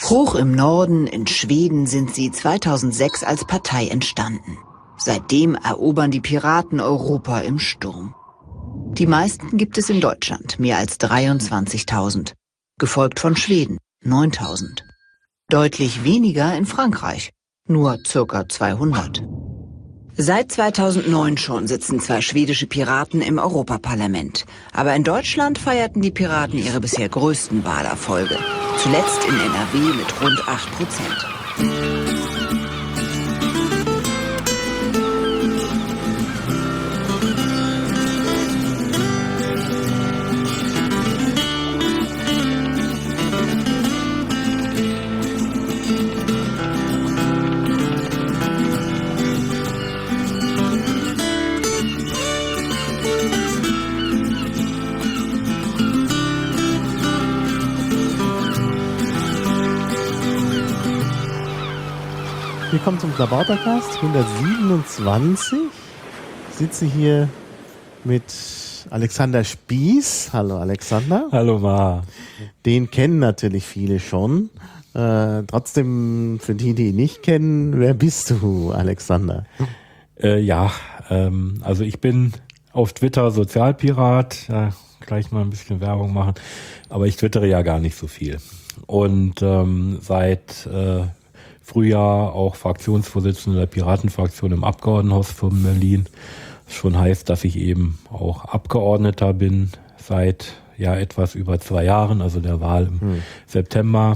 Hoch im Norden in Schweden sind sie 2006 als Partei entstanden. Seitdem erobern die Piraten Europa im Sturm. Die meisten gibt es in Deutschland, mehr als 23.000, gefolgt von Schweden, 9.000. Deutlich weniger in Frankreich, nur ca. 200. Seit 2009 schon sitzen 2 schwedische Piraten im Europaparlament. Aber in Deutschland feierten die Piraten ihre bisher größten Wahlerfolge. Zuletzt in NRW mit rund 8%. Willkommen zum Klabautercast 127. Ich sitze hier mit Alexander Spieß. Hallo Alexander. Hallo Ma. Den kennen natürlich viele schon. Trotzdem, für die ihn nicht kennen, wer bist du, Alexander? Also ich bin auf Twitter Sozialpirat. Gleich mal ein bisschen Werbung machen. Aber ich twittere ja gar nicht so viel. Und seit Frühjahr auch Fraktionsvorsitzender der Piratenfraktion im Abgeordnetenhaus von Berlin. Das schon heißt, dass ich eben auch Abgeordneter bin seit etwas über 2 Jahren, also der Wahl im September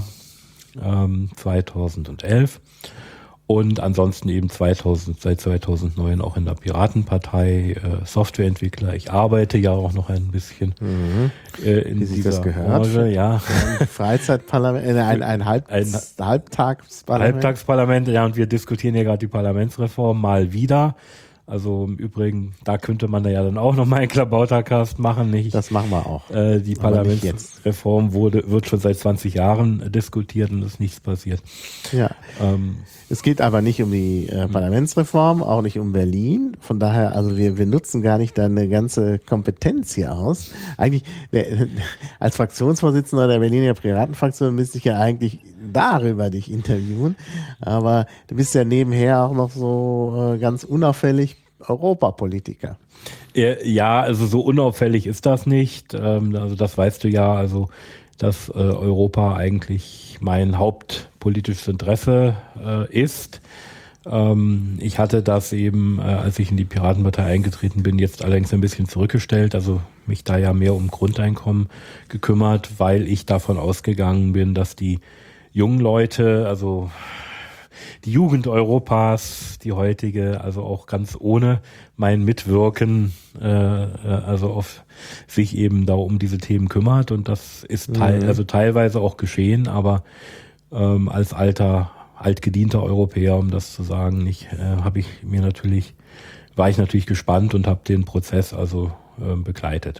2011. Und ansonsten eben seit 2009 auch in der Piratenpartei, Softwareentwickler. Ich arbeite ja auch noch ein bisschen in dieser Branche. Ja. Ein Freizeitparlament, ein Halbtagsparlament. Halbtagsparlament, ja, und wir diskutieren ja gerade die Parlamentsreform mal wieder. Also im Übrigen, da könnte man da ja dann auch nochmal einen Klabautercast machen, nicht? Das machen wir auch. Die Parlamentsreform wird schon seit 20 Jahren diskutiert und ist nichts passiert. Ja. Es geht aber nicht um die Parlamentsreform, auch nicht um Berlin. Von daher, also wir nutzen gar nicht deine ganze Kompetenz hier aus. Eigentlich, als Fraktionsvorsitzender der Berliner Piratenfraktion müsste ich ja eigentlich darüber dich interviewen. Aber du bist ja nebenher auch noch so ganz unauffällig Europapolitiker. Ja, also so unauffällig ist das nicht. Also das weißt du ja, also dass Europa eigentlich mein hauptpolitisches Interesse ist. Ich hatte das eben, als ich in die Piratenpartei eingetreten bin, jetzt allerdings ein bisschen zurückgestellt, also mich da ja mehr um Grundeinkommen gekümmert, weil ich davon ausgegangen bin, dass die jungen Leute, also die Jugend Europas, die heutige, also auch ganz ohne mein Mitwirken, also auf sich eben da um diese Themen kümmert, und das ist teilweise auch geschehen, aber als altgedienter Europäer, um das zu sagen, war ich natürlich gespannt und habe den Prozess also begleitet.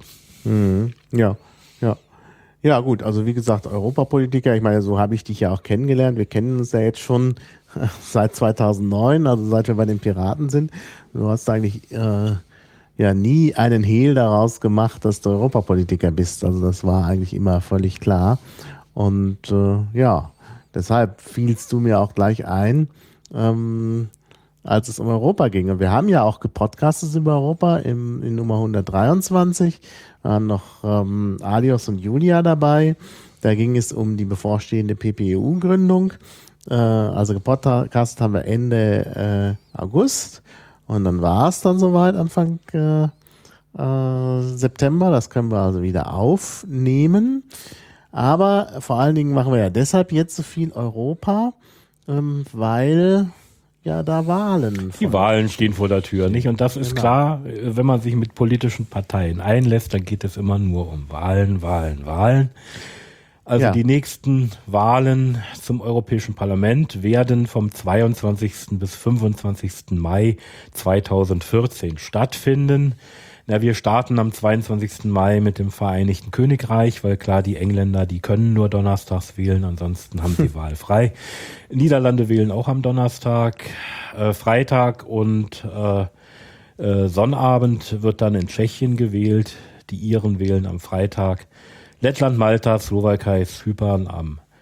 Ja, gut, also wie gesagt, Europapolitiker, ich meine, so habe ich dich ja auch kennengelernt. Wir kennen uns ja jetzt schon seit 2009, also seit wir bei den Piraten sind. Du hast eigentlich nie einen Hehl daraus gemacht, dass du Europapolitiker bist. Also das war eigentlich immer völlig klar. Und deshalb fielst du mir auch gleich ein, als es um Europa ging. Und wir haben ja auch gepodcastet über Europa in Nummer 123. Waren noch Adios und Julia dabei. Da ging es um die bevorstehende PPEU-Gründung. Also gepodcastet haben wir Ende August. Und dann war es dann soweit Anfang September. Das können wir also wieder aufnehmen. Aber vor allen Dingen machen wir ja deshalb jetzt so viel Europa, weil ja da Wahlen. Die Wahlen stehen vor der Tür, nicht? Und das ist klar, wenn man sich mit politischen Parteien einlässt, dann geht es immer nur um Wahlen. Also die nächsten Wahlen zum Europäischen Parlament werden vom 22. bis 25. Mai 2014 stattfinden. Wir starten am 22. Mai mit dem Vereinigten Königreich, weil klar, die Engländer, die können nur donnerstags wählen, ansonsten haben sie Wahl frei. Niederlande wählen auch am Donnerstag, Freitag und Sonnabend wird dann in Tschechien gewählt. Die Iren wählen am Freitag. Lettland, Malta, Slowakei, Zypern am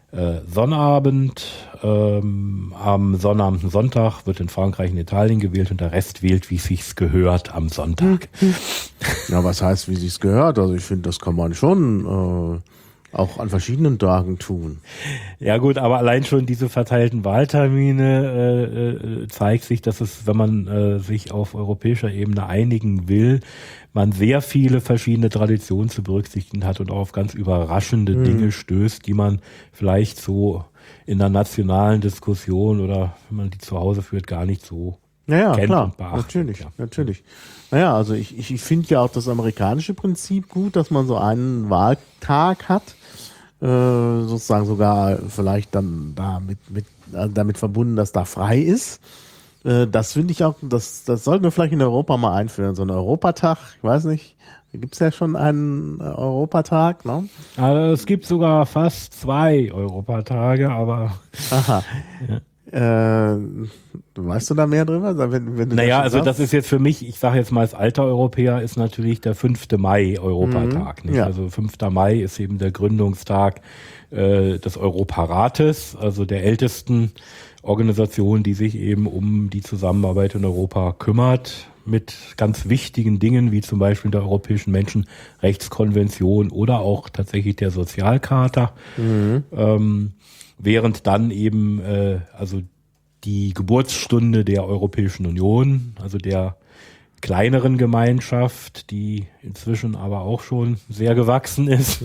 Sonnabend. Am Sonnabend und Sonntag wird in Frankreich und Italien gewählt und der Rest wählt, wie es sich gehört, am Sonntag. Ja, was heißt, wie es sich gehört? Also ich finde, das kann man schon auch an verschiedenen Tagen tun. Ja gut, aber allein schon diese verteilten Wahltermine zeigt sich, dass es, wenn man sich auf europäischer Ebene einigen will, man sehr viele verschiedene Traditionen zu berücksichtigen hat und auch auf ganz überraschende Dinge stößt, die man vielleicht so in der nationalen Diskussion oder wenn man die zu Hause führt, gar nicht so Ja, kennt klar, und beachtet. natürlich. Naja, also ich finde ja auch das amerikanische Prinzip gut, dass man so einen Wahltag hat, sozusagen sogar vielleicht dann damit verbunden, dass da frei ist. Das finde ich auch, das sollten wir vielleicht in Europa mal einführen, so ein Europatag, ich weiß nicht, da gibt's ja schon einen Europatag, ne? Also es gibt sogar fast 2 Europatage, aber Aha. Ja. Weißt du da mehr drüber? Wenn du naja, also das ist jetzt für mich, ich sage jetzt mal als alter Europäer, ist natürlich der 5. Mai Europatag. Nicht? Ja. Also 5. Mai ist eben der Gründungstag des Europarates, also der ältesten Organisation, die sich eben um die Zusammenarbeit in Europa kümmert, mit ganz wichtigen Dingen, wie zum Beispiel der Europäischen Menschenrechtskonvention oder auch tatsächlich der Sozialcharta. Während dann eben also die Geburtsstunde der Europäischen Union, also der kleineren Gemeinschaft, die inzwischen aber auch schon sehr gewachsen ist,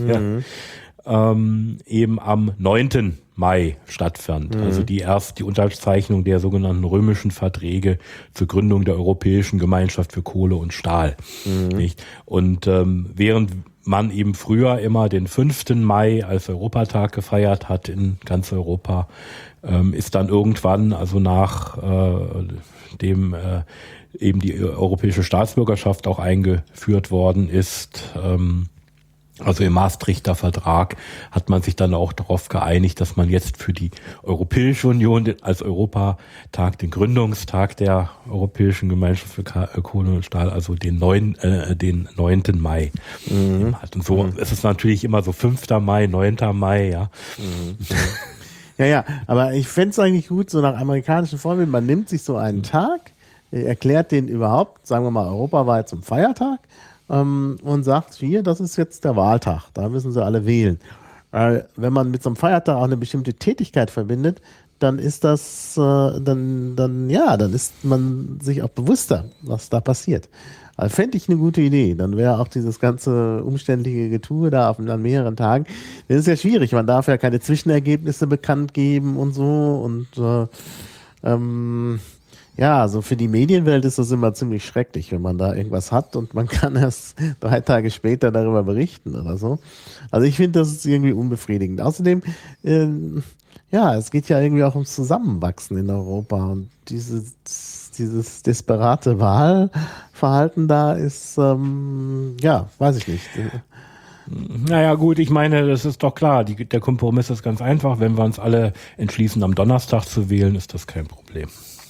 eben am 9. Mai stattfand. Also die Unterzeichnung der sogenannten römischen Verträge zur Gründung der Europäischen Gemeinschaft für Kohle und Stahl. Nicht? Und während man eben früher immer den 5. Mai als Europatag gefeiert hat in ganz Europa, ist dann irgendwann, also nach dem eben die europäische Staatsbürgerschaft auch eingeführt worden ist, also im Maastrichter Vertrag hat man sich dann auch darauf geeinigt, dass man jetzt für die Europäische Union als Europatag, den Gründungstag der Europäischen Gemeinschaft für Kohle und Stahl, also den 9. Mai hat. Und so ist es natürlich immer so 5. Mai, 9. Mai, ja. Ja, aber ich fände es eigentlich gut, so nach amerikanischen Vorbild, man nimmt sich so einen Tag, erklärt den überhaupt, sagen wir mal europaweit zum Feiertag, und sagt, hier, das ist jetzt der Wahltag, da müssen sie alle wählen. Wenn man mit so einem Feiertag auch eine bestimmte Tätigkeit verbindet, dann ist das, dann ist man sich auch bewusster, was da passiert. Also fände ich eine gute Idee. Dann wäre auch dieses ganze umständliche Getue da an mehreren Tagen. Das ist ja schwierig, man darf ja keine Zwischenergebnisse bekannt geben und so und ja, so für die Medienwelt ist das immer ziemlich schrecklich, wenn man da irgendwas hat und man kann erst 3 Tage später darüber berichten oder so. Also ich finde, das ist irgendwie unbefriedigend. Außerdem, es geht ja irgendwie auch ums Zusammenwachsen in Europa und dieses desperate Wahlverhalten da ist, weiß ich nicht. Naja gut, ich meine, das ist doch klar, der Kompromiss ist ganz einfach. Wenn wir uns alle entschließen, am Donnerstag zu wählen, ist das kein Problem.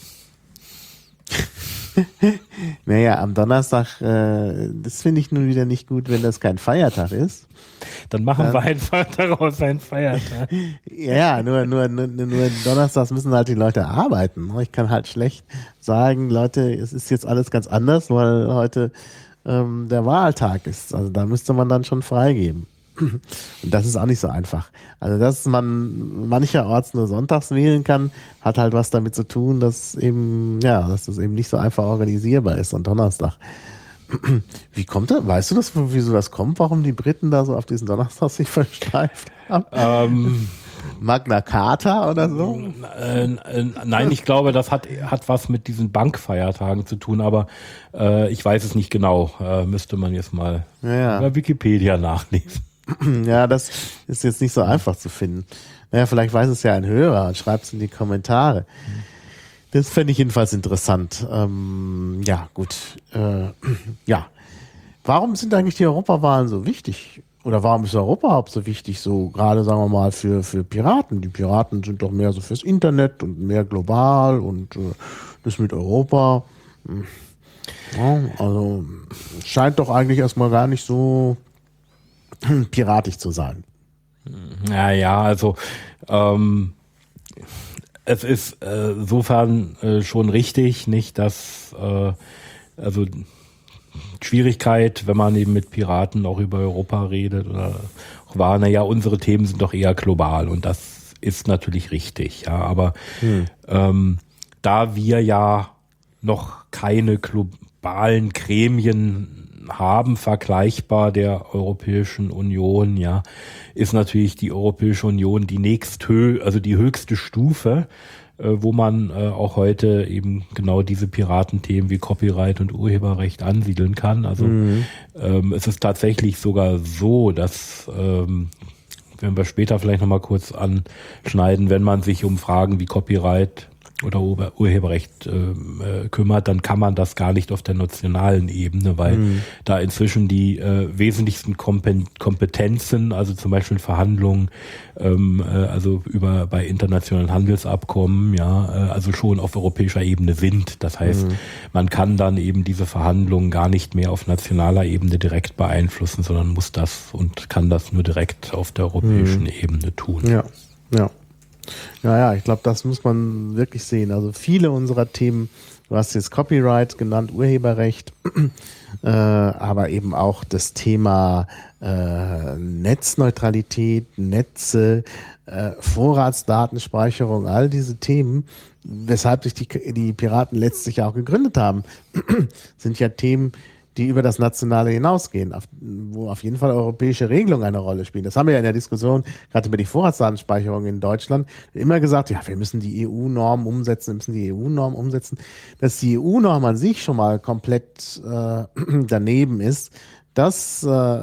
Naja, am Donnerstag, das finde ich nun wieder nicht gut, wenn das kein Feiertag ist. Dann machen wir einfach daraus einen Feiertag. Ja, nur donnerstags müssen halt die Leute arbeiten. Ich kann halt schlecht sagen, Leute, es ist jetzt alles ganz anders, weil heute der Wahltag ist. Also da müsste man dann schon freigeben. Und das ist auch nicht so einfach. Also, dass man mancherorts nur sonntags wählen kann, hat halt was damit zu tun, dass das eben nicht so einfach organisierbar ist am Donnerstag. Wie kommt das? Weißt du das, wieso das kommt? Warum die Briten da so auf diesen Donnerstag sich versteift haben? Magna Carta oder so? Nein, ich glaube, das hat was mit diesen Bankfeiertagen zu tun, aber ich weiß es nicht genau. Müsste man jetzt mal bei Wikipedia nachlesen. Ja, das ist jetzt nicht so einfach zu finden. Naja, vielleicht weiß es ja ein Hörer und schreibt es in die Kommentare. Das fände ich jedenfalls interessant. Gut. Warum sind eigentlich die Europawahlen so wichtig? Oder warum ist Europa überhaupt so wichtig? So gerade, sagen wir mal, für Piraten. Die Piraten sind doch mehr so fürs Internet und mehr global und das mit Europa. Ja, also scheint doch eigentlich erstmal gar nicht so piratisch zu sein. Naja, also es ist insofern schon richtig, nicht, dass also Schwierigkeit, wenn man eben mit Piraten auch über Europa redet oder auch war, naja, unsere Themen sind doch eher global und das ist natürlich richtig, ja, aber da wir ja noch keine globalen Gremien haben, vergleichbar der Europäischen Union, ja, ist natürlich die Europäische Union die die höchste Stufe, wo man auch heute eben genau diese Piratenthemen wie Copyright und Urheberrecht ansiedeln kann. Also es ist tatsächlich sogar so, dass wenn wir später vielleicht nochmal kurz anschneiden, wenn man sich um Fragen wie Copyright oder Urheberrecht kümmert, dann kann man das gar nicht auf der nationalen Ebene, weil da inzwischen die wesentlichsten Kompetenzen, also zum Beispiel Verhandlungen, also bei internationalen Handelsabkommen, ja, also schon auf europäischer Ebene sind. Das heißt, man kann dann eben diese Verhandlungen gar nicht mehr auf nationaler Ebene direkt beeinflussen, sondern muss das und kann das nur direkt auf der europäischen Ebene tun. Ja, ja. Ja, ich glaube, das muss man wirklich sehen. Also viele unserer Themen, du hast jetzt Copyright genannt, Urheberrecht, aber eben auch das Thema Netzneutralität, Netze, Vorratsdatenspeicherung, all diese Themen, weshalb sich die Piraten letztlich auch gegründet haben, sind ja Themen, die über das Nationale hinausgehen, wo auf jeden Fall europäische Regelungen eine Rolle spielen. Das haben wir ja in der Diskussion, gerade über die Vorratsdatenspeicherung in Deutschland, immer gesagt, ja, wir müssen die EU-Norm umsetzen, Dass die EU-Norm an sich schon mal komplett daneben ist, das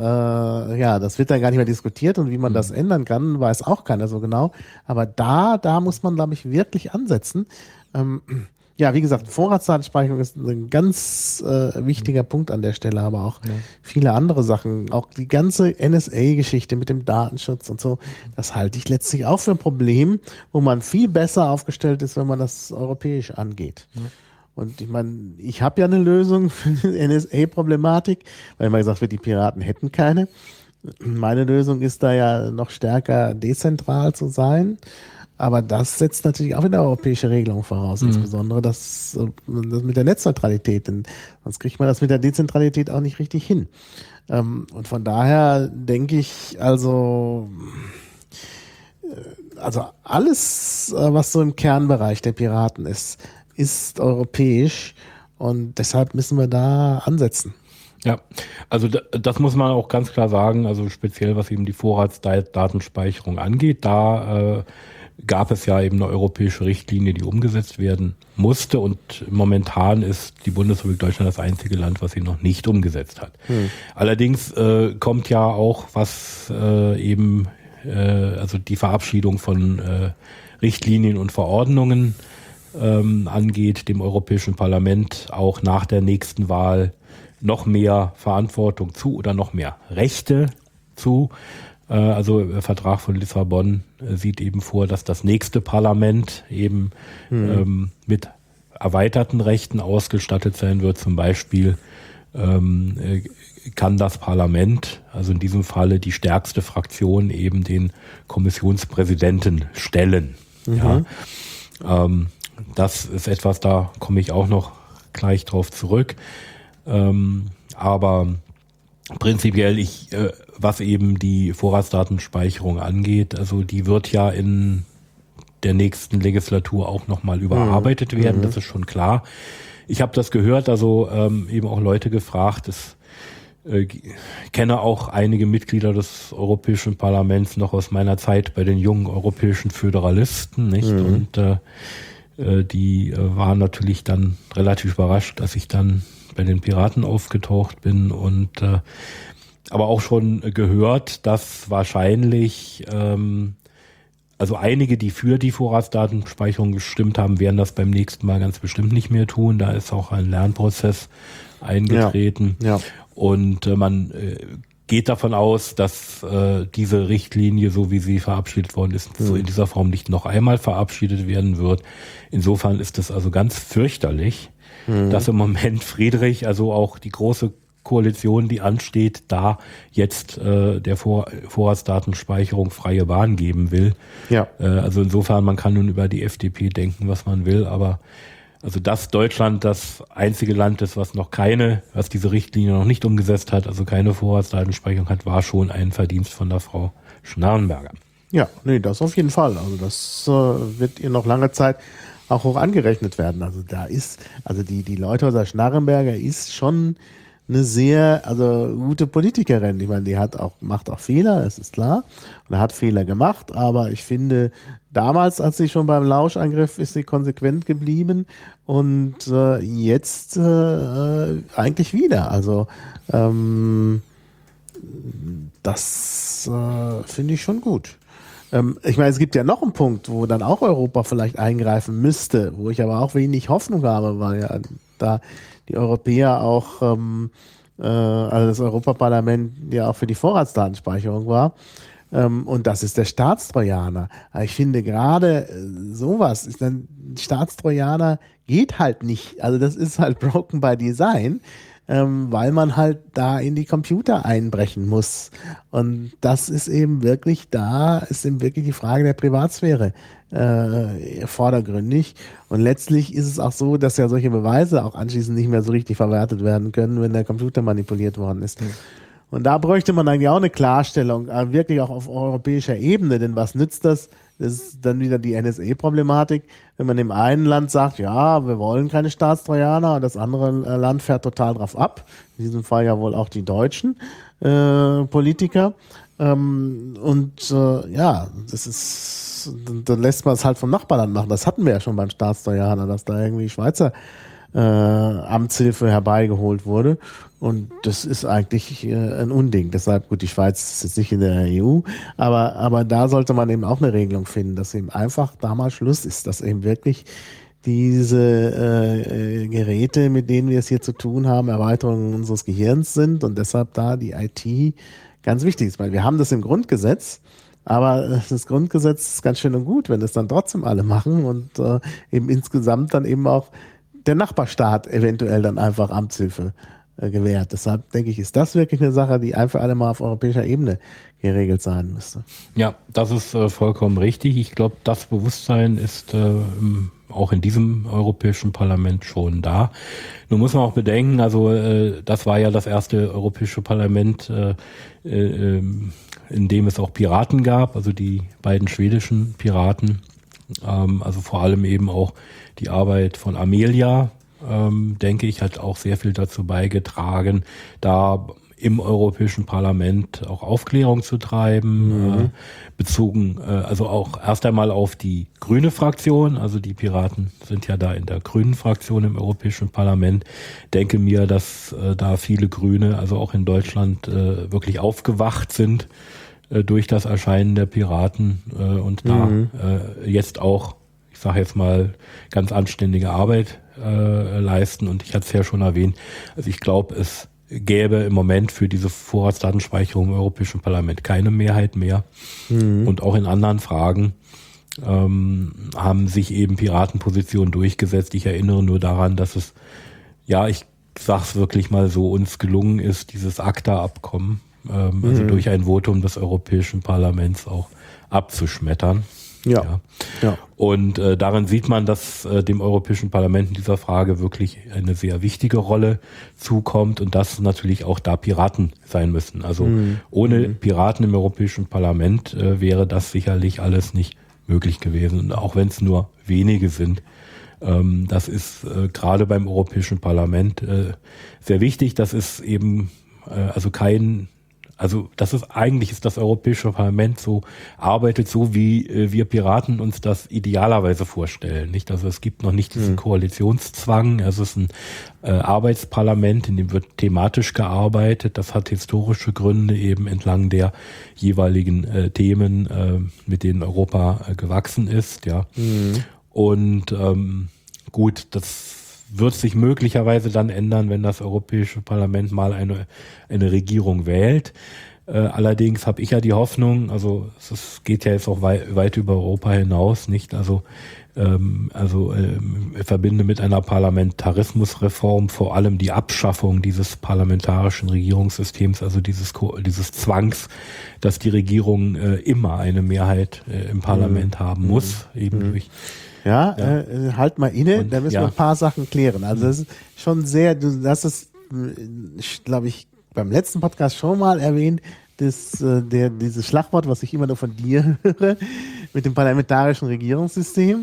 wird dann gar nicht mehr diskutiert und wie man das ändern kann, weiß auch keiner so genau. Aber da muss man, glaube ich, wirklich ansetzen. Ja, wie gesagt, Vorratsdatenspeicherung ist ein ganz wichtiger Punkt an der Stelle, aber auch viele andere Sachen, auch die ganze NSA-Geschichte mit dem Datenschutz und so, das halte ich letztlich auch für ein Problem, wo man viel besser aufgestellt ist, wenn man das europäisch angeht. Ja. Und ich meine, ich habe ja eine Lösung für die NSA-Problematik, weil immer gesagt wird, die Piraten hätten keine. Meine Lösung ist da ja noch stärker dezentral zu sein. Aber das setzt natürlich auch wieder europäische Regelungen voraus, insbesondere das mit der Netzneutralität, denn sonst kriegt man das mit der Dezentralität auch nicht richtig hin. Und von daher denke ich, also alles, was so im Kernbereich der Piraten ist europäisch und deshalb müssen wir da ansetzen. Ja, also das muss man auch ganz klar sagen, also speziell was eben die Vorratsdatenspeicherung angeht, da gab es ja eben eine europäische Richtlinie, die umgesetzt werden musste und momentan ist die Bundesrepublik Deutschland das einzige Land, was sie noch nicht umgesetzt hat. Allerdings kommt ja auch was also die Verabschiedung von Richtlinien und Verordnungen angeht, dem Europäischen Parlament auch nach der nächsten Wahl noch mehr Verantwortung zu oder noch mehr Rechte zu. Also der Vertrag von Lissabon sieht eben vor, dass das nächste Parlament eben mit erweiterten Rechten ausgestattet sein wird. Zum Beispiel kann das Parlament, also in diesem Falle die stärkste Fraktion, eben den Kommissionspräsidenten stellen. Ja. Das ist etwas, da komme ich auch noch gleich drauf zurück. Aber prinzipiell, was eben die Vorratsdatenspeicherung angeht, also die wird ja in der nächsten Legislatur auch nochmal überarbeitet werden, das ist schon klar. Ich habe das gehört, also eben auch Leute gefragt, ich kenne auch einige Mitglieder des Europäischen Parlaments noch aus meiner Zeit bei den jungen europäischen Föderalisten, nicht? Und die waren natürlich dann relativ überrascht, dass ich dann bei den Piraten aufgetaucht bin und aber auch schon gehört, dass wahrscheinlich also einige, die für die Vorratsdatenspeicherung gestimmt haben, werden das beim nächsten Mal ganz bestimmt nicht mehr tun. Da ist auch ein Lernprozess eingetreten. Ja. Und man geht davon aus, dass diese Richtlinie, so wie sie verabschiedet worden ist, so in dieser Form nicht noch einmal verabschiedet werden wird. Insofern ist es also ganz fürchterlich, dass im Moment Friedrich, also auch die große Koalition, die ansteht, da jetzt der Vorratsdatenspeicherung freie Bahn geben will. Ja. Also insofern, man kann nun über die FDP denken, was man will, aber also dass Deutschland das einzige Land ist, was diese Richtlinie noch nicht umgesetzt hat, also keine Vorratsdatenspeicherung hat, war schon ein Verdienst von der Frau Schnarrenberger. Ja, nee, das auf jeden Fall. Also das wird ihr noch lange Zeit auch hoch angerechnet werden. Also die Leuthäuser Schnarrenberger ist schon eine sehr, gute Politikerin. Ich meine, macht auch Fehler, das ist klar. Und hat Fehler gemacht, aber ich finde, damals, als sie schon beim Lauschangriff, ist sie konsequent geblieben und jetzt eigentlich wieder. Also das finde ich schon gut. Ich meine, es gibt ja noch einen Punkt, wo dann auch Europa vielleicht eingreifen müsste, wo ich aber auch wenig Hoffnung habe, weil ja da die Europäer auch, also das Europaparlament ja auch für die Vorratsdatenspeicherung war. Und das ist der Staatstrojaner. Aber ich finde gerade sowas, Staatstrojaner geht halt nicht. Also das ist halt broken by design, weil man halt da in die Computer einbrechen muss. Und das ist eben wirklich die Frage der Privatsphäre vordergründig. Und letztlich ist es auch so, dass ja solche Beweise auch anschließend nicht mehr so richtig verwertet werden können, wenn der Computer manipuliert worden ist. Und da bräuchte man eigentlich auch eine Klarstellung, wirklich auch auf europäischer Ebene, denn was nützt das? Das ist dann wieder die NSA-Problematik, wenn man im einen Land sagt, ja, wir wollen keine Staatstrojaner, und das andere Land fährt total drauf ab, in diesem Fall ja wohl auch die deutschen Politiker. Das ist, dann lässt man es halt vom Nachbarland machen. Das hatten wir ja schon beim Staatstrojaner, dass da irgendwie Schweizer Amtshilfe herbeigeholt wurde. Und das ist eigentlich ein Unding. Deshalb, gut, die Schweiz ist jetzt nicht in der EU, aber da sollte man eben auch eine Regelung finden, dass eben einfach da mal Schluss ist, dass eben wirklich diese Geräte, mit denen wir es hier zu tun haben, Erweiterungen unseres Gehirns sind und deshalb da die IT ganz wichtig ist, weil wir haben das im Grundgesetz, aber das Grundgesetz ist ganz schön und gut, wenn es dann trotzdem alle machen und eben insgesamt dann eben auch der Nachbarstaat eventuell dann einfach Amtshilfe gewährt. Deshalb denke ich, ist das wirklich eine Sache, die ein für alle Mal auf europäischer Ebene geregelt sein müsste. Ja, das ist vollkommen richtig. Ich glaube, das Bewusstsein ist auch in diesem Europäischen Parlament schon da. Nun muss man auch bedenken, also das war ja das erste Europäische Parlament, in dem es auch Piraten gab, also die beiden schwedischen Piraten, also vor allem eben auch die Arbeit von Amelia, denke ich, hat auch sehr viel dazu beigetragen, da im Europäischen Parlament auch Aufklärung zu treiben, bezogen also auch erst einmal auf die grüne Fraktion, also die Piraten sind ja da in der grünen Fraktion im Europäischen Parlament. Denke mir, dass da viele Grüne, also auch in Deutschland, wirklich aufgewacht sind durch das Erscheinen der Piraten und da jetzt auch, ich sage jetzt mal, ganz anständige Arbeit leisten. Und ich hatte es ja schon erwähnt, also ich glaube, es gäbe im Moment für diese Vorratsdatenspeicherung im Europäischen Parlament keine Mehrheit mehr. Und auch in anderen Fragen haben sich eben Piratenpositionen durchgesetzt. Ich erinnere nur daran, dass es, ja, ich sag's wirklich mal so, uns gelungen ist, dieses ACTA-Abkommen, also durch ein Votum des Europäischen Parlaments auch abzuschmettern. Ja. Und darin sieht man, dass dem Europäischen Parlament in dieser Frage wirklich eine sehr wichtige Rolle zukommt und dass natürlich auch da Piraten sein müssen. Also ohne Piraten im Europäischen Parlament wäre das sicherlich alles nicht möglich gewesen. Und auch wenn es nur wenige sind, das ist gerade beim Europäischen Parlament sehr wichtig. Das ist eben eigentlich ist das Europäische Parlament so, arbeitet so, wie wir Piraten uns das idealerweise vorstellen. Nicht? Also es gibt noch nicht diesen Koalitionszwang. Es ist ein Arbeitsparlament, in dem wird thematisch gearbeitet. Das hat historische Gründe eben entlang der jeweiligen Themen, mit denen Europa gewachsen ist. Ja. Und gut, das wird sich möglicherweise dann ändern, wenn das Europäische Parlament mal eine Regierung wählt. Allerdings habe ich ja die Hoffnung, also es geht ja jetzt auch weit über Europa hinaus, nicht? Ich verbinde mit einer Parlamentarismusreform vor allem die Abschaffung dieses parlamentarischen Regierungssystems, also dieses Zwangs, dass die Regierung immer eine Mehrheit im Parlament haben muss, eben durch. Halt mal inne, da müssen wir ein paar Sachen klären. Also das ist schon sehr, du hast es, glaube ich, beim letzten Podcast schon mal erwähnt, dieses Schlagwort, was ich immer nur von dir höre, mit dem parlamentarischen Regierungssystem.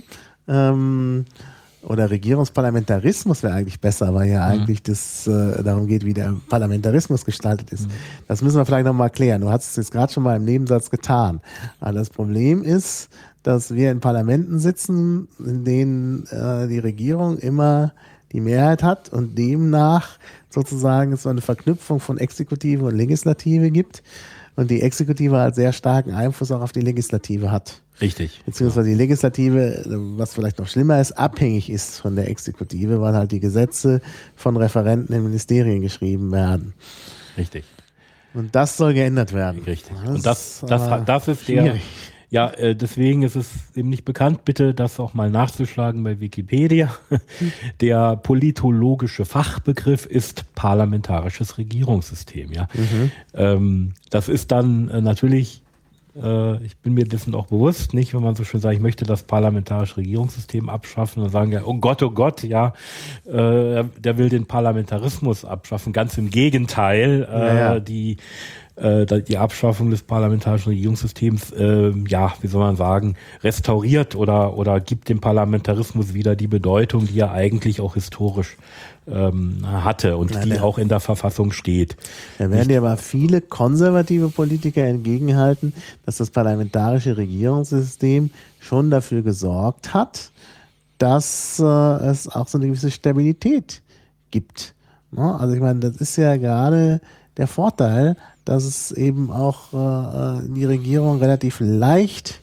Oder Regierungsparlamentarismus wäre eigentlich besser, weil ja eigentlich darum geht, wie der Parlamentarismus gestaltet ist. Das müssen wir vielleicht nochmal klären. Du hast es jetzt gerade schon mal im Nebensatz getan. Aber das Problem ist, dass wir in Parlamenten sitzen, in denen die Regierung immer die Mehrheit hat und demnach sozusagen es so eine Verknüpfung von Exekutive und Legislative gibt und die Exekutive halt sehr starken Einfluss auch auf die Legislative hat. Richtig. Beziehungsweise die Legislative, was vielleicht noch schlimmer ist, abhängig ist von der Exekutive, weil halt die Gesetze von Referenten in Ministerien geschrieben werden. Richtig. Und das soll geändert werden. Richtig. Und das ist schwierig. Deswegen ist es eben nicht bekannt, bitte das auch mal nachzuschlagen bei Wikipedia. Der politologische Fachbegriff ist parlamentarisches Regierungssystem. Ja, das ist dann natürlich, ich bin mir dessen auch bewusst, nicht, wenn man so schön sagt, ich möchte das parlamentarische Regierungssystem abschaffen, dann sagen ja, oh Gott, ja, der will den Parlamentarismus abschaffen. Ganz im Gegenteil, die Abschaffung des parlamentarischen Regierungssystems, wie soll man sagen, restauriert oder gibt dem Parlamentarismus wieder die Bedeutung, die er eigentlich auch historisch hatte und die auch in der Verfassung steht. Da werden dir aber viele konservative Politiker entgegenhalten, dass das parlamentarische Regierungssystem schon dafür gesorgt hat, dass es auch so eine gewisse Stabilität gibt. Also ich meine, das ist ja gerade der Vorteil, dass es eben auch die Regierung relativ leicht,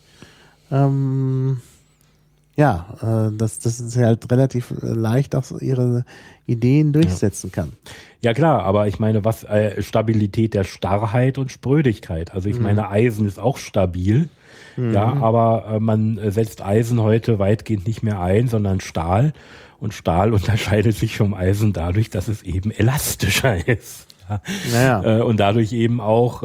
dass es halt relativ leicht auch ihre Ideen durchsetzen kann. Ja klar, aber ich meine, was Stabilität der Starrheit und Sprödigkeit. Also ich meine, Eisen ist auch stabil, aber man setzt Eisen heute weitgehend nicht mehr ein, sondern Stahl. Und Stahl unterscheidet sich vom Eisen dadurch, dass es eben elastischer ist. Und dadurch eben auch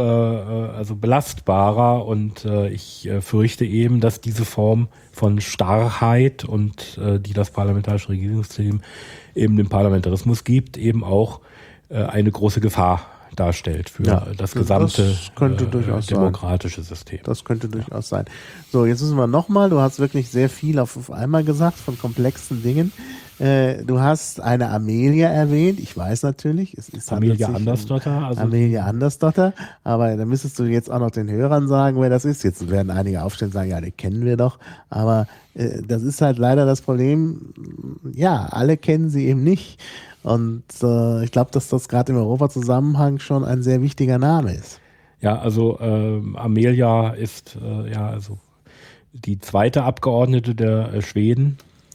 belastbarer und ich fürchte eben, dass diese Form von Starrheit und die das parlamentarische Regierungssystem eben dem Parlamentarismus gibt, eben auch eine große Gefahr darstellt für das gesamte demokratische System. Das könnte durchaus sein. So, jetzt müssen wir nochmal, du hast wirklich sehr viel auf einmal gesagt von komplexen Dingen. Du hast eine Amelia erwähnt, ich weiß natürlich, es ist Amelia Andersdotter. Amelia Andersdotter, aber da müsstest du jetzt auch noch den Hörern sagen, wer das ist. Jetzt werden einige aufstehen und sagen, ja, den kennen wir doch, aber das ist halt leider das Problem, ja, alle kennen sie eben nicht. Und ich glaube, dass das gerade im Europa-Zusammenhang schon ein sehr wichtiger Name ist. Ja, also Amelia ist die zweite Abgeordnete der Schweden,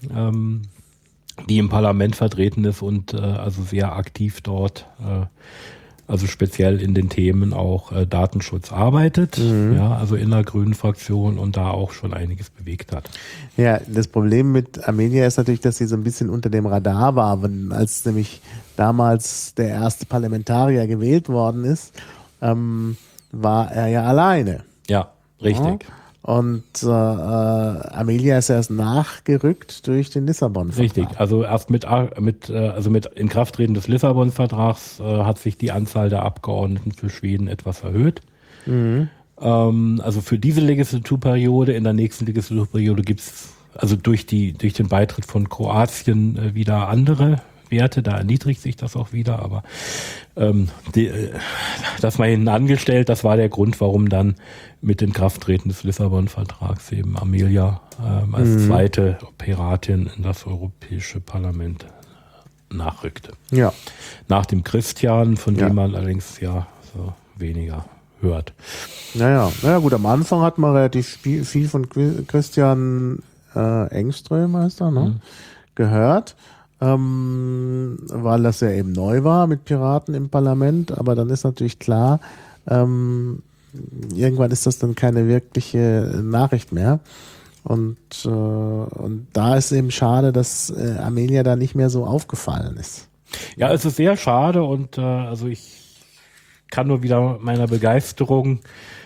die im Parlament vertreten ist und sehr aktiv dort, speziell in den Themen auch Datenschutz arbeitet, also in der Grünen Fraktion und da auch schon einiges bewegt hat. Ja, das Problem mit Amelia ist natürlich, dass sie so ein bisschen unter dem Radar war, als nämlich damals der erste Parlamentarier gewählt worden ist, war er ja alleine. Ja, richtig. Ja. Und Amelia ist erst nachgerückt durch den Lissabon-Vertrag. Richtig, also erst mit Inkrafttreten des Lissabon-Vertrags hat sich die Anzahl der Abgeordneten für Schweden etwas erhöht. Also für diese Legislaturperiode, in der nächsten Legislaturperiode gibt's also durch den Beitritt von Kroatien wieder andere Werte, da erniedrigt sich das auch wieder, aber das mal hinten angestellt, das war der Grund, warum dann mit dem Inkrafttreten des Lissabon-Vertrags eben Amelia als zweite Piratin in das Europäische Parlament nachrückte. Ja. Nach dem Christian, von dem man allerdings weniger hört. Naja, gut, am Anfang hat man relativ viel von Christian Engström, heißt er, ne? Gehört. Weil das ja eben neu war mit Piraten im Parlament, aber dann ist natürlich klar, irgendwann ist das dann keine wirkliche Nachricht mehr. Und da ist eben schade, dass Amelia da nicht mehr so aufgefallen ist. Ja, es ist sehr schade und also ich kann nur wieder meiner Begeisterung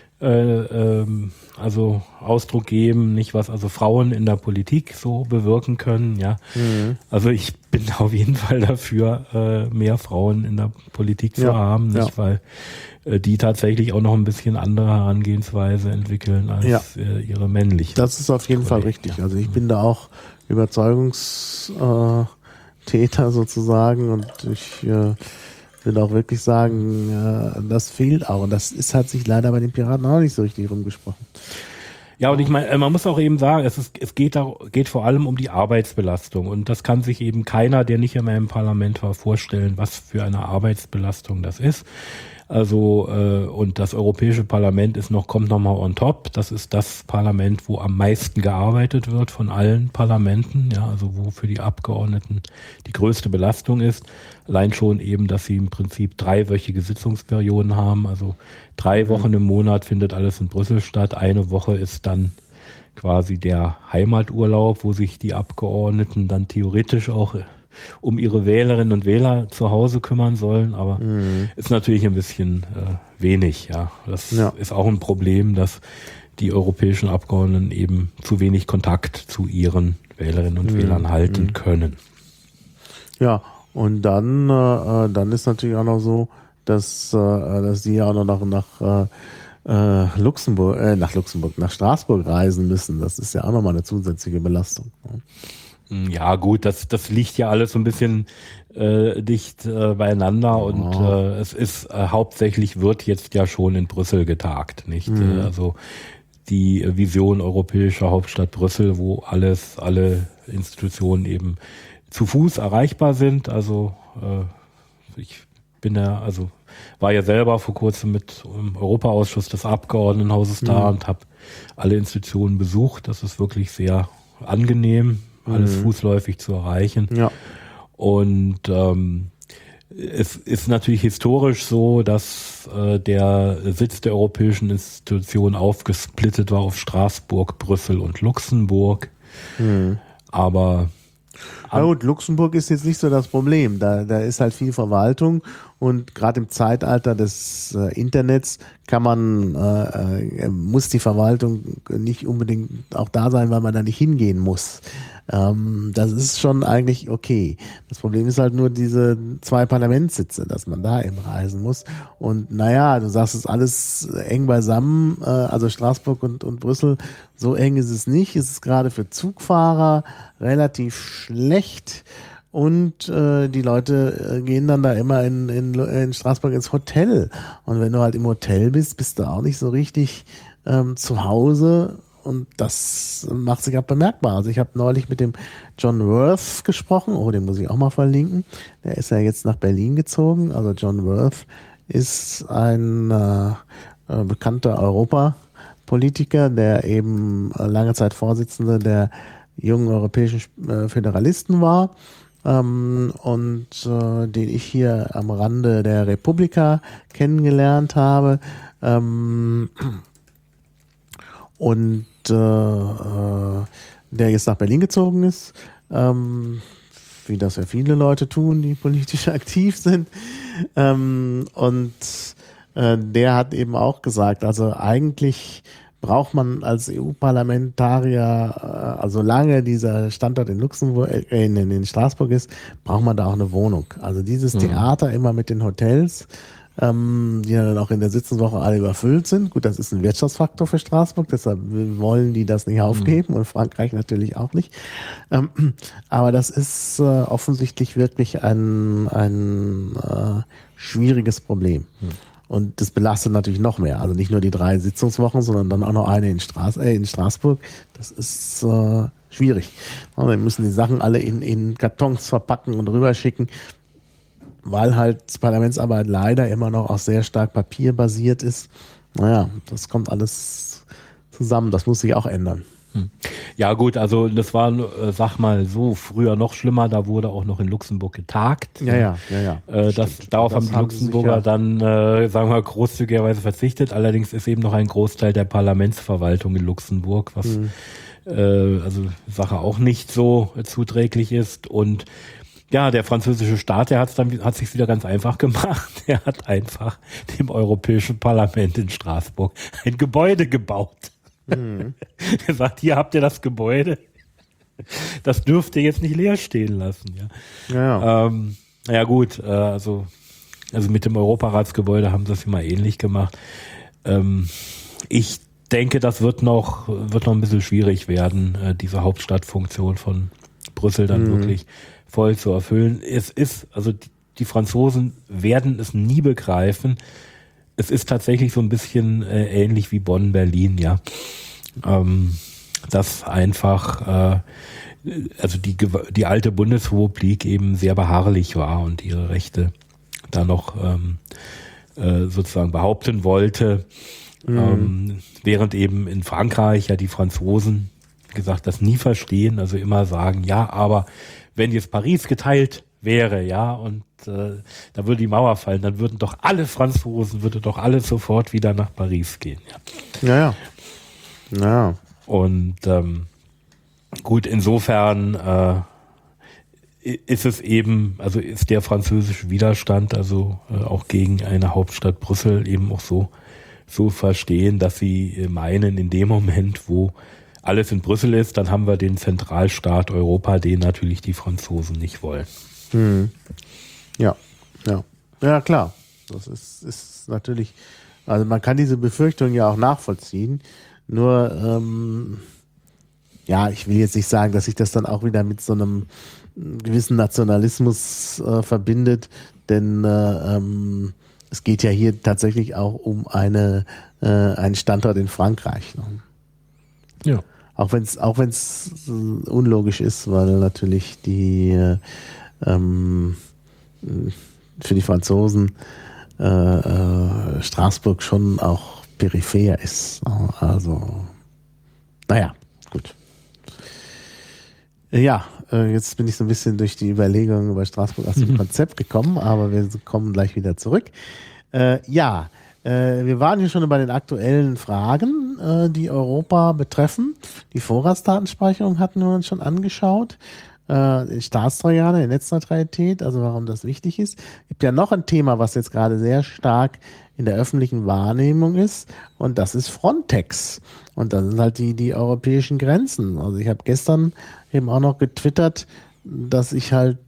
also Ausdruck geben, nicht was also Frauen in der Politik so bewirken können, ja. Also ich bin auf jeden Fall dafür, mehr Frauen in der Politik zu haben, nicht, weil die tatsächlich auch noch ein bisschen andere Herangehensweise entwickeln als ihre männlichen. Das ist auf jeden Fall richtig. Also ich bin da auch Überzeugungstäter sozusagen und ich will auch wirklich sagen, das fehlt auch. Und das hat sich leider bei den Piraten auch nicht so richtig rumgesprochen. Ja, und ich meine, man muss auch eben sagen, es geht vor allem um die Arbeitsbelastung. Und das kann sich eben keiner, der nicht mehr im Parlament war, vorstellen, was für eine Arbeitsbelastung das ist. Also, und das Europäische Parlament kommt noch mal on top. Das ist das Parlament, wo am meisten gearbeitet wird von allen Parlamenten, ja, also wo für die Abgeordneten die größte Belastung ist. Allein schon eben, dass sie im Prinzip 3-wöchige Sitzungsperioden haben. Also 3 Wochen im Monat findet alles in Brüssel statt. Eine Woche ist dann quasi der Heimaturlaub, wo sich die Abgeordneten dann theoretisch auch um ihre Wählerinnen und Wähler zu Hause kümmern sollen, aber ist natürlich ein bisschen wenig, ja. Das ist auch ein Problem, dass die europäischen Abgeordneten eben zu wenig Kontakt zu ihren Wählerinnen und Wählern halten können. Ja, und dann ist natürlich auch noch so, dass sie ja auch noch nach Straßburg reisen müssen. Das ist ja auch nochmal eine zusätzliche Belastung. Ja gut, das liegt ja alles so ein bisschen dicht beieinander und es ist hauptsächlich wird jetzt ja schon in Brüssel getagt, nicht? Also die Vision europäischer Hauptstadt Brüssel, wo alle Institutionen eben zu Fuß erreichbar sind. Also ich war ja selber vor kurzem mit im Europaausschuss des Abgeordnetenhauses da und habe alle Institutionen besucht. Das ist wirklich sehr angenehm, alles fußläufig zu erreichen. Ja. Und es ist natürlich historisch so, dass der Sitz der europäischen Institutionen aufgesplittet war auf Straßburg, Brüssel und Luxemburg. Aber na gut, Luxemburg ist jetzt nicht so das Problem. Da ist halt viel Verwaltung und gerade im Zeitalter des Internets muss die Verwaltung nicht unbedingt auch da sein, weil man da nicht hingehen muss. Das ist schon eigentlich okay. Das Problem ist halt nur diese 2 Parlamentssitze, dass man da eben reisen muss. Und naja, du sagst, es ist alles eng beisammen, also Straßburg und Brüssel, so eng ist es nicht. Es ist gerade für Zugfahrer relativ schlecht. Und die Leute gehen dann da immer in Straßburg ins Hotel. Und wenn du halt im Hotel bist du auch nicht so richtig zu Hause. Und das macht sich auch bemerkbar. Also ich habe neulich mit dem John Worth gesprochen. Oh, den muss ich auch mal verlinken. Der ist ja jetzt nach Berlin gezogen. Also John Worth ist ein bekannter Europapolitiker, der eben lange Zeit Vorsitzender der jungen europäischen Föderalisten war. Und den ich hier am Rande der Republika kennengelernt habe. Und der jetzt nach Berlin gezogen ist, wie das ja viele Leute tun, die politisch aktiv sind. Und der hat eben auch gesagt, also eigentlich braucht man als EU-Parlamentarier, also solange dieser Standort in Luxemburg, in Straßburg ist, braucht man da auch eine Wohnung. Also dieses Theater immer mit den Hotels, die dann auch in der Sitzungswoche alle überfüllt sind. Gut, das ist ein Wirtschaftsfaktor für Straßburg, deshalb wollen die das nicht aufgeben und Frankreich natürlich auch nicht. Aber das ist offensichtlich wirklich ein schwieriges Problem. Und das belastet natürlich noch mehr. Also nicht nur die 3 Sitzungswochen, sondern dann auch noch eine in Straßburg. Das ist schwierig. Wir müssen die Sachen alle in Kartons verpacken und rüberschicken, weil halt die Parlamentsarbeit leider immer noch auch sehr stark papierbasiert ist. Naja, das kommt alles zusammen. Das muss sich auch ändern. Ja gut, also das war, sag mal so, früher noch schlimmer, da wurde auch noch in Luxemburg getagt. Ja. Darauf Das haben die haben sie sich Luxemburger dann, sagen wir, großzügigerweise verzichtet. Allerdings ist eben noch ein Großteil der Parlamentsverwaltung in Luxemburg, was also Sache auch nicht so zuträglich ist. Und ja, der französische Staat, der hat sich wieder ganz einfach gemacht. Er hat einfach dem Europäischen Parlament in Straßburg ein Gebäude gebaut. Er sagt, hier habt ihr das Gebäude. Das dürft ihr jetzt nicht leer stehen lassen. Ja gut, also mit dem Europaratsgebäude haben sie es immer ähnlich gemacht. Ich denke, das wird noch ein bisschen schwierig werden, diese Hauptstadtfunktion von Brüssel dann wirklich voll zu erfüllen. Es ist, also die Franzosen werden es nie begreifen. Es ist tatsächlich so ein bisschen ähnlich wie Bonn, Berlin, ja. Dass einfach also die alte Bundesrepublik eben sehr beharrlich war und ihre Rechte da noch sozusagen behaupten wollte, während eben in Frankreich ja die Franzosen gesagt das nie verstehen, also immer sagen, ja, aber wenn jetzt Paris geteilt wäre, ja, und da würde die Mauer fallen, dann würden doch alle Franzosen, würde doch alle sofort wieder nach Paris gehen. Ja. Und gut, insofern ist es eben, also ist der französische Widerstand, also auch gegen eine Hauptstadt Brüssel eben auch so verstehen, dass sie meinen, in dem Moment, wo alles in Brüssel ist, dann haben wir den Zentralstaat Europa, den natürlich die Franzosen nicht wollen. Ja, klar. Das ist natürlich, also man kann diese Befürchtung ja auch nachvollziehen. Nur, ich will jetzt nicht sagen, dass sich das dann auch wieder mit so einem gewissen Nationalismus verbindet, denn es geht ja hier tatsächlich auch um einen Standort in Frankreich. Ne? Ja. Auch wenn's unlogisch ist, weil natürlich die für die Franzosen Straßburg schon auch peripher ist. Also, naja, gut. Ja, jetzt bin ich so ein bisschen durch die Überlegungen über Straßburg aus dem Konzept gekommen, aber wir kommen gleich wieder zurück. Wir waren hier schon bei den aktuellen Fragen, die Europa betreffen. Die Vorratsdatenspeicherung hatten wir uns schon angeschaut. Staatstrojaner, die Netzneutralität, also warum das wichtig ist. Es gibt ja noch ein Thema, was jetzt gerade sehr stark in der öffentlichen Wahrnehmung ist, und das ist Frontex. Und das sind halt die europäischen Grenzen. Also ich habe gestern eben auch noch getwittert, dass ich halt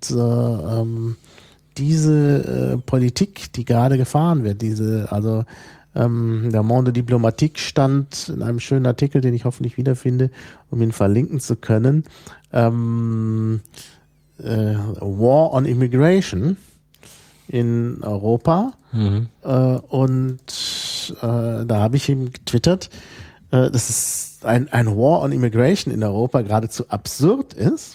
diese Politik, die gerade gefahren wird, der Monde Diplomatique stand in einem schönen Artikel, den ich hoffentlich wiederfinde, um ihn verlinken zu können, War on Immigration in Europa. Und da habe ich ihm getwittert, dass es ein War on Immigration in Europa geradezu absurd ist,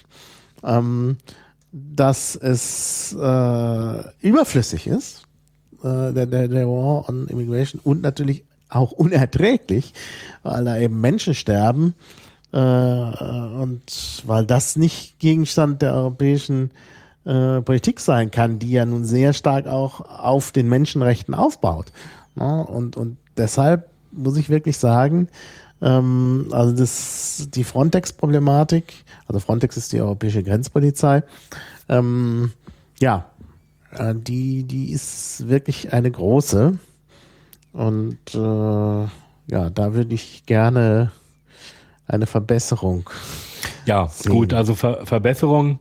dass es überflüssig ist, der War on Immigration, und natürlich auch unerträglich, weil da eben Menschen sterben und weil das nicht Gegenstand der europäischen Politik sein kann, die ja nun sehr stark auch auf den Menschenrechten aufbaut. Ja, und deshalb muss ich wirklich sagen, also die Frontex-Problematik, also Frontex ist die europäische Grenzpolizei, die ist wirklich eine große, und da würde ich gerne eine Verbesserung sehen. Gut, also Verbesserung,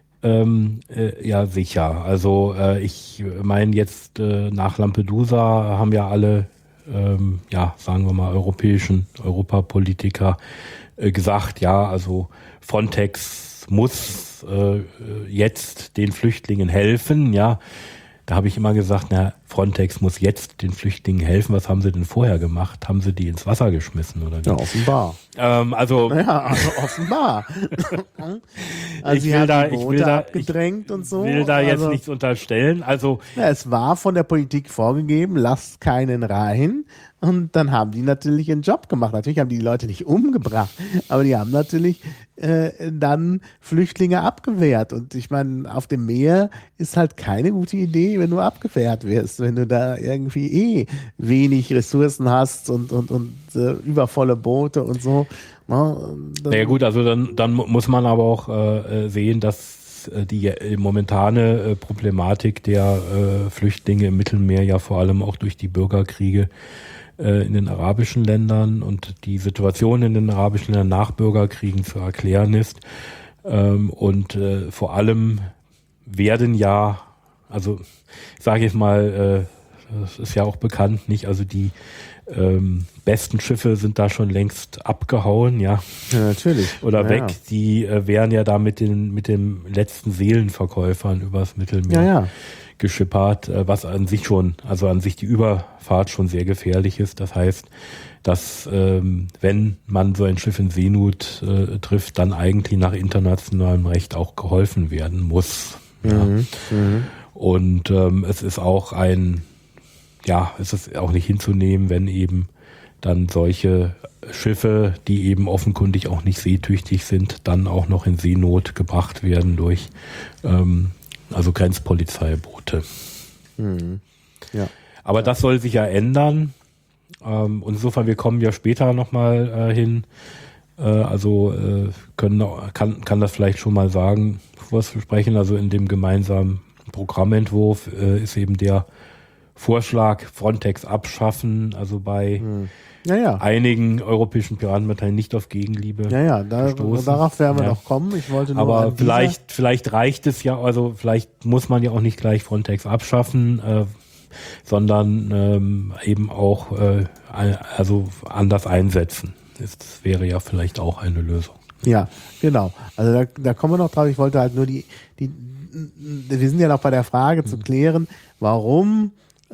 sicher. Also ich meine jetzt nach Lampedusa haben ja alle, sagen wir mal, Europapolitiker gesagt, also Frontex muss jetzt den Flüchtlingen helfen, ja. Da habe ich immer gesagt, na, Frontex muss jetzt den Flüchtlingen helfen. Was haben sie denn vorher gemacht? Haben sie die ins Wasser geschmissen oder wie? Ja, offenbar. Also offenbar. Also ich will da abgedrängt und so. Ich will da jetzt nichts unterstellen. Also ja, es war von der Politik vorgegeben, lasst keinen rein. Und dann haben die natürlich ihren Job gemacht. Natürlich haben die Leute nicht umgebracht, aber die haben natürlich dann Flüchtlinge abgewehrt. Und ich meine, auf dem Meer ist halt keine gute Idee, wenn du abgewehrt wirst, wenn du da irgendwie wenig Ressourcen hast und übervolle Boote und so. Ja gut, also dann muss man aber auch sehen, dass die momentane Problematik der Flüchtlinge im Mittelmeer ja vor allem auch durch die Bürgerkriege in den arabischen Ländern und die Situation in den arabischen Ländern nach Bürgerkriegen zu erklären ist. Und vor allem werden ja, also sage ich mal, das ist ja auch bekannt, nicht? Also die besten Schiffe sind da schon längst abgehauen, ja. Ja, natürlich. Oder weg. Die wären ja da mit den letzten Seelenverkäufern übers Mittelmeer geschippert, was an sich die Überfahrt schon sehr gefährlich ist. Das heißt, dass wenn man so ein Schiff in Seenot trifft, dann eigentlich nach internationalem Recht auch geholfen werden muss. Und es ist auch es ist auch nicht hinzunehmen, wenn eben dann solche Schiffe, die eben offenkundig auch nicht seetüchtig sind, dann auch noch in Seenot gebracht werden durch Grenzpolizeiboote. Ja. Aber das soll sich ja ändern. Und insofern, wir kommen ja später nochmal hin. Kann das vielleicht schon mal sagen, was wir sprechen. Also in dem gemeinsamen Programmentwurf ist eben der Vorschlag Frontex abschaffen, also bei einigen europäischen Piratenparteien nicht auf Gegenliebe gestoßen. Darauf werden wir noch kommen. Ich wollte nur aber vielleicht reicht es ja, also vielleicht muss man ja auch nicht gleich Frontex abschaffen, sondern eben auch anders einsetzen. Das wäre ja vielleicht auch eine Lösung. Ja, genau. Also da kommen wir noch drauf. Ich wollte halt nur wir sind ja noch bei der Frage zu klären, warum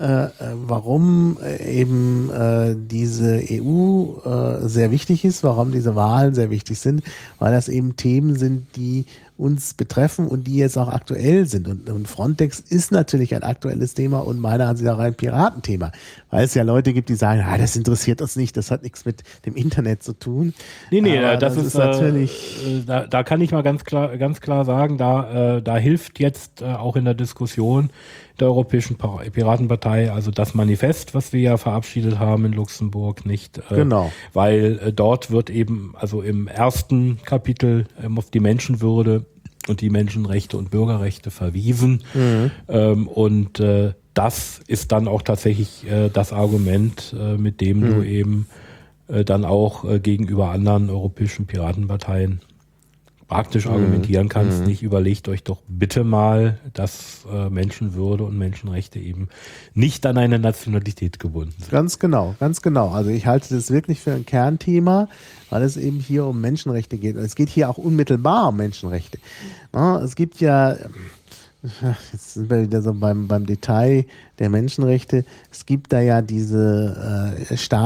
eben diese EU sehr wichtig ist, warum diese Wahlen sehr wichtig sind, weil das eben Themen sind, die uns betreffen und die jetzt auch aktuell sind. Und Frontex ist natürlich ein aktuelles Thema und meiner Ansicht nach ein Piratenthema, weil es ja Leute gibt, die sagen, das interessiert uns nicht, das hat nichts mit dem Internet zu tun. Nee, das ist natürlich. Da kann ich mal ganz klar sagen, da hilft jetzt auch in der Diskussion der Europäischen Piratenpartei, also das Manifest, was wir ja verabschiedet haben in Luxemburg, nicht? Genau. Weil dort wird eben, also im ersten Kapitel auf die Menschenwürde und die Menschenrechte und Bürgerrechte verwiesen. Und das ist dann auch tatsächlich das Argument, mit dem du eben dann auch gegenüber anderen europäischen Piratenparteien praktisch argumentieren kannst. Nicht, überlegt euch doch bitte mal, dass Menschenwürde und Menschenrechte eben nicht an eine Nationalität gebunden sind. Ganz genau. Also ich halte das wirklich für ein Kernthema, weil es eben hier um Menschenrechte geht. Und es geht hier auch unmittelbar um Menschenrechte. Es gibt ja, jetzt sind wir wieder so beim Detail der Menschenrechte, es gibt da ja diese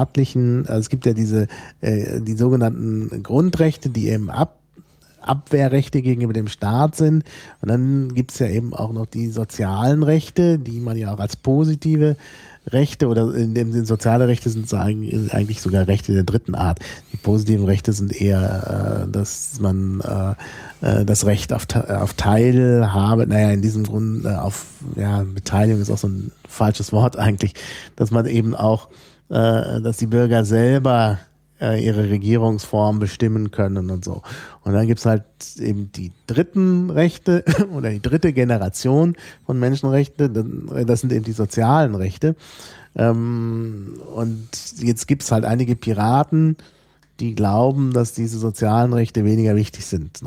es gibt ja die sogenannten Grundrechte, die eben Abwehrrechte gegenüber dem Staat sind. Und dann gibt es ja eben auch noch die sozialen Rechte, die man ja auch als positive Rechte oder in dem Sinn soziale Rechte sind eigentlich sogar Rechte der dritten Art. Die positiven Rechte sind eher, dass man das Recht auf Teilhabe, in diesem Grund Beteiligung ist auch so ein falsches Wort eigentlich, dass man eben auch, dass die Bürger selber ihre Regierungsform bestimmen können und so. Und dann gibt's halt eben die dritten Rechte oder die dritte Generation von Menschenrechten, das sind eben die sozialen Rechte. Und jetzt gibt's halt einige Piraten, die glauben, dass diese sozialen Rechte weniger wichtig sind.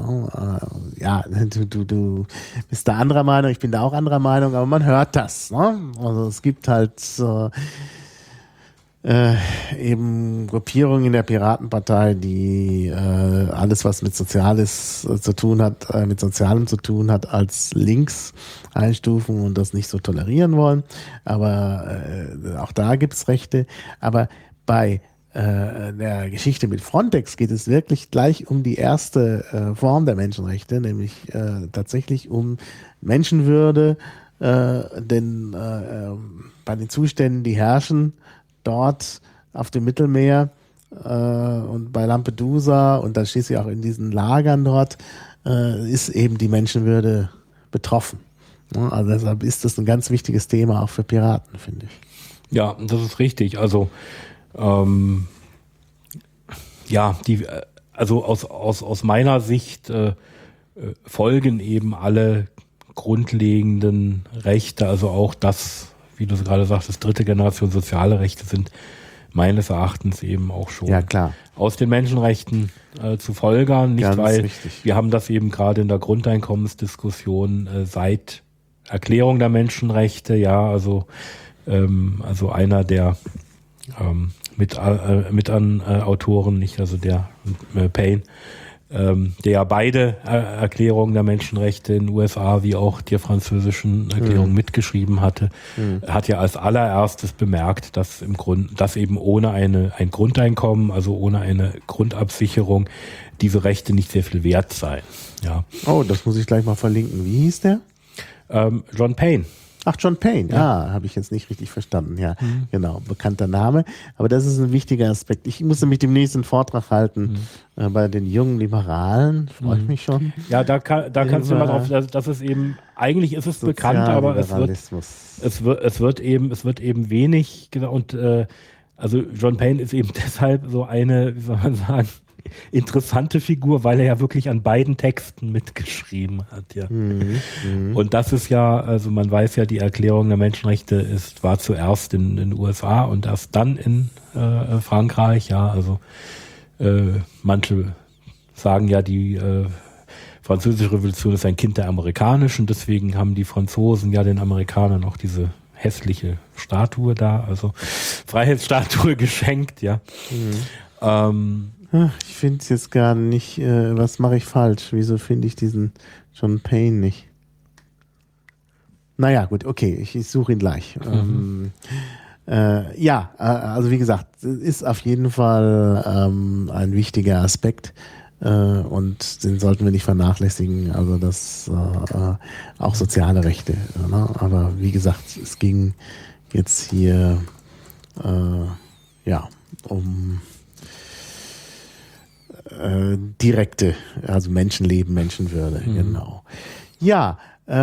Du bist da anderer Meinung, ich bin da auch anderer Meinung, aber man hört das. Also es gibt halt eben Gruppierungen in der Piratenpartei, die alles, was mit Soziales zu tun hat, mit Sozialem zu tun hat, als links einstufen und das nicht so tolerieren wollen. Aber auch da gibt's Rechte. Aber bei der Geschichte mit Frontex geht es wirklich gleich um die erste Form der Menschenrechte, nämlich tatsächlich um Menschenwürde, denn bei den Zuständen, die herrschen, dort auf dem Mittelmeer und bei Lampedusa und dann schließlich auch in diesen Lagern dort, ist eben die Menschenwürde betroffen. Ja, also deshalb ist das ein ganz wichtiges Thema auch für Piraten, finde ich. Ja, das ist richtig. Also also aus meiner Sicht folgen eben alle grundlegenden Rechte, also auch das, wie du gerade sagtest, dritte Generation soziale Rechte sind meines Erachtens eben auch schon aus den Menschenrechten zu folgern, nicht? Weil richtig. Wir haben das eben gerade in der Grundeinkommensdiskussion seit Erklärung der Menschenrechte, also einer der mit an Autoren, nicht, also der Payne, der ja beide Erklärungen der Menschenrechte in den USA wie auch die französischen Erklärungen mitgeschrieben hatte, hat ja als allererstes bemerkt, dass dass eben ohne ein Grundeinkommen, also ohne eine Grundabsicherung, diese Rechte nicht sehr viel wert seien. Ja. Oh, das muss ich gleich mal verlinken. Wie hieß der? John Payne. Ach, John Payne. Ja, habe ich jetzt nicht richtig verstanden. Ja, genau, bekannter Name. Aber das ist ein wichtiger Aspekt. Ich muss nämlich demnächst einen Vortrag halten bei den jungen Liberalen. Freue ich mich schon. Ja, da kannst du mal drauf, das ist eben, eigentlich ist es bekannt, aber es wird eben wenig, und also John Payne ist eben deshalb so eine, wie soll man sagen, interessante Figur, weil er ja wirklich an beiden Texten mitgeschrieben hat, ja. Und das ist ja, also man weiß ja, die Erklärung der Menschenrechte war zuerst in den USA und erst dann in Frankreich, ja, also manche sagen ja, die französische Revolution ist ein Kind der amerikanischen, deswegen haben die Franzosen ja den Amerikanern auch diese hässliche Statue da, also Freiheitsstatue geschenkt, ja. Ich finde es jetzt gar nicht, was mache ich falsch? Wieso finde ich diesen John Payne nicht? Naja, gut, okay, ich suche ihn gleich. Also wie gesagt, ist auf jeden Fall ein wichtiger Aspekt und den sollten wir nicht vernachlässigen, also das auch soziale Rechte. Ne? Aber wie gesagt, es ging jetzt hier um direkte, also Menschenleben, Menschenwürde, genau. Ja,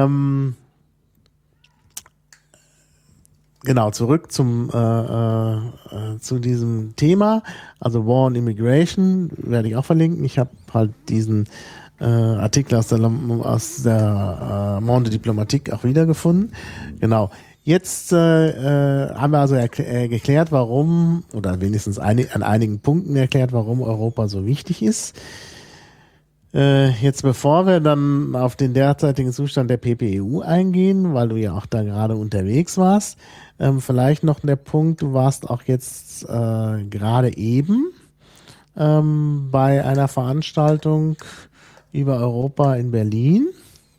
genau, zurück zu diesem Thema, also War on Immigration, werde ich auch verlinken. Ich habe halt diesen Artikel aus der Monde Diplomatique auch wiedergefunden. Genau. Jetzt haben wir also geklärt, warum, oder wenigstens an einigen Punkten erklärt, warum Europa so wichtig ist. Jetzt bevor wir dann auf den derzeitigen Zustand der PPEU eingehen, weil du ja auch da gerade unterwegs warst, vielleicht noch der Punkt, du warst auch jetzt gerade eben bei einer Veranstaltung über Europa in Berlin,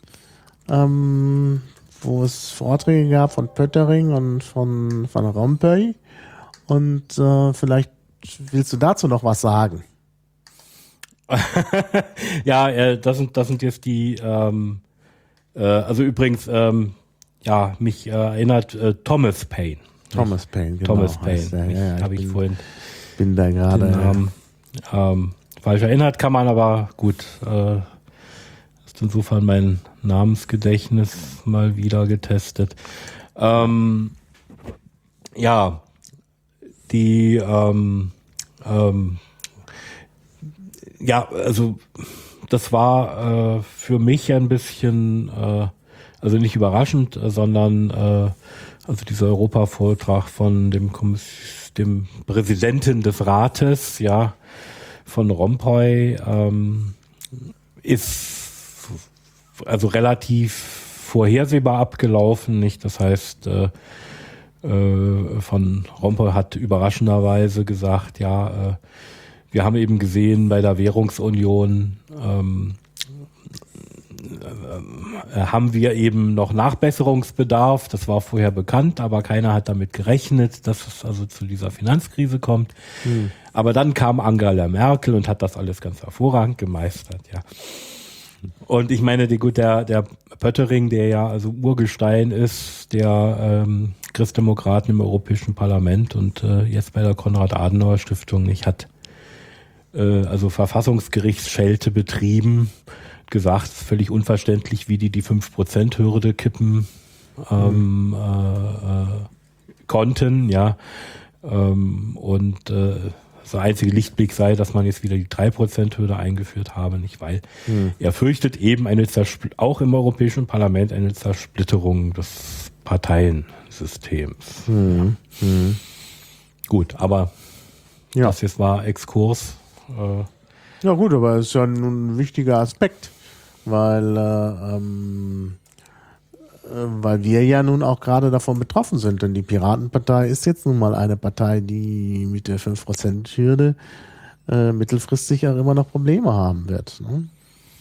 wo es Vorträge gab von Pöttering und von Van Rompuy. Und vielleicht willst du dazu noch was sagen? Ja, das sind jetzt die, also übrigens, mich erinnert Thomas Paine. Thomas Paine, genau. Thomas Paine, habe ich vorhin. Bin da gerade falsch erinnert, kann man aber gut, ist insofern mein Namensgedächtnis mal wieder getestet. Also das war für mich ein bisschen, also nicht überraschend, sondern also dieser Europa-Vortrag von dem Präsidenten des Rates, ja, von Rompuy, ist also relativ vorhersehbar abgelaufen, nicht? Das heißt, von Rompuy hat überraschenderweise gesagt, ja, wir haben eben gesehen bei der Währungsunion, haben wir eben noch Nachbesserungsbedarf. Das war vorher bekannt, aber keiner hat damit gerechnet, dass es also zu dieser Finanzkrise kommt. Aber dann kam Angela Merkel und hat das alles ganz hervorragend gemeistert, ja. Und ich meine, der Pöttering, der ja also Urgestein ist, der Christdemokraten im Europäischen Parlament und jetzt bei der Konrad-Adenauer-Stiftung nicht hat, also Verfassungsgerichtsschelte betrieben, gesagt, es ist völlig unverständlich, wie die 5%-Hürde kippen konnten, ja. Und der einzige Lichtblick sei, dass man jetzt wieder die 3%-Hürde eingeführt habe, nicht, weil er fürchtet eben auch im Europäischen Parlament eine Zersplitterung des Parteiensystems. Gut, aber das jetzt war Exkurs. Ja gut, aber es ist ja ein wichtiger Aspekt, weil wir ja nun auch gerade davon betroffen sind, denn die Piratenpartei ist jetzt nun mal eine Partei, die mit der 5%-Hürde mittelfristig auch immer noch Probleme haben wird. Ne?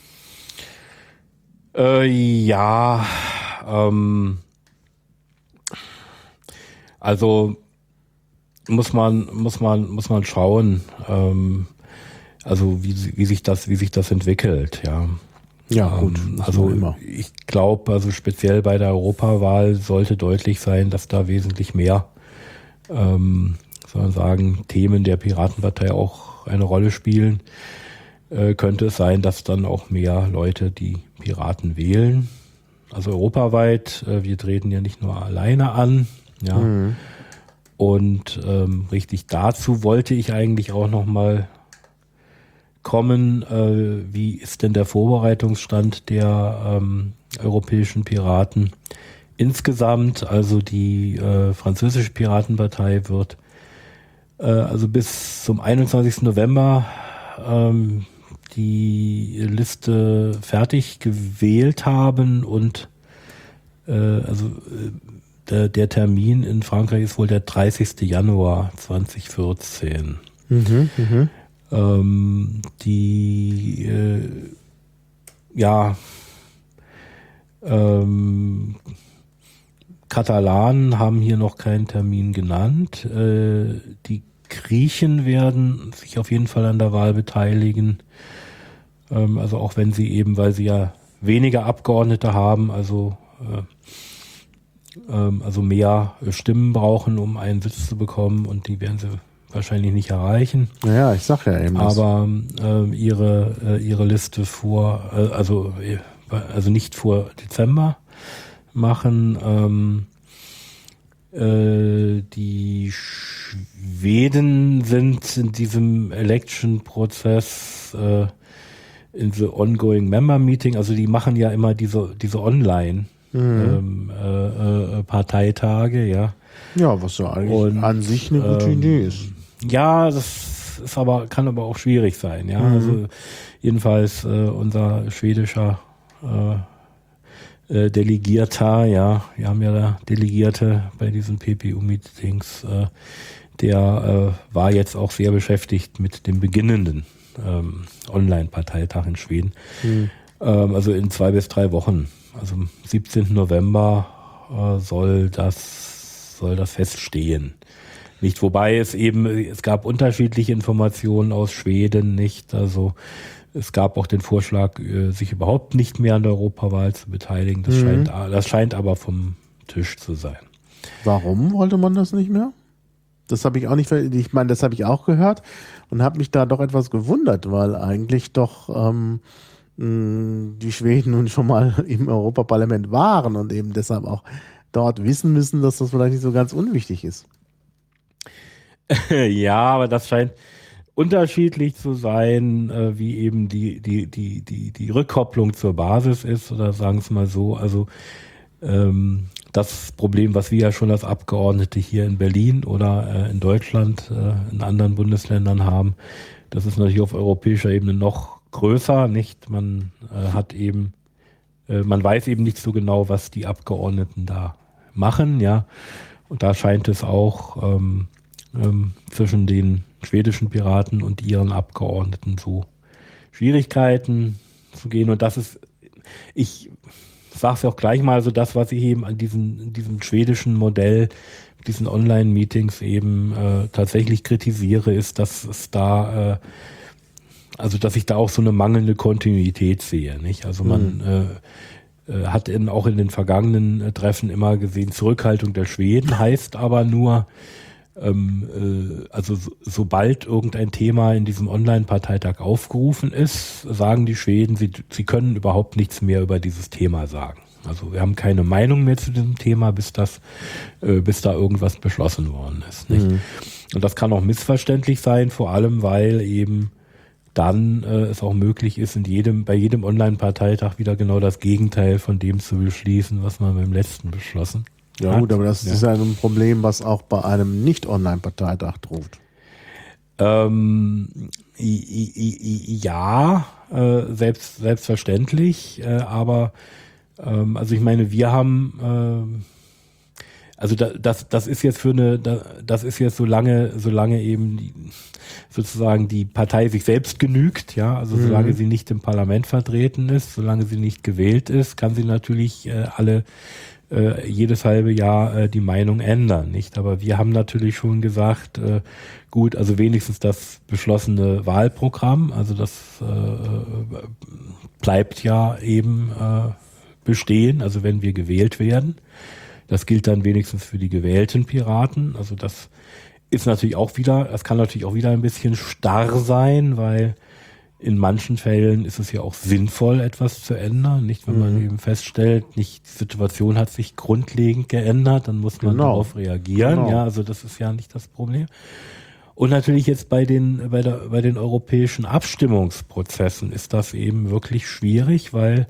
Also muss man schauen, also wie sich das entwickelt, ja. Ja, gut. Also ich glaube, also speziell bei der Europawahl sollte deutlich sein, dass da wesentlich mehr, soll man sagen, Themen der Piratenpartei auch eine Rolle spielen. Könnte es sein, dass dann auch mehr Leute die Piraten wählen. Also europaweit, wir treten ja nicht nur alleine an, ja. Und richtig dazu wollte ich eigentlich auch noch mal kommen, wie ist denn der Vorbereitungsstand der europäischen Piraten insgesamt? Also die französische Piratenpartei wird also bis zum 21. November die Liste fertig gewählt haben und der Termin in Frankreich ist wohl der 30. Januar 2014. Katalanen haben hier noch keinen Termin genannt. Die Griechen werden sich auf jeden Fall an der Wahl beteiligen. Also auch wenn sie eben, weil sie ja weniger Abgeordnete haben, also mehr Stimmen brauchen, um einen Sitz zu bekommen, und die werden sie wahrscheinlich nicht erreichen. Ja, ich sag ja eben. Aber ihre Liste also nicht vor Dezember machen. Die Schweden sind in diesem Election-Prozess in the ongoing member meeting, also die machen ja immer diese Online Parteitage, ja. Ja, was ja eigentlich an sich eine gute Idee ist. Ja, das ist kann aber auch schwierig sein, ja. Also jedenfalls unser schwedischer Delegierter, ja, wir haben ja da Delegierte bei diesen PPU-Meetings, der war jetzt auch sehr beschäftigt mit dem beginnenden Online-Parteitag in Schweden. Also in 2 bis 3 Wochen, also am 17. November soll das feststehen. Nicht, wobei es gab unterschiedliche Informationen aus Schweden, nicht, also es gab auch den Vorschlag, sich überhaupt nicht mehr an der Europawahl zu beteiligen. Das scheint aber vom Tisch zu sein. Warum wollte man das nicht mehr? Das habe ich auch nicht, ich meine, das habe ich auch gehört und habe mich da doch etwas gewundert, weil eigentlich doch die Schweden nun schon mal im Europaparlament waren und eben deshalb auch dort wissen müssen, dass das vielleicht nicht so ganz unwichtig ist. Ja, aber das scheint unterschiedlich zu sein, wie eben die Rückkopplung zur Basis ist, oder sagen wir es mal so. Also das Problem, was wir ja schon als Abgeordnete hier in Berlin oder in Deutschland, in anderen Bundesländern haben, das ist natürlich auf europäischer Ebene noch größer, nicht? Man man weiß eben nicht so genau, was die Abgeordneten da machen, ja. Und da scheint es auch zwischen den schwedischen Piraten und ihren Abgeordneten so Schwierigkeiten zu gehen. Und das ist, ich sage es auch gleich mal, so das, was ich eben an diesem schwedischen Modell, diesen Online-Meetings eben tatsächlich kritisiere, ist, dass es da, also dass ich da auch so eine mangelnde Kontinuität sehe. Nicht? Also man hat auch in den vergangenen Treffen immer gesehen, Zurückhaltung der Schweden heißt aber nur, also sobald irgendein Thema in diesem Online-Parteitag aufgerufen ist, sagen die Schweden, sie können überhaupt nichts mehr über dieses Thema sagen. Also wir haben keine Meinung mehr zu diesem Thema, bis da irgendwas beschlossen worden ist. Nicht? Und das kann auch missverständlich sein, vor allem weil eben dann es auch möglich ist, bei jedem Online-Parteitag wieder genau das Gegenteil von dem zu beschließen, was man beim letzten beschlossen hat. Ja gut, aber das ist ja ein Problem, was auch bei einem Nicht-Online-Parteitag droht. Selbstverständlich, aber also ich meine, wir haben also das ist jetzt das ist jetzt solange eben sozusagen die Partei sich selbst genügt, ja, also solange sie nicht im Parlament vertreten ist, solange sie nicht gewählt ist, kann sie natürlich jedes halbe Jahr die Meinung ändern, nicht? Aber wir haben natürlich schon gesagt, gut, also wenigstens das beschlossene Wahlprogramm, also das bleibt ja eben bestehen, also wenn wir gewählt werden. Das gilt dann wenigstens für die gewählten Piraten. Also das ist natürlich das kann natürlich auch wieder ein bisschen starr sein, weil in manchen Fällen ist es ja auch sinnvoll, etwas zu ändern. Nicht, wenn man eben feststellt, die Situation hat sich grundlegend geändert, dann muss man darauf reagieren. Genau. Ja, also das ist ja nicht das Problem. Und natürlich jetzt bei den europäischen Abstimmungsprozessen ist das eben wirklich schwierig, weil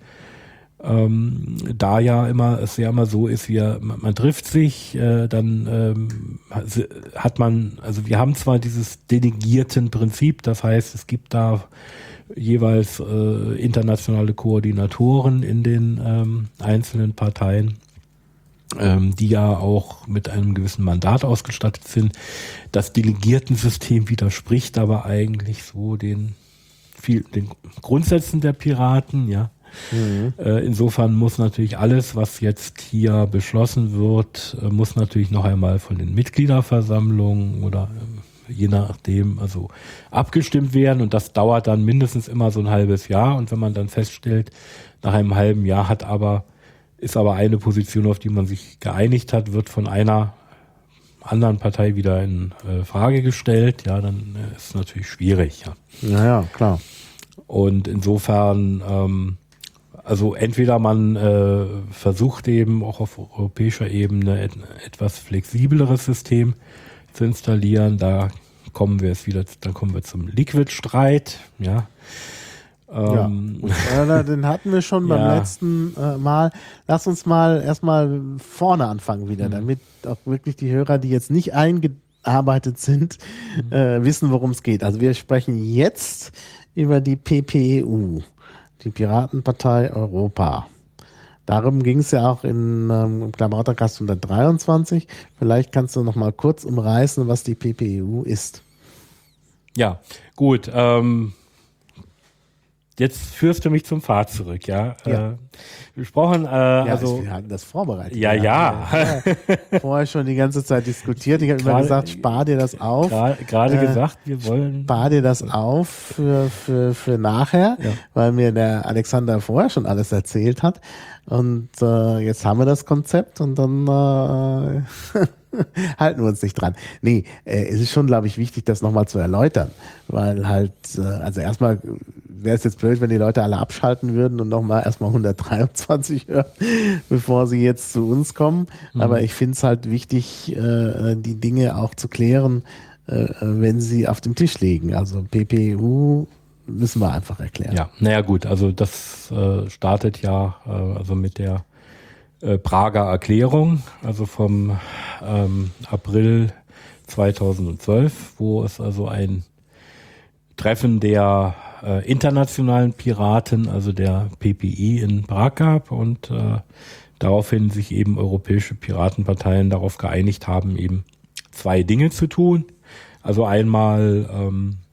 da es ja immer so ist, man trifft sich, dann hat man, also wir haben zwar dieses Delegiertenprinzip, das heißt, es gibt da jeweils internationale Koordinatoren in den einzelnen Parteien, die ja auch mit einem gewissen Mandat ausgestattet sind. Das Delegiertensystem widerspricht aber eigentlich so den Grundsätzen der Piraten, ja. Insofern muss natürlich alles, was jetzt hier beschlossen wird, muss natürlich noch einmal von den Mitgliederversammlungen oder je nachdem also abgestimmt werden, und das dauert dann mindestens immer so ein halbes Jahr, und wenn man dann feststellt, nach einem halben Jahr ist aber eine Position, auf die man sich geeinigt hat, wird von einer anderen Partei wieder in Frage gestellt, ja, dann ist es natürlich schwierig. Ja. Ja, klar. Und insofern also entweder man versucht eben auch auf europäischer Ebene ein etwas flexibleres System zu installieren. Dann kommen wir zum Liquid-Streit, ja. Den hatten wir schon beim letzten Mal. Lass uns mal erstmal vorne anfangen wieder, damit auch wirklich die Hörer, die jetzt nicht eingearbeitet sind, wissen, worum es geht. Also wir sprechen jetzt über die PPEU. Die Piratenpartei Europa. Darum ging es ja auch im Klamautercast 123. Vielleicht kannst du noch mal kurz umreißen, was die PPEU ist. Ja, gut. Jetzt führst du mich zum Pfad zurück, ja. Besprochen, also wir hatten das vorbereitet. Ja. Vorher schon die ganze Zeit diskutiert. Ich habe immer gesagt, spar dir das auf. Gerade gesagt, wir wollen. Spar dir das auf für nachher, weil mir der Alexander vorher schon alles erzählt hat. Und jetzt haben wir das Konzept und dann halten wir uns nicht dran. Nee, es ist schon, glaube ich, wichtig, das nochmal zu erläutern, weil halt, also erstmal wäre es jetzt blöd, wenn die Leute alle abschalten würden und nochmal erstmal 123 hören, bevor sie jetzt zu uns kommen. Aber ich finde es halt wichtig, die Dinge auch zu klären, wenn sie auf dem Tisch liegen. Also PPEU müssen wir einfach erklären. Ja, naja gut, also das startet ja also mit der Prager Erklärung, also vom April 2012, wo es also ein Treffen der internationalen Piraten, also der PPI in Prag gab, und daraufhin sich eben europäische Piratenparteien darauf geeinigt haben, eben 2 Dinge zu tun. Also einmal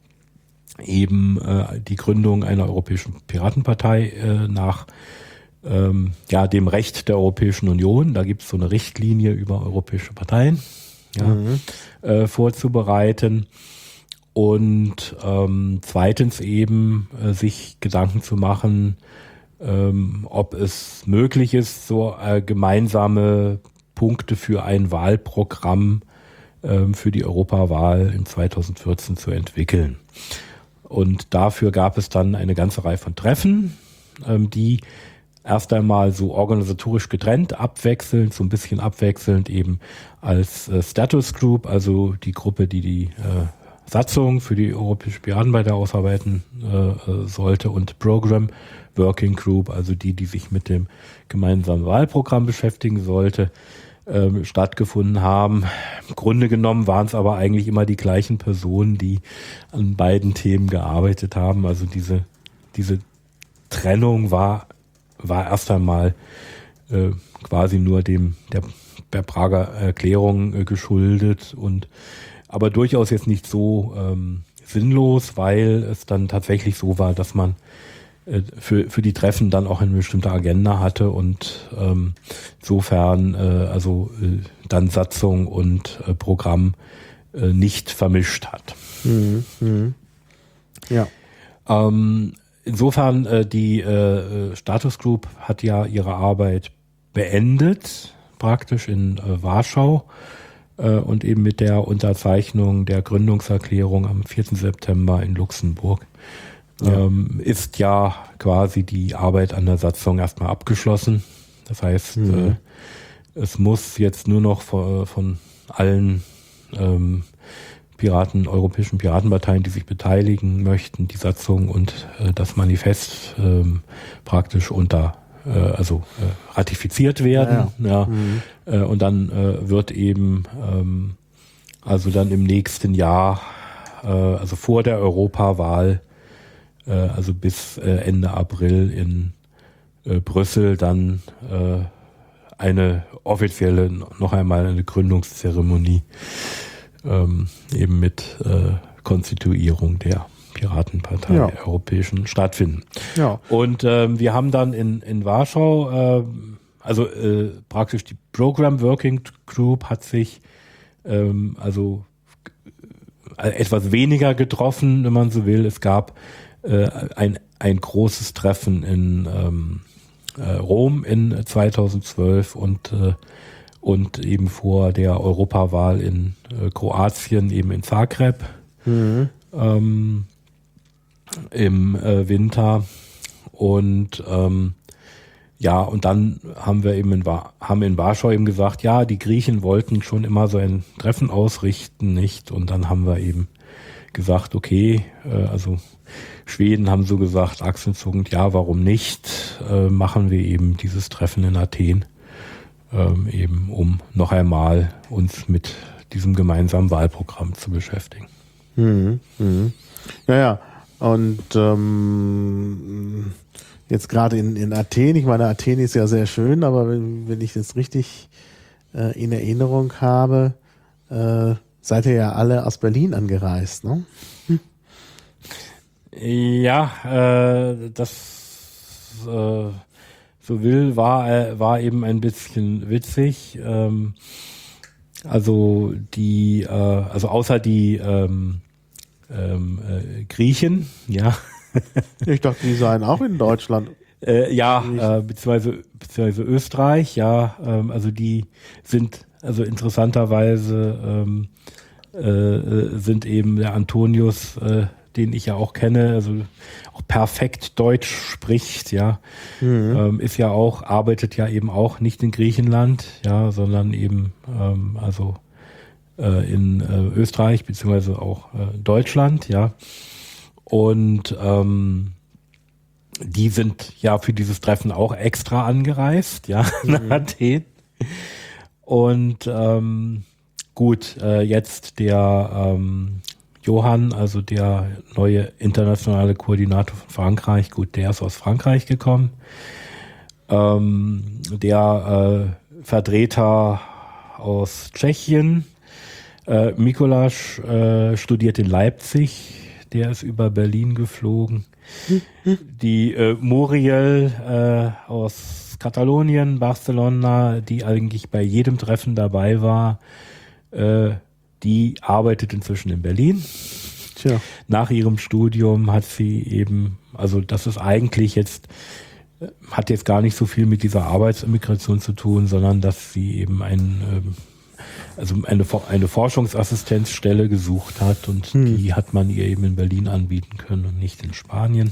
die Gründung einer europäischen Piratenpartei nach dem Recht der Europäischen Union. Da gibt es so eine Richtlinie über europäische Parteien vorzubereiten. Und zweitens eben sich Gedanken zu machen, ob es möglich ist, so gemeinsame Punkte für ein Wahlprogramm für die Europawahl in 2014 zu entwickeln. Und dafür gab es dann eine ganze Reihe von Treffen, die erst einmal so organisatorisch getrennt, so ein bisschen abwechselnd eben als Status Group, also die Gruppe, die Satzung für die Europäische Piratenpartei ausarbeiten sollte, und Program Working Group, also die sich mit dem gemeinsamen Wahlprogramm beschäftigen sollte, stattgefunden haben. Im Grunde genommen waren es aber eigentlich immer die gleichen Personen, die an beiden Themen gearbeitet haben. Also diese Trennung war erst einmal quasi nur der Prager Erklärung geschuldet, aber durchaus jetzt nicht so sinnlos, weil es dann tatsächlich so war, dass man für die Treffen dann auch eine bestimmte Agenda hatte und insofern dann Satzung und Programm nicht vermischt hat. Ja. Insofern die Status Group hat ja ihre Arbeit beendet, praktisch in Warschau, und eben mit der Unterzeichnung der Gründungserklärung am 4. September in Luxemburg ist ja quasi die Arbeit an der Satzung erstmal abgeschlossen. Das heißt, es muss jetzt nur noch von allen europäischen Piratenparteien, die sich beteiligen möchten, die Satzung und das Manifest praktisch ratifiziert werden. Und dann wird eben dann im nächsten Jahr, also vor der Europawahl, also bis Ende April in Brüssel dann noch einmal eine Gründungszeremonie eben mit Konstituierung der Piratenpartei der Europäischen stattfinden. Ja. Und wir haben dann in Warschau, praktisch die Program Working Group hat sich etwas weniger getroffen, wenn man so will. Es gab ein großes Treffen in Rom in 2012 und eben vor der Europawahl in Kroatien, eben in Zagreb im Winter. Und und dann haben wir eben in Warschau eben gesagt, ja, die Griechen wollten schon immer so ein Treffen ausrichten, nicht? Und dann haben wir eben gesagt, okay, Schweden haben so gesagt, achselzuckend, ja, warum nicht? Machen wir eben dieses Treffen in Athen, eben um noch einmal uns mit diesem gemeinsamen Wahlprogramm zu beschäftigen. Ja. Und jetzt gerade in Athen, ich meine, Athen ist ja sehr schön, aber wenn ich das richtig in Erinnerung habe, seid ihr ja alle aus Berlin angereist, ne? Ja, das war eben ein bisschen witzig. Außer die Griechen, ja. Ich dachte, die seien auch in Deutschland. Beziehungsweise Österreich, ja. Die sind, interessanterweise sind eben der Antonius, den ich ja auch kenne, auch perfekt Deutsch spricht, ja, arbeitet ja eben auch nicht in Griechenland, ja, sondern eben in Österreich beziehungsweise auch Deutschland, ja. Und die sind ja für dieses Treffen auch extra angereist, ja, nach Athen. Und jetzt der Johann, also der neue internationale Koordinator von Frankreich, der ist aus Frankreich gekommen. Der Vertreter aus Tschechien, Mikuláš, studiert in Leipzig, der ist über Berlin geflogen. Die Muriel aus Katalonien, Barcelona, die eigentlich bei jedem Treffen dabei war, die arbeitet inzwischen in Berlin. Tja. Nach ihrem Studium hat sie eben, also das ist eigentlich jetzt, hat jetzt gar nicht so viel mit dieser Arbeitsimmigration zu tun, sondern dass sie eben eine Forschungsassistenzstelle gesucht hat und die hat man ihr eben in Berlin anbieten können und nicht in Spanien.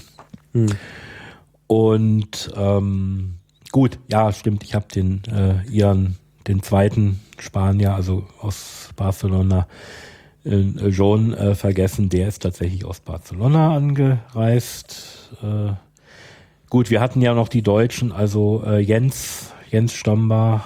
Und gut, ja, stimmt, ich habe den zweiten Spanier, also aus Barcelona, Joan, vergessen, der ist tatsächlich aus Barcelona angereist. Gut, wir hatten ja noch die Deutschen, also Jens Stomba,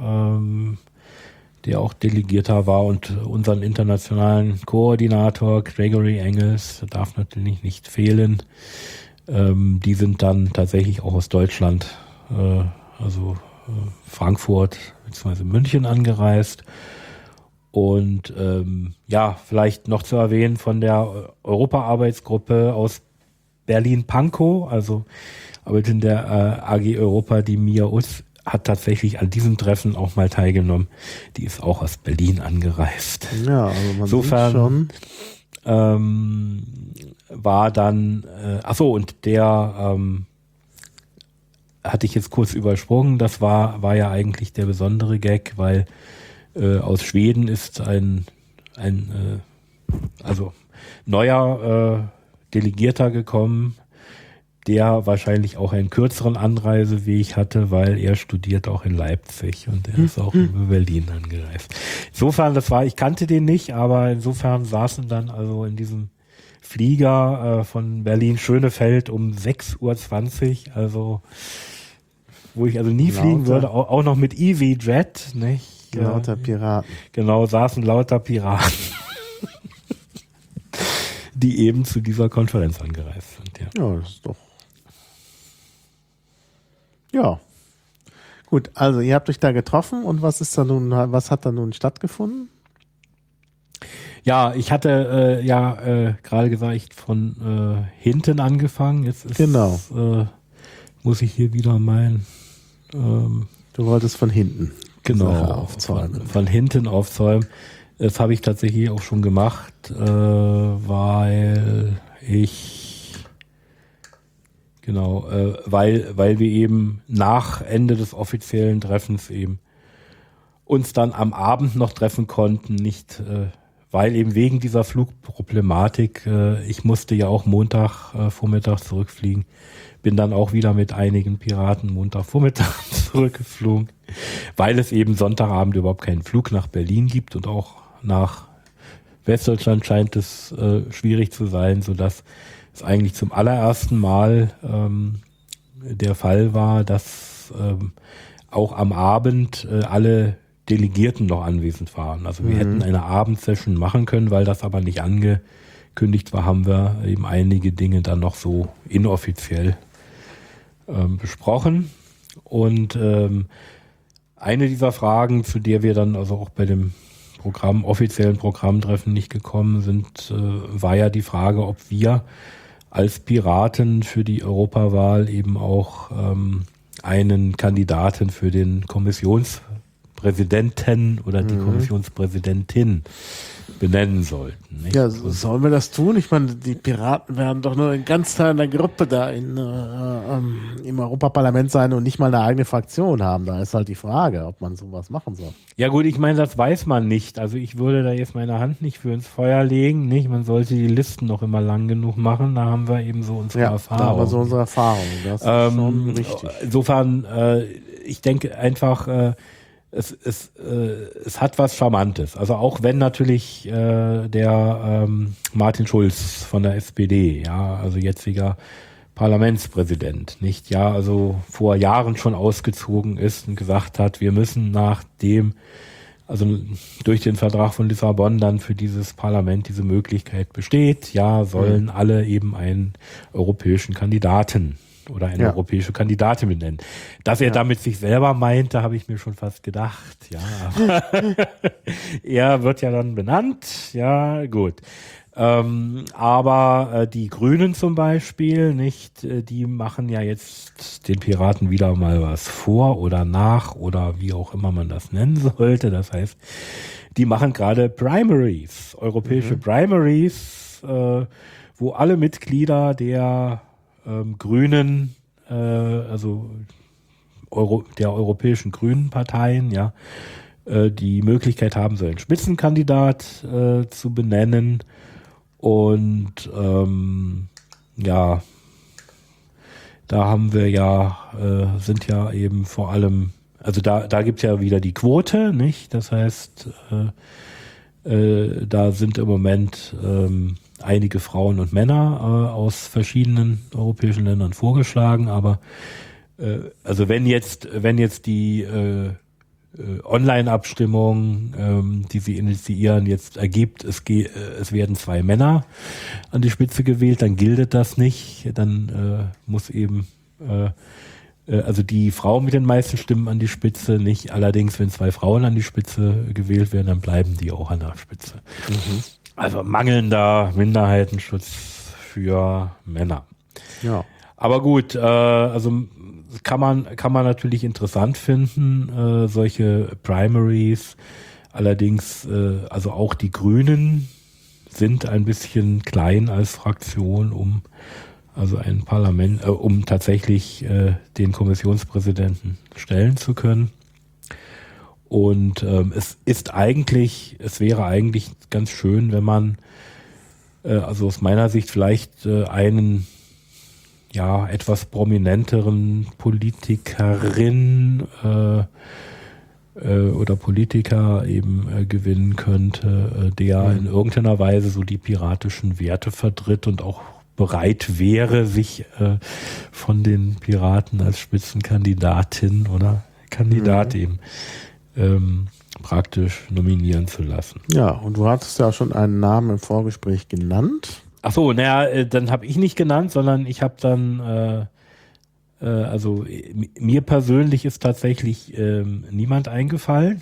der auch Delegierter war, und unseren internationalen Koordinator Gregory Engels, der darf natürlich nicht fehlen. Die sind dann tatsächlich auch aus Deutschland, also Frankfurt bzw. München angereist. Und ja, vielleicht noch zu erwähnen von der Europa-Arbeitsgruppe aus Berlin-Pankow, also arbeitet in der AG Europa, die Mia Utz hat tatsächlich an diesem Treffen auch mal teilgenommen. Die ist auch aus Berlin angereist. Ja, also man insofern sieht schon. War dann, und der hatte ich jetzt kurz übersprungen, das war ja eigentlich der besondere Gag, weil aus Schweden ist ein neuer Delegierter gekommen, der wahrscheinlich auch einen kürzeren Anreiseweg hatte, weil er studiert auch in Leipzig und er ist auch über Berlin angereist. Insofern, ich kannte den nicht, aber insofern saßen dann also in diesem Flieger von Berlin-Schönefeld um 6:20 Uhr, also wo ich also nie fliegen würde, auch noch mit EasyJet, nicht? Lauter Piraten. Genau, saßen lauter Piraten, die eben zu dieser Konferenz angereist sind. Ja, das ist doch. Ja. Gut, also ihr habt euch da getroffen und was hat da nun stattgefunden? Ja, ich hatte gerade gesagt, von hinten angefangen. Jetzt ist, genau. Muss ich hier wieder du wolltest von hinten. Genau, von hinten aufzäumen. Das habe ich tatsächlich auch schon gemacht, weil wir eben nach Ende des offiziellen Treffens eben uns dann am Abend noch treffen konnten, nicht, weil eben wegen dieser Flugproblematik, ich musste ja auch Montagvormittag zurückfliegen, bin dann auch wieder mit einigen Piraten Montagvormittag zurückgeflogen, weil es eben Sonntagabend überhaupt keinen Flug nach Berlin gibt und auch nach Westdeutschland scheint es schwierig zu sein, sodass es eigentlich zum allerersten Mal der Fall war, dass auch am Abend alle Delegierten noch anwesend waren. Also wir hätten eine Abendsession machen können, weil das aber nicht angekündigt war, haben wir eben einige Dinge dann noch so inoffiziell besprochen. Und eine dieser Fragen, zu der wir dann also auch bei dem offiziellen Programmtreffen nicht gekommen sind, war ja die Frage, ob wir als Piraten für die Europawahl eben auch einen Kandidaten für den Kommissionspräsidenten oder die Kommissionspräsidentin benennen sollten. Nicht? Ja, sollen wir das tun? Ich meine, die Piraten werden doch nur ein ganz kleiner Gruppe da im Europaparlament sein und nicht mal eine eigene Fraktion haben. Da ist halt die Frage, ob man sowas machen soll. Ja gut, ich meine, das weiß man nicht. Also ich würde da jetzt meine Hand nicht für ins Feuer legen. Nicht? Man sollte die Listen noch immer lang genug machen. Da haben wir eben so unsere Erfahrung. Da haben wir so unsere Erfahrung. Das ist schon richtig. Insofern, ich denke einfach, es hat was Charmantes. Also auch wenn natürlich der Martin Schulz von der SPD, ja, also jetziger Parlamentspräsident, nicht, ja, also vor Jahren schon ausgezogen ist und gesagt hat, wir müssen durch den Vertrag von Lissabon dann für dieses Parlament diese Möglichkeit besteht, ja, sollen alle eben einen europäischen Kandidaten oder eine europäische Kandidatin benennen. Dass er damit sich selber meinte, habe ich mir schon fast gedacht. Ja, aber er wird ja dann benannt. Ja, gut. Aber die Grünen zum Beispiel, nicht, die machen ja jetzt den Piraten wieder mal was vor oder nach oder wie auch immer man das nennen sollte. Das heißt, die machen gerade Primaries, europäische Primaries, wo alle Mitglieder der Grünen, also der europäischen Grünen Parteien, ja, die Möglichkeit haben, so einen Spitzenkandidat zu benennen. Und ja, da haben wir sind ja eben vor allem, also da gibt es ja wieder die Quote, nicht? Das heißt, da sind im Moment einige Frauen und Männer aus verschiedenen europäischen Ländern vorgeschlagen, aber also wenn jetzt die Online-Abstimmung, die sie initiieren, jetzt ergibt, es werden 2 Männer an die Spitze gewählt, dann gilt das nicht. Dann muss eben also die Frau mit den meisten Stimmen an die Spitze nicht. Allerdings, wenn 2 Frauen an die Spitze gewählt werden, dann bleiben die auch an der Spitze. Also mangelnder Minderheitenschutz für Männer. Ja. Aber gut, also kann man natürlich interessant finden, solche Primaries. Allerdings, also auch die Grünen sind ein bisschen klein als Fraktion, um also ein Parlament, um tatsächlich den Kommissionspräsidenten stellen zu können. Und es wäre eigentlich ganz schön, wenn man, also aus meiner Sicht vielleicht einen etwas prominenteren Politikerin oder Politiker eben gewinnen könnte, der in irgendeiner Weise so die piratischen Werte vertritt und auch bereit wäre, sich von den Piraten als Spitzenkandidatin oder Kandidat eben praktisch nominieren zu lassen. Ja, und du hattest ja schon einen Namen im Vorgespräch genannt. Ach so, dann habe ich nicht genannt, sondern ich habe dann, also mir persönlich ist tatsächlich niemand eingefallen.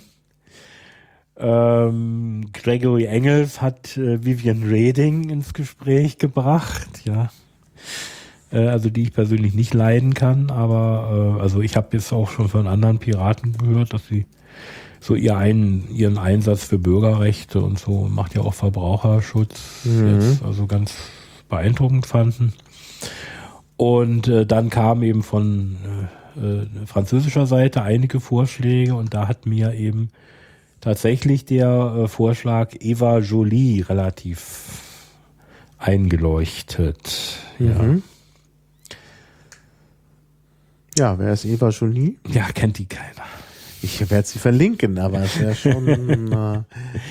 Gregory Engels hat Vivian Reding ins Gespräch gebracht, ja. Also die ich persönlich nicht leiden kann, aber also ich habe jetzt auch schon von anderen Piraten gehört, dass sie so ihren Einsatz für Bürgerrechte und so, macht ja auch Verbraucherschutz, jetzt also ganz beeindruckend fanden. Und dann kamen eben von französischer Seite einige Vorschläge und da hat mir eben tatsächlich der Vorschlag Eva Joly relativ eingeleuchtet. Ja, wer ist Eva Joly? Ja, kennt die keiner. Ich werde sie verlinken, aber es wäre schon gut,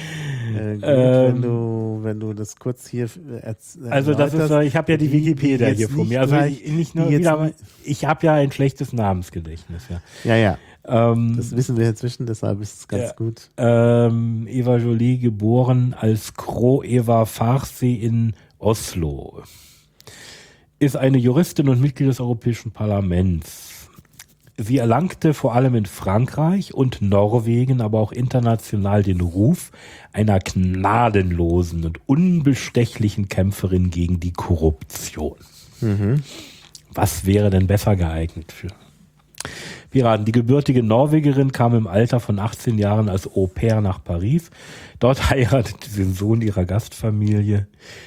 wenn du das kurz hier also das ist, ich habe ja die Wikipedia hier vor mir. Also ich habe ja ein schlechtes Namensgedächtnis. Ja. Das wissen wir inzwischen, deshalb ist es ganz gut. Eva Joly, geboren als Gro Eva Farsi in Oslo, ist eine Juristin und Mitglied des Europäischen Parlaments. Sie erlangte vor allem in Frankreich und Norwegen, aber auch international den Ruf einer gnadenlosen und unbestechlichen Kämpferin gegen die Korruption. Was wäre denn besser geeignet für Piraten? Die gebürtige Norwegerin kam im Alter von 18 Jahren als Au-pair nach Paris. Dort heiratete sie den Sohn ihrer Gastfamilie.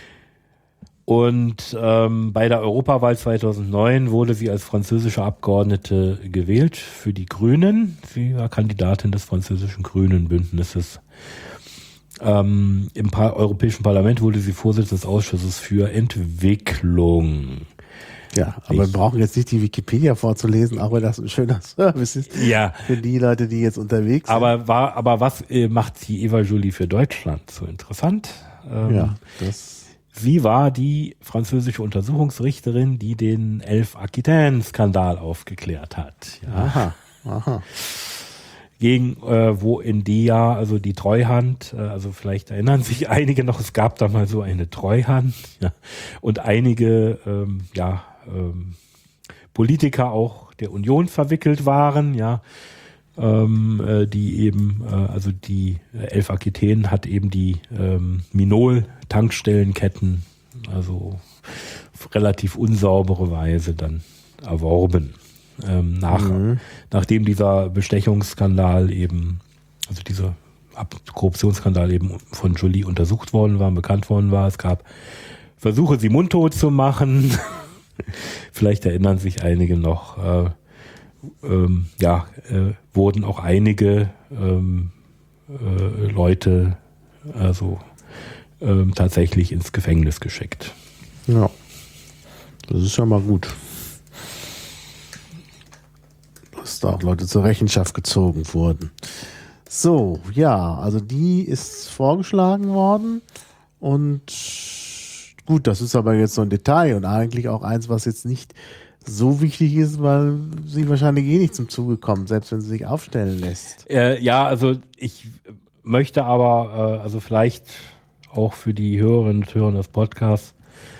Und bei der Europawahl 2009 wurde sie als französische Abgeordnete gewählt für die Grünen. Sie war Kandidatin des französischen Grünen-Bündnisses. Im Europäischen Parlament wurde sie Vorsitzende des Ausschusses für Entwicklung. Ja, aber wir brauchen jetzt nicht die Wikipedia vorzulesen, auch wenn das ein schöner Service ist für die Leute, die jetzt unterwegs sind. Aber was macht die Eva Joly für Deutschland so interessant? Sie war die französische Untersuchungsrichterin, die den 11 Aquitaine-Skandal aufgeklärt hat. Ja. Aha. Gegen, wo in DIA, also die Treuhand, also vielleicht erinnern sich einige noch, es gab da mal so eine Treuhand, und einige, Politiker auch der Union verwickelt waren, ja, die eben, also die Elf Aquitaine hat eben die Minol-Tankstellenketten, also auf relativ unsaubere Weise dann erworben. Nachdem dieser Bestechungsskandal eben, also dieser Korruptionsskandal eben von Joly untersucht worden war, bekannt worden war. Es gab Versuche, sie mundtot zu machen. Vielleicht erinnern sich einige noch. Wurden auch einige Leute tatsächlich ins Gefängnis geschickt. Ja, das ist ja mal gut. Dass da auch Leute zur Rechenschaft gezogen wurden. So, ja, also die ist vorgeschlagen worden und gut, das ist aber jetzt so ein Detail und eigentlich auch eins, was jetzt nicht so wichtig ist, weil sie wahrscheinlich eh nicht zum Zuge kommt, selbst wenn sie sich aufstellen lässt. Also ich möchte aber, also vielleicht auch für die Hörerinnen und Hörer des Podcasts,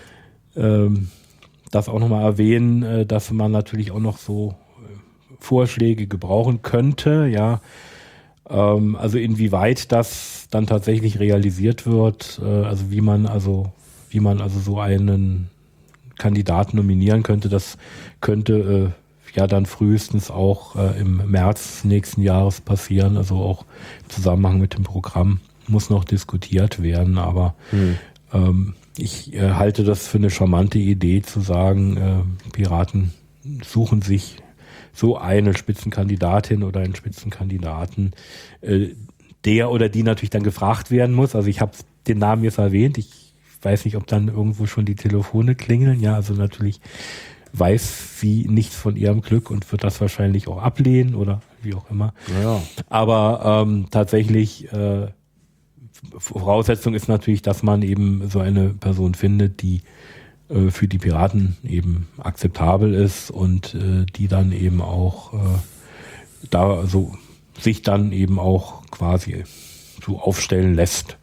das auch nochmal erwähnen, dass man natürlich auch noch so Vorschläge gebrauchen könnte, ja. Also inwieweit das dann tatsächlich realisiert wird, also wie man so einen Kandidaten nominieren könnte, das könnte dann frühestens auch im März nächsten Jahres passieren, also auch im Zusammenhang mit dem Programm muss noch diskutiert werden, aber ich halte das für eine charmante Idee zu sagen, Piraten suchen sich so eine Spitzenkandidatin oder einen Spitzenkandidaten, der oder die natürlich dann gefragt werden muss. Also ich habe den Namen jetzt erwähnt, ich weiß nicht, ob dann irgendwo schon die Telefone klingeln. Ja, also natürlich weiß sie nichts von ihrem Glück und wird das wahrscheinlich auch ablehnen oder wie auch immer. Ja. Aber tatsächlich Voraussetzung ist natürlich, dass man eben so eine Person findet, die für die Piraten eben akzeptabel ist und die dann eben auch sich dann eben auch quasi so aufstellen lässt.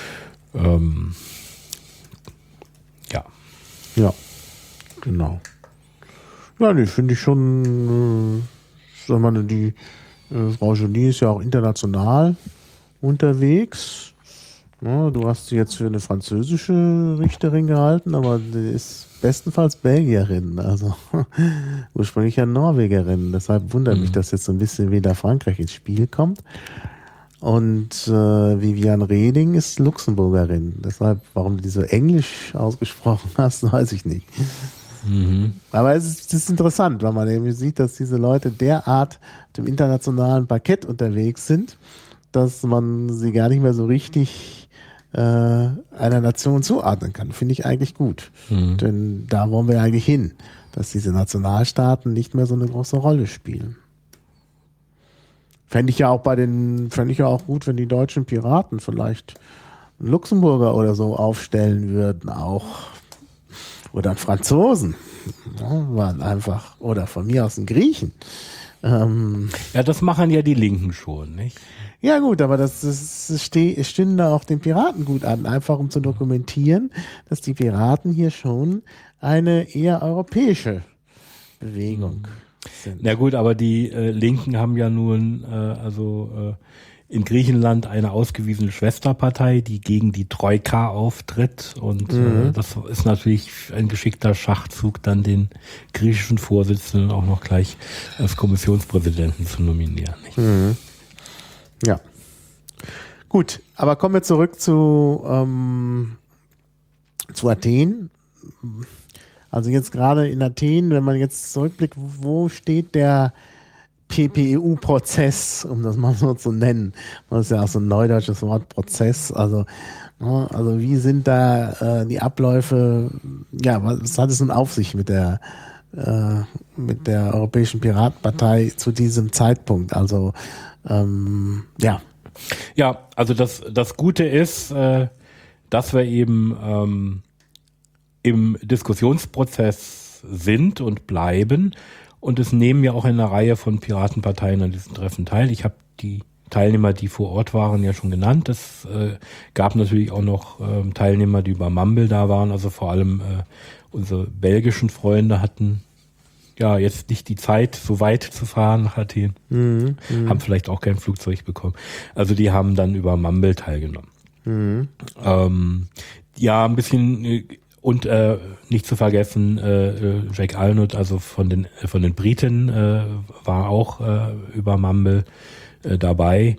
Ja, genau. Ja, die finde ich schon, die Frau Joly ist ja auch international unterwegs. Ja, du hast sie jetzt für eine französische Richterin gehalten, aber die ist bestenfalls Belgierin, also ursprünglich ja Norwegerin. Deshalb wundert mich, dass jetzt so ein bisschen wieder Frankreich ins Spiel kommt. Und Viviane Reding ist Luxemburgerin. Deshalb, warum du die so englisch ausgesprochen hast, weiß ich nicht. Aber es ist interessant, weil man eben sieht, dass diese Leute derart im internationalen Parkett unterwegs sind, dass man sie gar nicht mehr so richtig einer Nation zuordnen kann. Finde ich eigentlich gut. Denn da wollen wir eigentlich hin, dass diese Nationalstaaten nicht mehr so eine große Rolle spielen. Fände ich ja auch gut, wenn die deutschen Piraten vielleicht einen Luxemburger oder so aufstellen würden auch. Oder einen Franzosen. Ja, waren einfach. Oder von mir aus einen Griechen. Ja, das machen ja die Linken schon, nicht? Ja gut, aber das stünde auch den Piraten gut an, einfach um zu dokumentieren, dass die Piraten hier schon eine eher europäische Bewegung sind. Na gut, aber die Linken haben ja nun in Griechenland eine ausgewiesene Schwesterpartei, die gegen die Troika auftritt und das ist natürlich ein geschickter Schachzug, dann den griechischen Vorsitzenden auch noch gleich als Kommissionspräsidenten zu nominieren. Nicht? Ja. Gut, aber kommen wir zurück zu Athen. Also jetzt gerade in Athen, wenn man jetzt zurückblickt, wo steht der PPEU-Prozess, um das mal so zu nennen? Das ist ja auch so ein neudeutsches Wort, Prozess. Also wie sind da die Abläufe? Ja, was hat es nun auf sich mit der Europäischen Piratenpartei zu diesem Zeitpunkt? Also Ja, also das Gute ist, dass wir eben im Diskussionsprozess sind und bleiben und es nehmen ja auch eine Reihe von Piratenparteien an diesen Treffen teil. Ich habe die Teilnehmer, die vor Ort waren, ja schon genannt. Es gab natürlich auch noch Teilnehmer, die über Mumble da waren, also vor allem unsere belgischen Freunde hatten ja jetzt nicht die Zeit, so weit zu fahren nach Athen. Haben vielleicht auch kein Flugzeug bekommen. Also die haben dann über Mumble teilgenommen. Ja, ein bisschen und nicht zu vergessen, Jack Arnott, also von den Briten, war auch über Mumble dabei.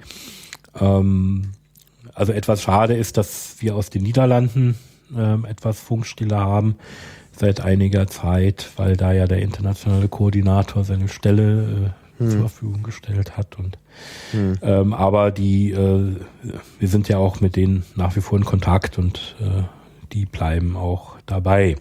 Also etwas schade ist, dass wir aus den Niederlanden etwas Funkstille haben seit einiger Zeit, weil da ja der internationale Koordinator seine Stelle zur Verfügung gestellt hat. Und aber wir sind ja auch mit denen nach wie vor in Kontakt und die bleiben auch dabei.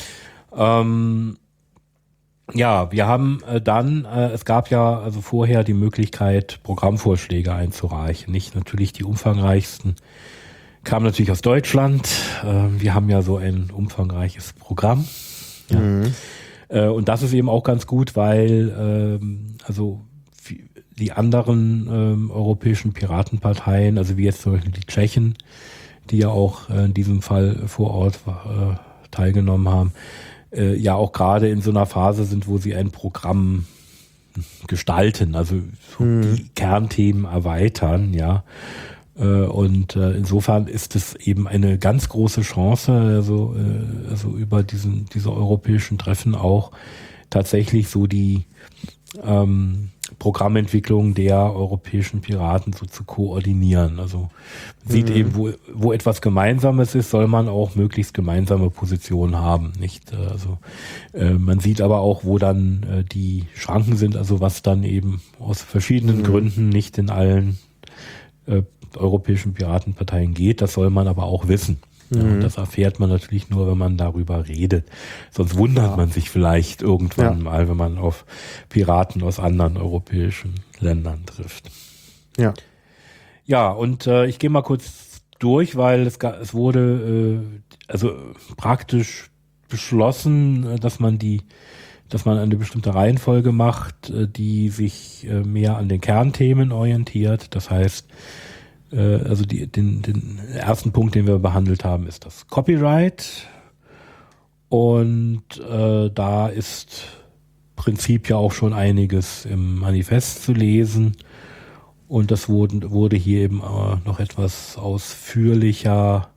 Ja, wir haben dann, es gab ja also vorher die Möglichkeit, Programmvorschläge einzureichen. Nicht natürlich die umfangreichsten kamen natürlich aus Deutschland. Wir haben ja so ein umfangreiches Programm. Ja. Und das ist eben auch ganz gut, weil also die anderen europäischen Piratenparteien, also wie jetzt zum Beispiel die Tschechen, die ja auch in diesem Fall vor Ort teilgenommen haben, ja auch gerade in so einer Phase sind, wo sie ein Programm gestalten, also so die Kernthemen erweitern, ja. Und insofern ist es eben eine ganz große Chance, also über diese europäischen Treffen auch tatsächlich so die Programmentwicklung der europäischen Piraten so zu koordinieren. Also man sieht eben, wo etwas Gemeinsames ist, soll man auch möglichst gemeinsame Positionen haben. Nicht? Also man sieht aber auch, wo dann die Schranken sind, also was dann eben aus verschiedenen Gründen nicht in allen europäischen Piratenparteien geht. Das soll man aber auch wissen. Ja, und das erfährt man natürlich nur, wenn man darüber redet. Sonst wundert man sich vielleicht irgendwann mal, wenn man auf Piraten aus anderen europäischen Ländern trifft. Ja. Ja, und ich gehe mal kurz durch, weil es wurde also praktisch beschlossen, dass man eine bestimmte Reihenfolge macht, die sich mehr an den Kernthemen orientiert. Das heißt, also den ersten Punkt, den wir behandelt haben, ist das Copyright. Und da ist im Prinzip ja auch schon einiges im Manifest zu lesen. Und das wurde hier eben noch etwas ausführlicher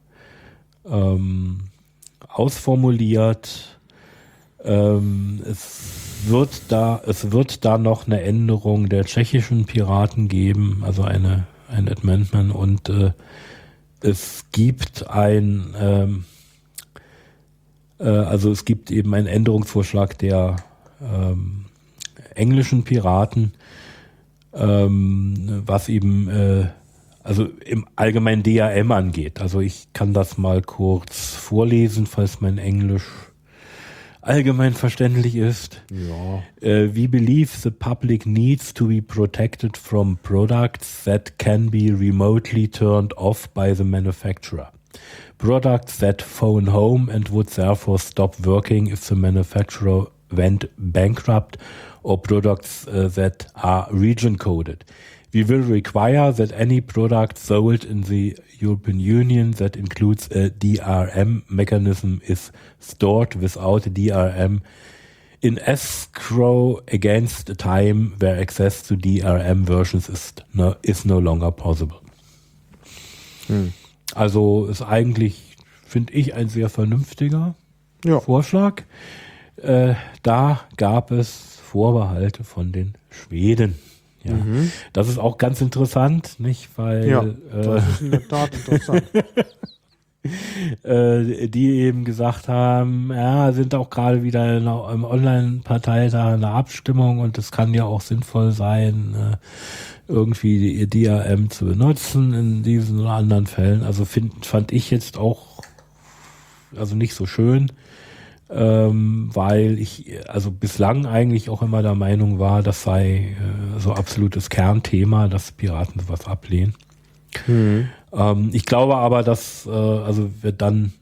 ausformuliert. Es wird da noch eine Änderung der tschechischen Piraten geben, also ein Amendment, und es gibt es gibt eben einen Änderungsvorschlag der englischen Piraten, was eben also im allgemeinen DRM angeht. Also ich kann das mal kurz vorlesen, falls mein Englisch allgemein verständlich ist. Ja. We believe the public needs to be protected from products that can be remotely turned off by the manufacturer. Products that phone home and would therefore stop working if the manufacturer went bankrupt, or products that are region coded. We will require that any product sold in the European Union that includes a DRM mechanism is stored without a DRM in escrow against a time where access to DRM versions is no longer possible. Also ist eigentlich, finde ich, ein sehr vernünftiger Vorschlag. Da gab es Vorbehalte von den Schweden. Ja, das ist auch ganz interessant, nicht? Weil das ist in der Tat interessant. Die eben gesagt haben, ja, sind auch gerade wieder im Online-Parteitag eine Abstimmung und es kann ja auch sinnvoll sein, irgendwie die DRM zu benutzen in diesen oder anderen Fällen. Also fand ich jetzt auch also nicht so schön. Weil ich also bislang eigentlich auch immer der Meinung war, das sei so absolutes Kernthema, dass Piraten sowas ablehnen. Ich glaube aber, dass also wir dann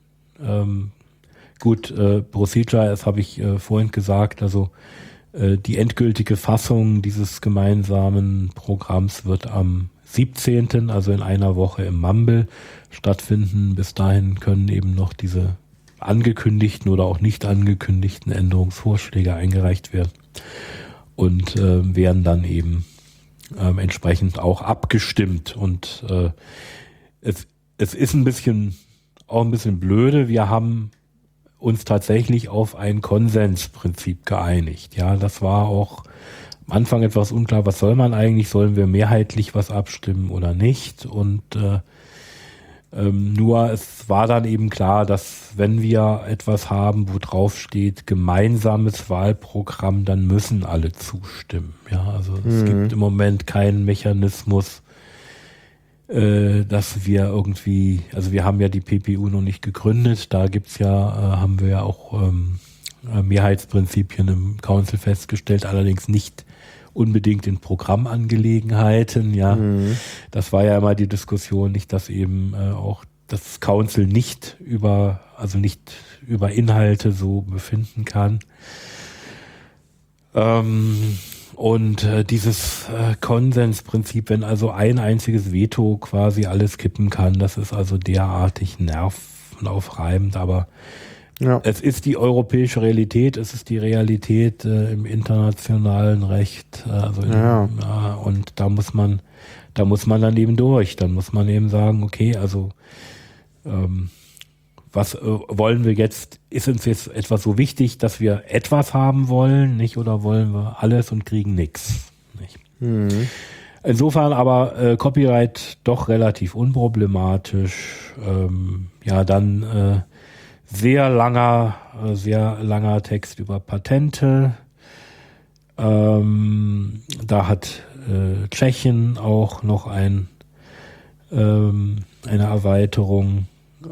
Procedure, das habe ich vorhin gesagt, also die endgültige Fassung dieses gemeinsamen Programms wird am 17., also in einer Woche im Mumble stattfinden. Bis dahin können eben noch diese angekündigten oder auch nicht angekündigten Änderungsvorschläge eingereicht werden. und werden dann eben entsprechend auch abgestimmt. Und es ist ein bisschen blöde. Wir haben uns tatsächlich auf ein Konsensprinzip geeinigt. Ja, das war auch am Anfang etwas unklar, was soll man eigentlich? Sollen wir mehrheitlich was abstimmen oder nicht? Und nur es war dann eben klar, dass wenn wir etwas haben, wo drauf steht, gemeinsames Wahlprogramm, dann müssen alle zustimmen. Ja, also es gibt im Moment keinen Mechanismus, dass wir irgendwie, also wir haben ja die PPU noch nicht gegründet, da gibt's ja, haben wir ja auch Mehrheitsprinzipien im Council festgestellt, allerdings nicht unbedingt in Programmangelegenheiten, ja. Das war ja immer die Diskussion, nicht, dass eben auch das Council nicht über Inhalte so befinden kann. Und dieses Konsensprinzip, wenn also ein einziges Veto quasi alles kippen kann, das ist also derartig nervenaufreibend, aber ja. Es ist die europäische Realität, es ist die Realität im internationalen Recht, und da muss man dann eben durch, dann muss man eben sagen, okay, also was wollen wir jetzt, ist uns jetzt etwas so wichtig, dass wir etwas haben wollen, nicht, oder wollen wir alles und kriegen nichts, nicht? Insofern aber Copyright doch relativ unproblematisch, dann sehr langer Text über Patente. Da hat Tschechien auch noch eine Erweiterung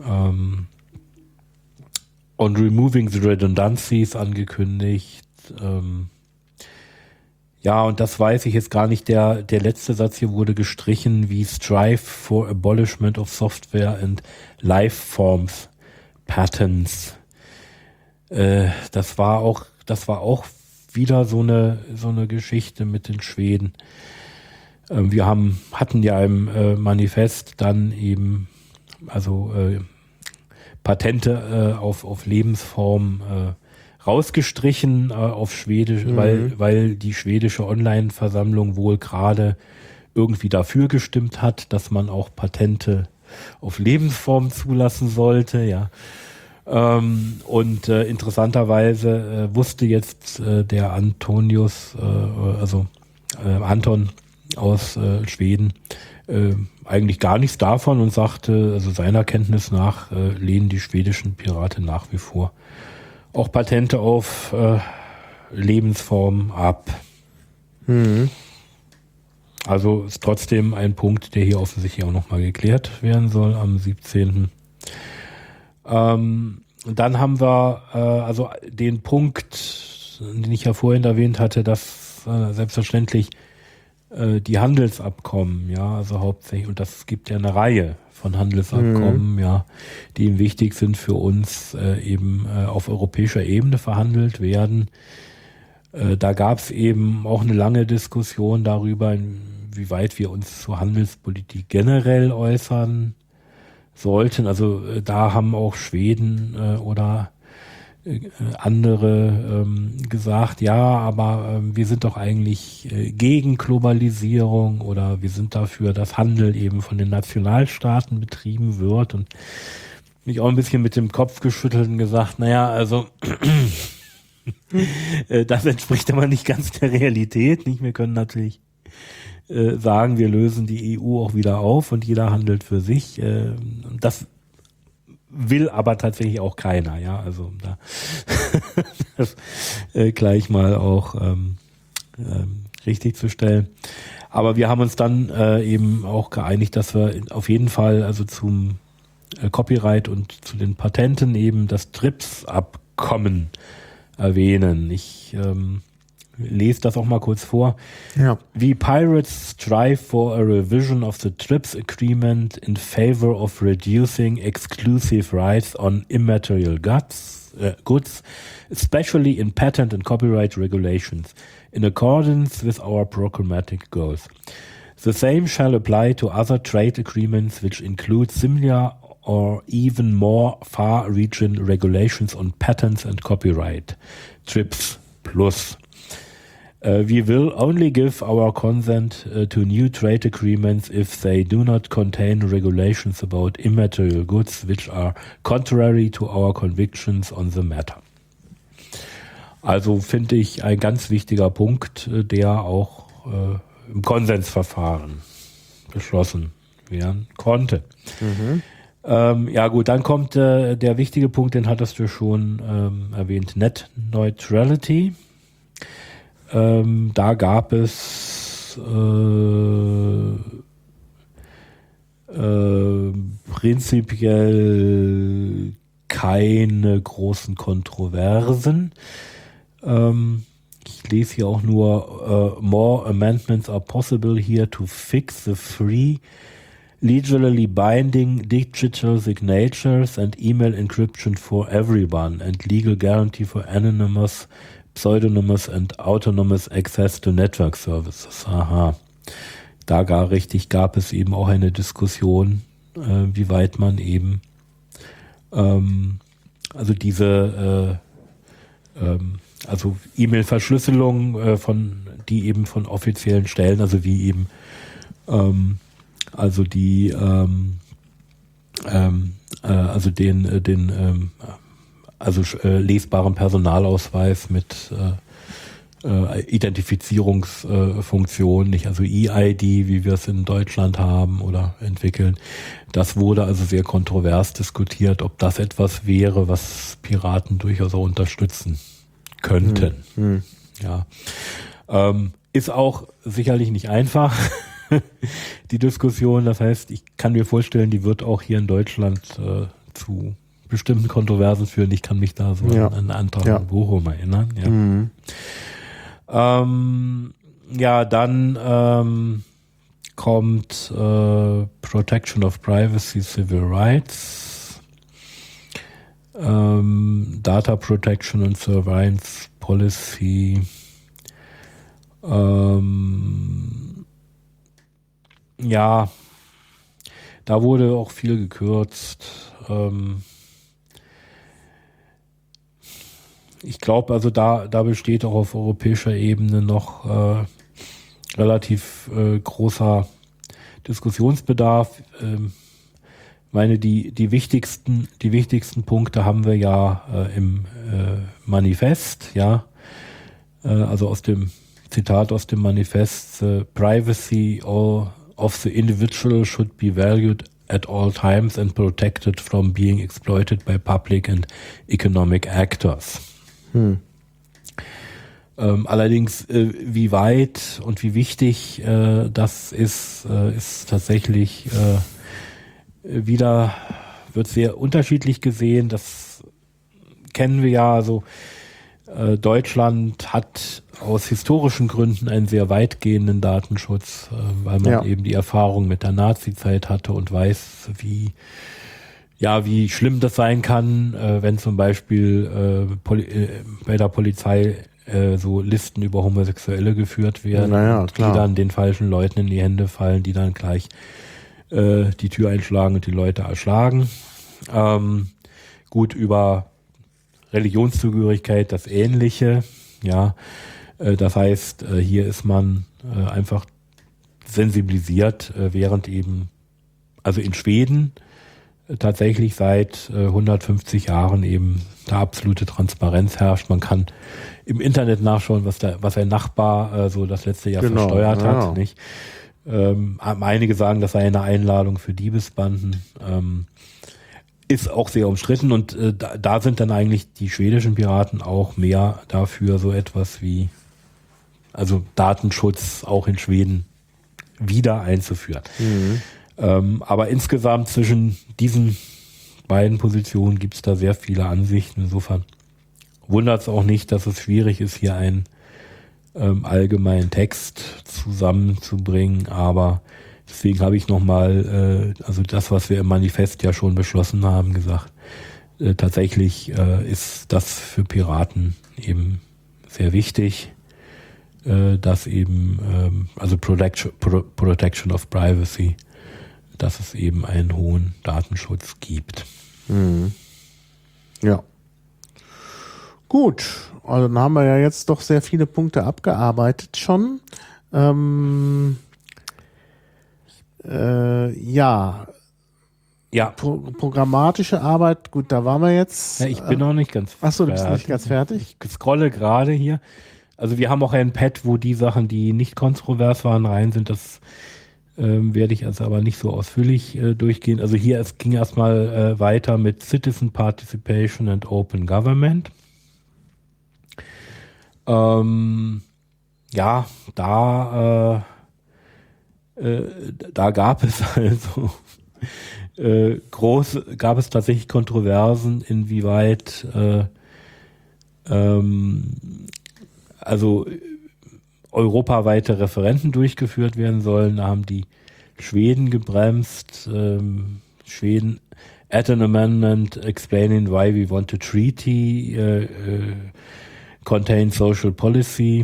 on removing the redundancies angekündigt. Und das weiß ich jetzt gar nicht. Der letzte Satz hier wurde gestrichen, wie Strive for Abolishment of Software and Lifeforms Patents. Das war auch wieder so eine Geschichte mit den Schweden. Wir hatten ja im Manifest dann eben Patente auf Lebensform rausgestrichen auf Schwedisch, weil die schwedische Online-Versammlung wohl gerade irgendwie dafür gestimmt hat, dass man auch Patente auf Lebensform zulassen sollte, ja. Interessanterweise wusste jetzt der Anton aus Schweden eigentlich gar nichts davon und sagte, also seiner Kenntnis nach lehnen die schwedischen Piraten nach wie vor auch Patente auf Lebensform ab. Also ist trotzdem ein Punkt, der hier offensichtlich auch nochmal geklärt werden soll am 17. Dann haben wir den Punkt, den ich ja vorhin erwähnt hatte, dass selbstverständlich die Handelsabkommen, ja, also hauptsächlich, und das gibt ja eine Reihe von Handelsabkommen, ja, die eben wichtig sind für uns, auf europäischer Ebene verhandelt werden. Da gab es eben auch eine lange Diskussion darüber, inwieweit wir uns zur Handelspolitik generell äußern sollten. Also da haben auch Schweden oder andere gesagt, ja, aber wir sind doch eigentlich gegen Globalisierung oder wir sind dafür, dass Handel eben von den Nationalstaaten betrieben wird, und mich auch ein bisschen mit dem Kopf geschüttelt und gesagt, naja, also das entspricht aber nicht ganz der Realität, nicht? Wir können natürlich sagen, wir lösen die EU auch wieder auf und jeder handelt für sich. Das will aber tatsächlich auch keiner, ja, also da das gleich mal auch richtig zu stellen. Aber wir haben uns dann eben auch geeinigt, dass wir auf jeden Fall also zum Copyright und zu den Patenten eben das TRIPS-Abkommen erwähnen. Ich lese das auch mal kurz vor. Ja. We Pirates strive for a revision of the TRIPS agreement in favor of reducing exclusive rights on immaterial goods, especially in patent and copyright regulations, in accordance with our programmatic goals. The same shall apply to other trade agreements which include similar or even more far-reaching regulations on patents and copyright. TRIPS Plus. We will only give our consent to new trade agreements if they do not contain regulations about immaterial goods which are contrary to our convictions on the matter. Also finde ich ein ganz wichtiger Punkt, der auch im Konsensverfahren beschlossen werden konnte. Ja gut, dann kommt der wichtige Punkt, den hattest du schon erwähnt, Net Neutrality. Da gab es prinzipiell keine großen Kontroversen. Ich lese hier auch nur, more amendments are possible here to fix the free, legally binding digital signatures and email encryption for everyone and legal guarantee for anonymous, pseudonymous and autonomous access to network services. Aha. Da gab es eben auch eine Diskussion, wie weit man eben also diese also E-Mail-Verschlüsselung die eben von offiziellen Stellen, also wie eben also die also den lesbaren Personalausweis mit Identifizierungsfunktion, nicht also EID, wie wir es in Deutschland haben oder entwickeln. Das wurde also sehr kontrovers diskutiert, ob das etwas wäre, was Piraten durchaus auch unterstützen könnten. Ja, ist auch sicherlich nicht einfach, die Diskussion. Das heißt, ich kann mir vorstellen, die wird auch hier in Deutschland zu bestimmten Kontroversen führen. Ich kann mich da so an einen Antrag in Bochum erinnern. Ja, dann kommt Protection of Privacy, Civil Rights, Data Protection and Surveillance Policy, ja, da wurde auch viel gekürzt. Ich glaube, also da besteht auch auf europäischer Ebene noch relativ großer Diskussionsbedarf. Meine, die wichtigsten Punkte haben wir ja im Manifest, ja. Also aus dem Zitat aus dem Manifest: Privacy of the individual should be valued at all times and protected from being exploited by public and economic actors. Allerdings, wie weit und wie wichtig das ist tatsächlich wird sehr unterschiedlich gesehen. Das kennen wir ja. Also Deutschland hat aus historischen Gründen einen sehr weitgehenden Datenschutz, weil man eben die Erfahrung mit der Nazi-Zeit hatte und weiß, wie schlimm das sein kann, wenn zum Beispiel bei der Polizei so Listen über Homosexuelle geführt werden, die dann den falschen Leuten in die Hände fallen, die dann gleich die Tür einschlagen und die Leute erschlagen. Gut, über Religionszugehörigkeit das Ähnliche, ja. Das heißt, hier ist man einfach sensibilisiert, während eben, also in Schweden tatsächlich seit 150 Jahren eben da absolute Transparenz herrscht. Man kann im Internet nachschauen, was ein Nachbar so das letzte Jahr versteuert hat. Nicht? Einige sagen, das sei eine Einladung für Diebesbanden. Ist auch sehr umstritten und da sind dann eigentlich die schwedischen Piraten auch mehr dafür, so etwas wie also Datenschutz auch in Schweden wieder einzuführen. Aber insgesamt zwischen diesen beiden Positionen gibt es da sehr viele Ansichten. Insofern wundert es auch nicht, dass es schwierig ist, hier einen allgemeinen Text zusammenzubringen. Aber deswegen habe ich nochmal, also das, was wir im Manifest ja schon beschlossen haben, gesagt, tatsächlich ist das für Piraten eben sehr wichtig, dass eben, also Protection of Privacy, dass es eben einen hohen Datenschutz gibt. Ja. Gut, also dann haben wir ja jetzt doch sehr viele Punkte abgearbeitet schon. Ja, Ja. Programmatische Arbeit, gut, da waren wir jetzt. Ja, ich bin noch nicht ganz fertig. Achso, du bist nicht ganz fertig? Ich scrolle gerade hier. Also wir haben auch ein Pad, wo die Sachen, die nicht kontrovers waren, rein sind. Das werde ich also aber nicht so ausführlich durchgehen. Also hier, es ging erstmal weiter mit Citizen Participation and Open Government. Ja, da gab es also gab es tatsächlich Kontroversen, inwieweit also europaweite Referenden durchgeführt werden sollen. Da haben die Schweden gebremst. Schweden add an amendment explaining why we want a treaty contain social policy.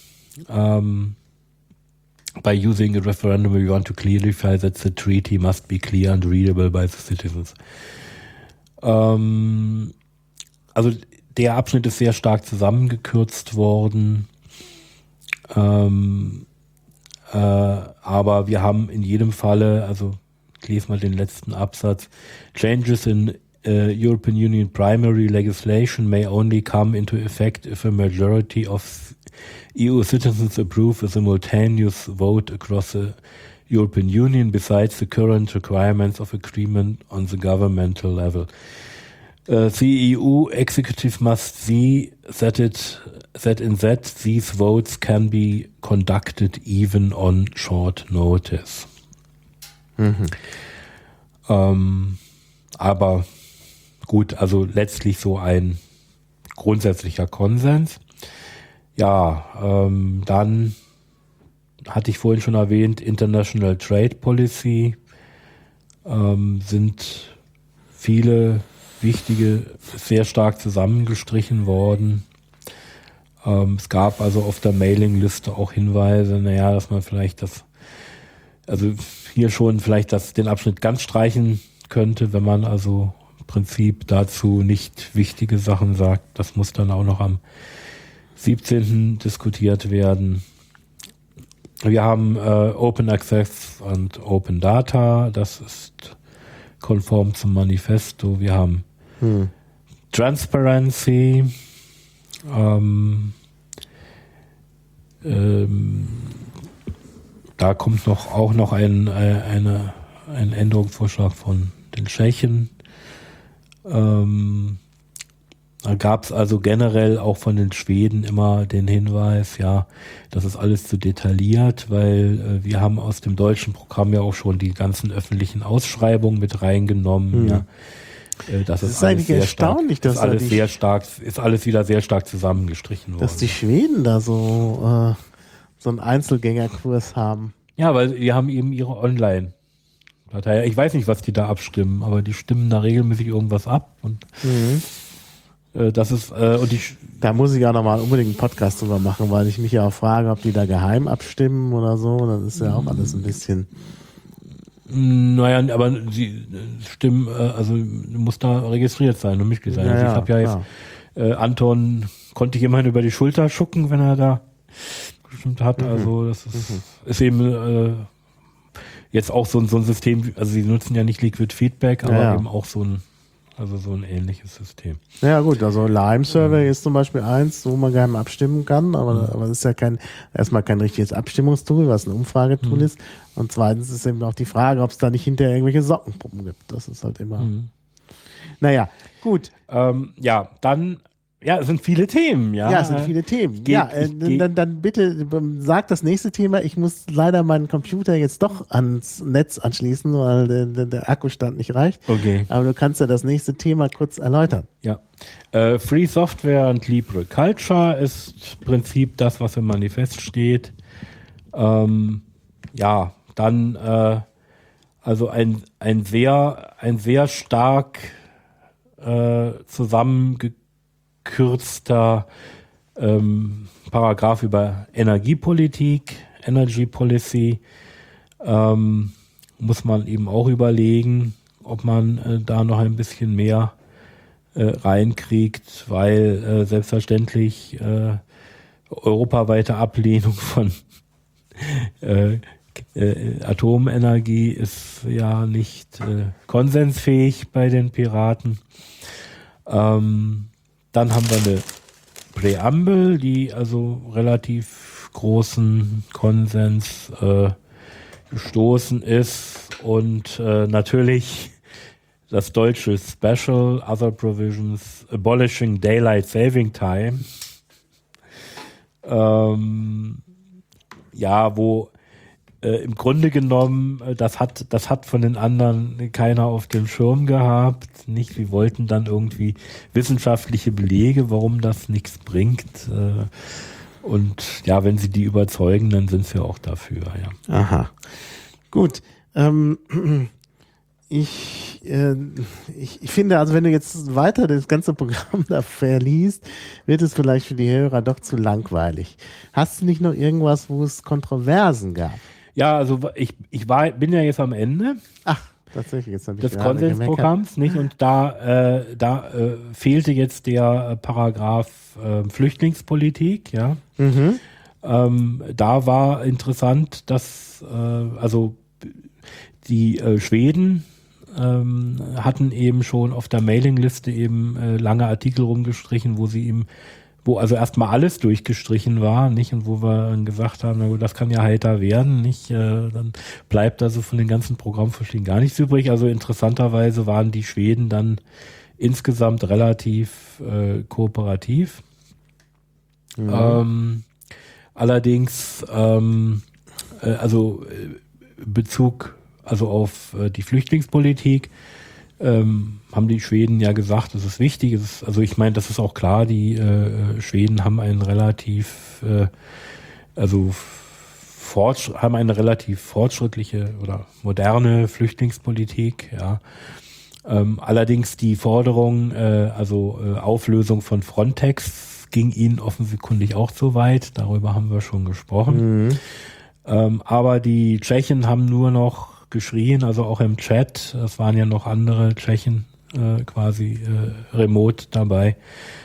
By using a referendum, we want to clarify that the treaty must be clear and readable by the citizens. Also der Abschnitt ist sehr stark zusammengekürzt worden. Aber wir haben in jedem Falle, also ich lese mal den letzten Absatz, Changes in European Union primary legislation may only come into effect if a majority of EU citizens approve a simultaneous vote across the European Union besides the current requirements of agreement on the governmental level. The EU executive must see that these votes can be conducted even on short notice. Aber gut, also letztlich so ein grundsätzlicher Konsens. Ja, dann hatte ich vorhin schon erwähnt, International Trade Policy, sind viele wichtige, sehr stark zusammengestrichen worden. Es gab also auf der Mailingliste auch Hinweise, dass man vielleicht also hier schon vielleicht den Abschnitt ganz streichen könnte, wenn man also im Prinzip dazu nicht wichtige Sachen sagt. Das muss dann auch noch am 17. diskutiert werden. Wir haben Open Access und Open Data, das ist konform zum Manifesto. Wir haben Transparency, da kommt auch noch ein Änderungsvorschlag von den Tschechen. Da gab es also generell auch von den Schweden immer den Hinweis, ja, das ist alles zu detailliert, weil wir haben aus dem deutschen Programm ja auch schon die ganzen öffentlichen Ausschreibungen mit reingenommen. Ja. Das ist eigentlich erstaunlich, dass ist alles wieder sehr stark zusammengestrichen worden. Dass die Schweden da so einen Einzelgängerkurs haben. Ja, weil die haben eben ihre Online-Datei. Ich weiß nicht, was die da abstimmen, aber die stimmen da regelmäßig irgendwas ab und das ist da muss ich auch nochmal unbedingt einen Podcast drüber machen, weil ich mich ja auch frage, ob die da geheim abstimmen oder so. Das ist ja auch alles ein bisschen. Naja, aber sie stimmen, also muss da registriert sein und Mitglied sein. Ja, also ich habe ja jetzt Anton konnte ich immerhin über die Schulter schucken, wenn er da gestimmt hat. Also das ist eben jetzt auch so ein System. Also sie nutzen ja nicht Liquid Feedback, aber eben auch so ein ähnliches System. Ja gut, also Lime Survey ist zum Beispiel eins, wo man gerne abstimmen kann, aber das ist ja erstmal kein richtiges Abstimmungstool, was ein Umfragetool ist. Und zweitens ist eben auch die Frage, ob es da nicht hinterher irgendwelche Sockenpuppen gibt. Das ist halt immer. Naja, gut. Dann es sind viele Themen, ja. Ja, es sind viele Themen. Dann bitte sag das nächste Thema. Ich muss leider meinen Computer jetzt doch ans Netz anschließen, weil der Akkustand nicht reicht. Okay. Aber du kannst ja das nächste Thema kurz erläutern. Ja. Free Software und Libre Culture ist im Prinzip das, was im Manifest steht. Dann also ein sehr stark zusammengekürzter Paragraph über Energiepolitik, Energy Policy, muss man eben auch überlegen, ob man da noch ein bisschen mehr reinkriegt, weil selbstverständlich europaweite Ablehnung von Atomenergie ist ja nicht konsensfähig bei den Piraten. Dann haben wir eine Präambel, die also relativ großen Konsens gestoßen ist und natürlich das deutsche Special, Other Provisions, Abolishing Daylight Saving Time. Ja, wo im Grunde genommen, das hat von den anderen keiner auf dem Schirm gehabt. Nicht, wir wollten dann irgendwie wissenschaftliche Belege, warum das nichts bringt. Und ja, wenn sie die überzeugen, dann sind sie auch dafür, ja. Aha. Gut. Ich finde, also wenn du jetzt weiter das ganze Programm da verliest, wird es vielleicht für die Hörer doch zu langweilig. Hast du nicht noch irgendwas, wo es Kontroversen gab? Ja, also bin ja jetzt am Ende. Ach, tatsächlich. Jetzt habe ich des Konsensprogramms, nicht? Und da fehlte jetzt der Paragraph Flüchtlingspolitik, ja. Mhm. Da war interessant, dass also die Schweden hatten eben schon auf der Mailingliste eben lange Artikel rumgestrichen, wo also erstmal alles durchgestrichen war, nicht? Und wo wir dann gesagt haben, na gut, das kann ja heiter werden, nicht? Dann bleibt also von den ganzen Programmvorschlägen gar nichts übrig. Also interessanterweise waren die Schweden dann insgesamt relativ kooperativ. Mhm. Allerdings, Bezug also auf die Flüchtlingspolitik, haben die Schweden ja gesagt, das ist wichtig. Also ich meine, das ist auch klar, die Schweden haben einen relativ, haben eine relativ fortschrittliche oder moderne Flüchtlingspolitik, ja. Allerdings die Forderung, Auflösung von Frontex ging ihnen offensichtlich auch zu weit. Darüber haben wir schon gesprochen. Mhm. Aber die Tschechen haben nur noch geschrien, also auch im Chat. Es waren ja noch andere Tschechen quasi remote dabei.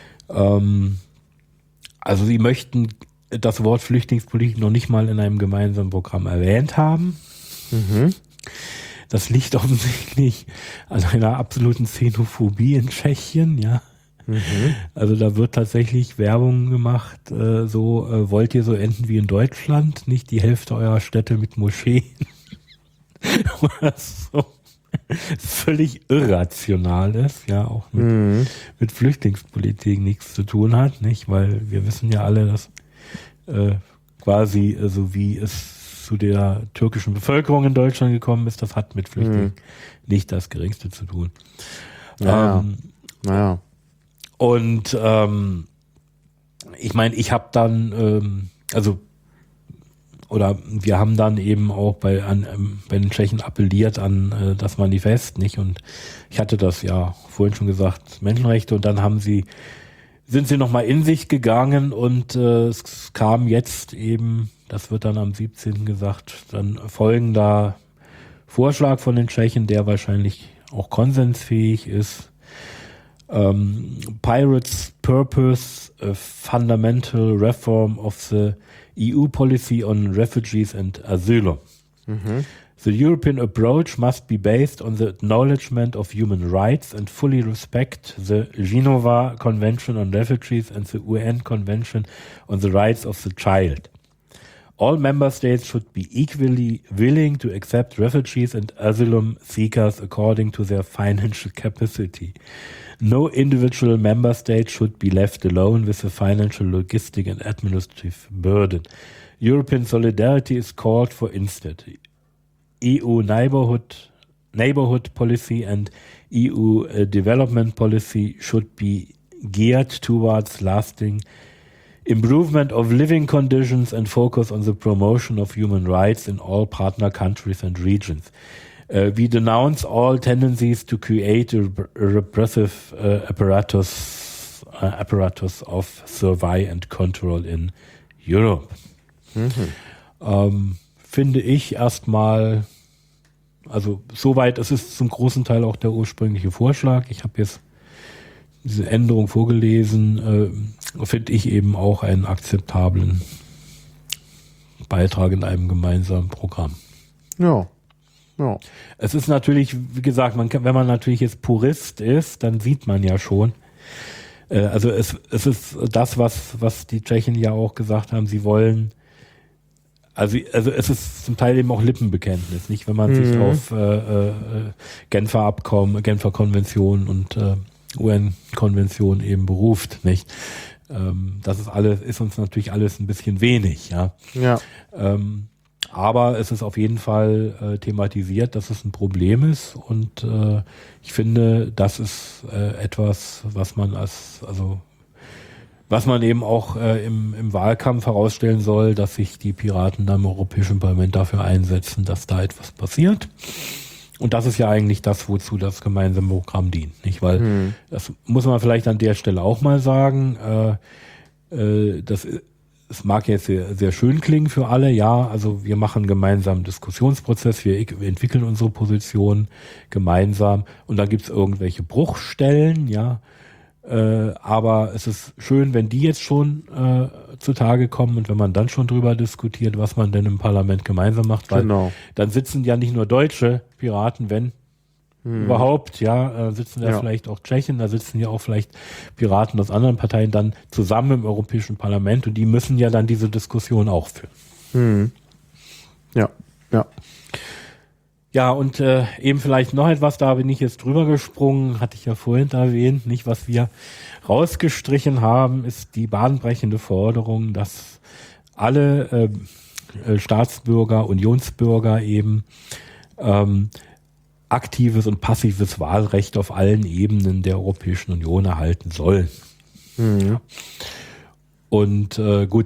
Also sie möchten das Wort Flüchtlingspolitik noch nicht mal in einem gemeinsamen Programm erwähnt haben. Mhm. Das liegt offensichtlich an einer absoluten Xenophobie in Tschechien, ja. Mhm. Also da wird tatsächlich Werbung gemacht, wollt ihr so enden wie in Deutschland, nicht die Hälfte eurer Städte mit Moscheen. Was so völlig irrational ist, ja, auch mit Flüchtlingspolitik nichts zu tun hat, nicht? Weil wir wissen ja alle, dass quasi so wie es zu der türkischen Bevölkerung in Deutschland gekommen ist, das hat mit Flüchtlingen nicht das Geringste zu tun. Naja. Und ich meine, ich habe dann, wir haben dann eben auch bei den Tschechen appelliert an das Manifest, nicht? Und ich hatte das ja vorhin schon gesagt, Menschenrechte, und dann sind sie nochmal in sich gegangen und es kam jetzt eben, das wird dann am 17. gesagt, dann folgender Vorschlag von den Tschechen, der wahrscheinlich auch konsensfähig ist. Pirates purpose a fundamental reform of the EU policy on refugees and asylum. Mhm. The European approach must be based on the acknowledgement of human rights and fully respect the Geneva Convention on Refugees and the UN Convention on the Rights of the Child. All member states should be equally willing to accept refugees and asylum seekers according to their financial capacity. No individual member state should be left alone with the financial, logistic and administrative burden. European solidarity is called for instead. EU neighborhood policy and EU development policy should be geared towards lasting improvement of living conditions and focus on the promotion of human rights in all partner countries and regions. We denounce all tendencies to create a repressive apparatus of survey and control in Europe. Finde ich erstmal, also soweit, es ist zum großen Teil auch der ursprüngliche Vorschlag. Ich habe jetzt diese Änderung vorgelesen, finde ich eben auch einen akzeptablen Beitrag in einem gemeinsamen Programm. Ja. Ja. Es ist natürlich, wie gesagt, wenn man natürlich jetzt Purist ist, dann sieht man ja schon, also es ist das, was die Tschechen ja auch gesagt haben, sie wollen, also es ist zum Teil eben auch Lippenbekenntnis, nicht? Wenn man sich auf Genfer Abkommen, Genfer Konvention und UN-Konvention eben beruft, nicht? Das ist uns natürlich alles ein bisschen wenig, ja. Ja. Aber es ist auf jeden Fall thematisiert, dass es ein Problem ist, und ich finde, das ist etwas, was man eben auch im Wahlkampf herausstellen soll, dass sich die Piraten da im Europäischen Parlament dafür einsetzen, dass da etwas passiert. Und das ist ja eigentlich das, wozu das gemeinsame Programm dient, nicht? Weil das muss man vielleicht an der Stelle auch mal sagen. Es mag jetzt sehr, sehr schön klingen für alle, ja, also wir machen gemeinsam einen Diskussionsprozess, wir entwickeln unsere Position gemeinsam, und dann gibt's irgendwelche Bruchstellen, ja, aber es ist schön, wenn die jetzt schon zutage kommen und wenn man dann schon drüber diskutiert, was man denn im Parlament gemeinsam macht, weil dann sitzen ja nicht nur deutsche Piraten, wenn überhaupt, ja, sitzen ja vielleicht auch Tschechen, da sitzen ja auch vielleicht Piraten aus anderen Parteien dann zusammen im Europäischen Parlament, und die müssen ja dann diese Diskussion auch führen. Ja, ja. Ja, und eben vielleicht noch etwas, da bin ich jetzt drüber gesprungen, hatte ich ja vorhin erwähnt, nicht, was wir rausgestrichen haben, ist die bahnbrechende Forderung, dass alle Staatsbürger, Unionsbürger eben aktives und passives Wahlrecht auf allen Ebenen der Europäischen Union erhalten sollen. Ja. Und gut,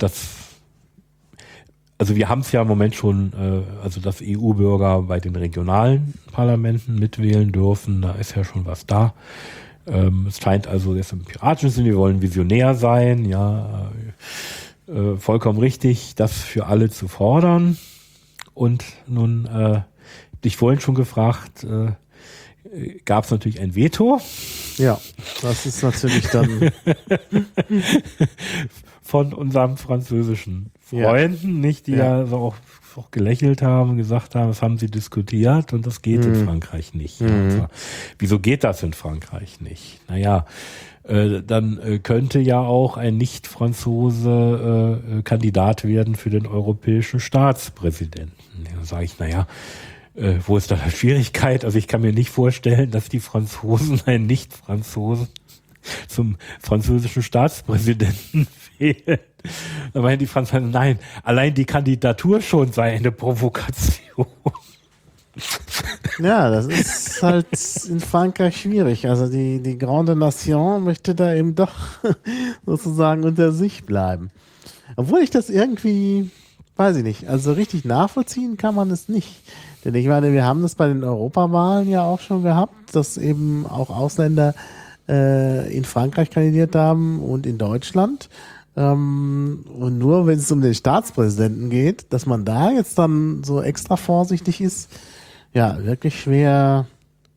also wir haben es ja im Moment schon, also dass EU-Bürger bei den regionalen Parlamenten mitwählen dürfen, da ist ja schon was da. Es scheint also jetzt im piratischen Sinne, wir wollen visionär sein, ja, vollkommen richtig, das für alle zu fordern. Und nun dich vorhin schon gefragt, gab es natürlich ein Veto. Ja, das ist natürlich dann von unseren französischen Freunden, nicht, die ja so auch gelächelt haben und gesagt haben, das haben sie diskutiert und das geht in Frankreich nicht. Also, wieso geht das in Frankreich nicht? Naja, dann könnte ja auch ein Nicht-Franzose Kandidat werden für den europäischen Staatspräsidenten. Dann sage ich, naja, wo ist da die Schwierigkeit? Also ich kann mir nicht vorstellen, dass die Franzosen einen Nicht-Franzosen zum französischen Staatspräsidenten wählen. Da meinen die Franzosen, nein, allein die Kandidatur schon sei eine Provokation. Ja, das ist halt in Frankreich schwierig. Also die Grande Nation möchte da eben doch sozusagen unter sich bleiben. Obwohl ich das irgendwie, weiß ich nicht, also richtig nachvollziehen kann man es nicht. Denn ich meine, wir haben das bei den Europawahlen ja auch schon gehabt, dass eben auch Ausländer in Frankreich kandidiert haben und in Deutschland. Und nur wenn es um den Staatspräsidenten geht, dass man da jetzt dann so extra vorsichtig ist, ja, wirklich schwer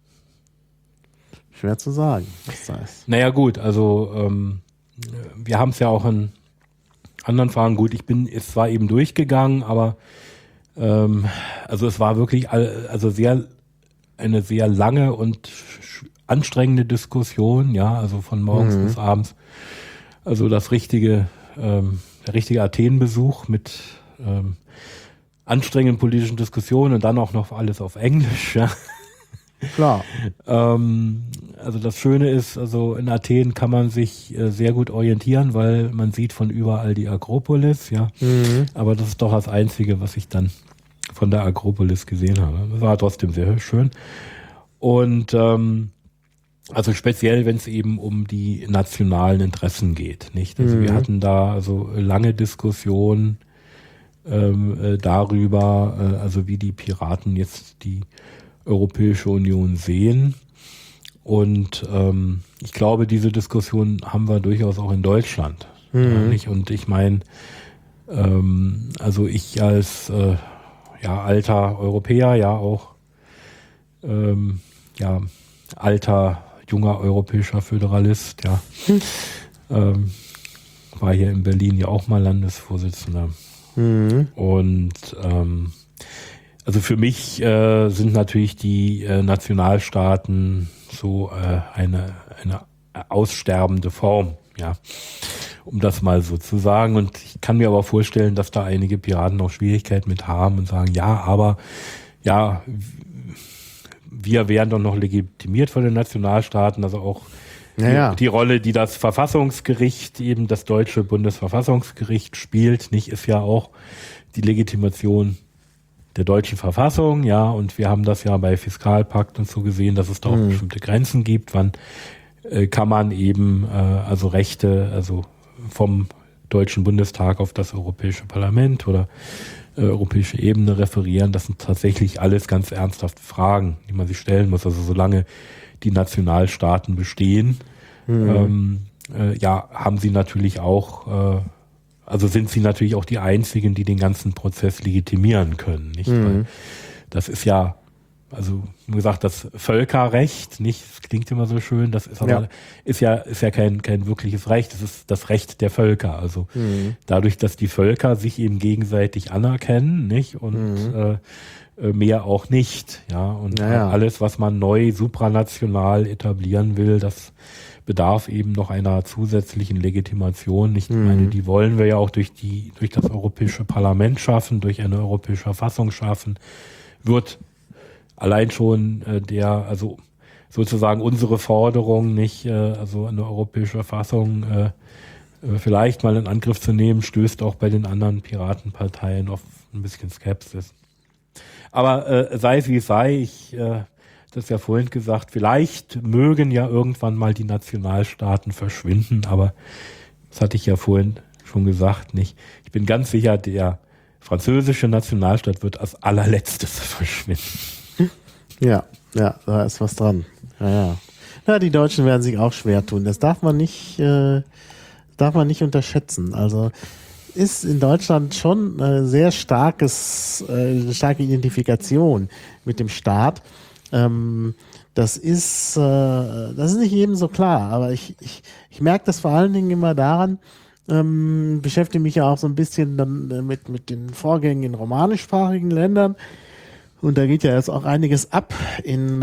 zu sagen, was das heißt. Naja gut, also wir haben es ja auch in anderen Fragen, gut, es war eben durchgegangen, aber also es war wirklich eine sehr lange und anstrengende Diskussion, ja, also von morgens bis abends. Also der richtige Athen-Besuch mit anstrengenden politischen Diskussionen und dann auch noch alles auf Englisch, ja. Klar. Also das Schöne ist, also in Athen kann man sich sehr gut orientieren, weil man sieht von überall die Akropolis, ja. Aber das ist doch das Einzige, was ich dann von der Akropolis gesehen habe. Das war trotzdem sehr schön. Und also speziell, wenn es eben um die nationalen Interessen geht, nicht? Also wir hatten da also lange Diskussionen darüber, also wie die Piraten jetzt die Europäische Union sehen. Und ich glaube, diese Diskussion haben wir durchaus auch in Deutschland. Ja, nicht? Und ich meine, also ich als alter Europäer, ja auch alter junger europäischer Föderalist, ja. War hier in Berlin ja auch mal Landesvorsitzender. Und also für mich sind natürlich die Nationalstaaten so eine aussterbende Form, ja, um das mal so zu sagen. Und ich kann mir aber vorstellen, dass da einige Piraten auch Schwierigkeiten mit haben und sagen, ja, aber ja, wir wären doch noch legitimiert von den Nationalstaaten, also auch die Rolle, die das Verfassungsgericht, eben das deutsche Bundesverfassungsgericht spielt, nicht, ist ja auch die Legitimation der deutschen Verfassung, ja, und wir haben das ja bei Fiskalpakt und so gesehen, dass es da auch bestimmte Grenzen gibt, wann kann man eben also Rechte, also vom Deutschen Bundestag auf das Europäische Parlament oder europäische Ebene referieren. Das sind tatsächlich alles ganz ernsthafte Fragen, die man sich stellen muss. Also solange die Nationalstaaten bestehen, haben sie natürlich auch, also sind sie natürlich auch die einzigen, die den ganzen Prozess legitimieren können, nicht? Weil das ist ja, also wie gesagt, das Völkerrecht, nicht, das klingt immer so schön, das ist aber ist ja kein wirkliches Recht, das ist das Recht der Völker. Also dadurch, dass die Völker sich eben gegenseitig anerkennen, nicht, und mehr auch nicht, ja, und alles, was man neu supranational etablieren will, das bedarf eben noch einer zusätzlichen Legitimation. Ich meine, die wollen wir ja auch durch das Europäische Parlament schaffen, durch eine europäische Verfassung schaffen, wird allein schon also sozusagen unsere Forderung, nicht, also eine europäische Verfassung vielleicht mal in Angriff zu nehmen, stößt auch bei den anderen Piratenparteien auf ein bisschen Skepsis. Aber sei es wie es sei, ich das ja vorhin gesagt, vielleicht mögen ja irgendwann mal die Nationalstaaten verschwinden, aber das hatte ich ja vorhin schon gesagt, nicht. Ich bin ganz sicher, der französische Nationalstaat wird als allerletztes verschwinden. Ja, da ist was dran. Ja, die Deutschen werden sich auch schwer tun. Das darf man nicht unterschätzen. Also ist in Deutschland schon eine sehr starke Identifikation mit dem Staat. Das ist nicht jedem so klar, aber ich merke das vor allen Dingen immer daran, beschäftige mich ja auch so ein bisschen dann mit den Vorgängen in romanischsprachigen Ländern. Und da geht ja jetzt auch einiges ab in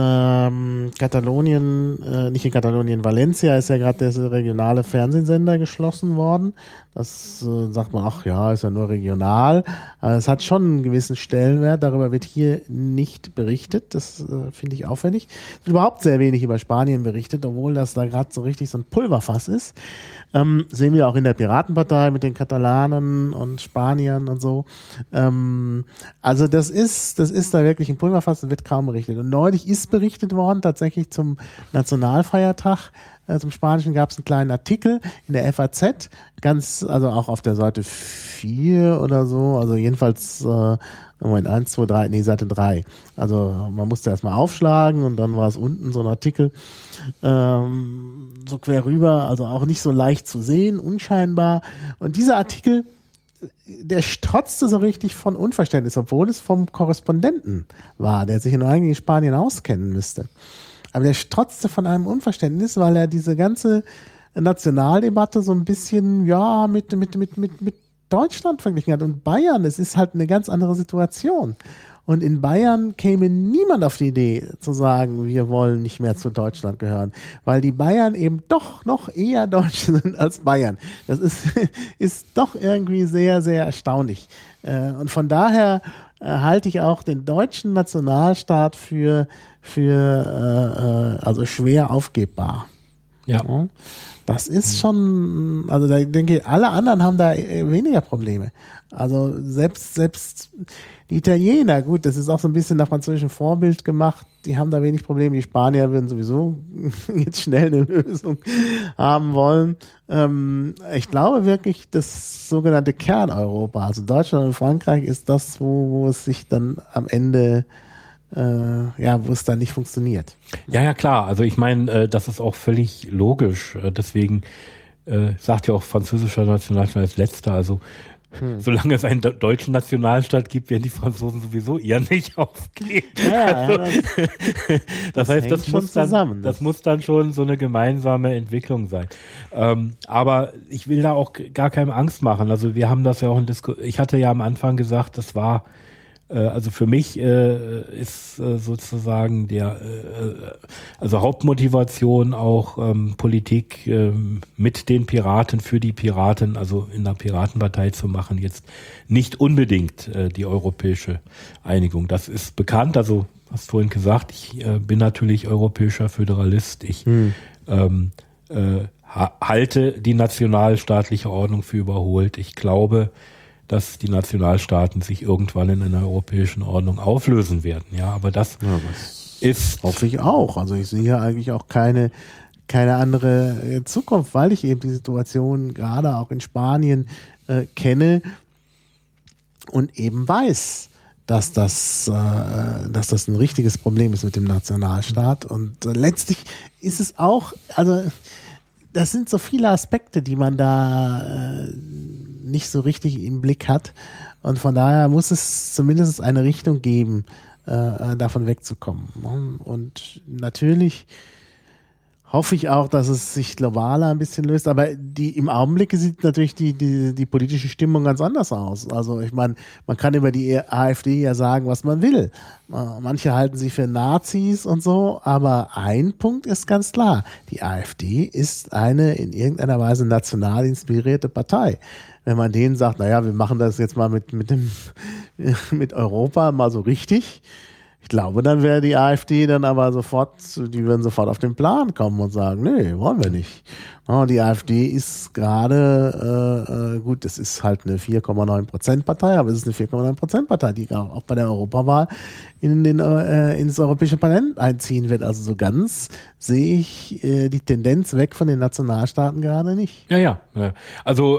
Katalonien, nicht in Katalonien, Valencia ist ja gerade der regionale Fernsehsender geschlossen worden. Das sagt man, ach ja, ist ja nur regional. Aber es hat schon einen gewissen Stellenwert. Darüber wird hier nicht berichtet. Das finde ich auffällig. Es wird überhaupt sehr wenig über Spanien berichtet, obwohl das da gerade so richtig so ein Pulverfass ist. Sehen wir auch in der Piratenpartei mit den Katalanen und Spaniern und so. Also das ist da wirklich ein Pulverfass und wird kaum berichtet. Und neulich ist berichtet worden, tatsächlich zum Nationalfeiertag. Zum Spanischen gab es einen kleinen Artikel in der FAZ, also auch auf der Seite 4 oder so, also jedenfalls 1, 2, 3, nee, Seite 3. Also man musste erstmal aufschlagen und dann war es unten so ein Artikel so quer rüber, also auch nicht so leicht zu sehen, unscheinbar. Und dieser Artikel, der strotzte so richtig von Unverständnis, obwohl es vom Korrespondenten war, der sich eigentlich in Spanien auskennen müsste. Aber der strotzte von einem Unverständnis, weil er diese ganze Nationaldebatte so ein bisschen, ja, mit Deutschland verglichen hat. Und Bayern, es ist halt eine ganz andere Situation. Und in Bayern käme niemand auf die Idee zu sagen, wir wollen nicht mehr zu Deutschland gehören, weil die Bayern eben doch noch eher Deutsch sind als Bayern. Das ist doch irgendwie sehr, sehr erstaunlich. Und von daher halte ich auch den deutschen Nationalstaat für also schwer aufgebbar. Ja. Das ist schon, also da denke ich, alle anderen haben da weniger Probleme. Also selbst die Italiener, gut, das ist auch so ein bisschen nach französischem Vorbild gemacht, die haben da wenig Probleme. Die Spanier würden sowieso jetzt schnell eine Lösung haben wollen. Ich glaube wirklich, das sogenannte Kerneuropa, also Deutschland und Frankreich, ist das, wo es sich dann am Ende wo es dann nicht funktioniert. Ja, klar. Also ich meine, das ist auch völlig logisch. Deswegen sagt ja auch französischer Nationalstaat als letzter. Also solange es einen deutschen Nationalstaat gibt, werden die Franzosen sowieso eher nicht aufgeben. Das heißt, das muss dann schon so eine gemeinsame Entwicklung sein. Aber ich will da auch gar keinem Angst machen. Also wir haben das ja auch ich hatte ja am Anfang gesagt, das war also für mich ist sozusagen also Hauptmotivation auch Politik mit den Piraten, für die Piraten, also in der Piratenpartei zu machen, jetzt nicht unbedingt die europäische Einigung. Das ist bekannt, also hast vorhin gesagt, ich bin natürlich europäischer Föderalist. Ich halte die nationalstaatliche Ordnung für überholt. Ich glaube, dass die Nationalstaaten sich irgendwann in einer europäischen Ordnung auflösen werden. Ja, aber das ist... Hoffe ich auch. Also ich sehe hier eigentlich auch keine andere Zukunft, weil ich eben die Situation gerade auch in Spanien kenne und eben weiß, dass das ein richtiges Problem ist mit dem Nationalstaat. Und letztlich ist es auch, also das sind so viele Aspekte, die man da nicht so richtig im Blick hat. Und von daher muss es zumindest eine Richtung geben, davon wegzukommen. Und natürlich hoffe ich auch, dass es sich globaler ein bisschen löst. Aber im Augenblick sieht natürlich die politische Stimmung ganz anders aus. Also ich meine, man kann über die AfD ja sagen, was man will. Manche halten sie für Nazis und so, aber ein Punkt ist ganz klar. Die AfD ist eine in irgendeiner Weise national inspirierte Partei. Wenn man denen sagt, naja, wir machen das jetzt mal mit Europa mal so richtig, ich glaube, dann wäre die AfD dann aber die würden sofort auf den Plan kommen und sagen, nee, wollen wir nicht. Die AfD ist gerade, gut, es ist halt eine 4,9% Partei, aber es ist eine 4,9% Partei, die auch bei der Europawahl ins Europäische Parlament einziehen wird. Also so ganz sehe ich die Tendenz weg von den Nationalstaaten gerade nicht. Ja. Also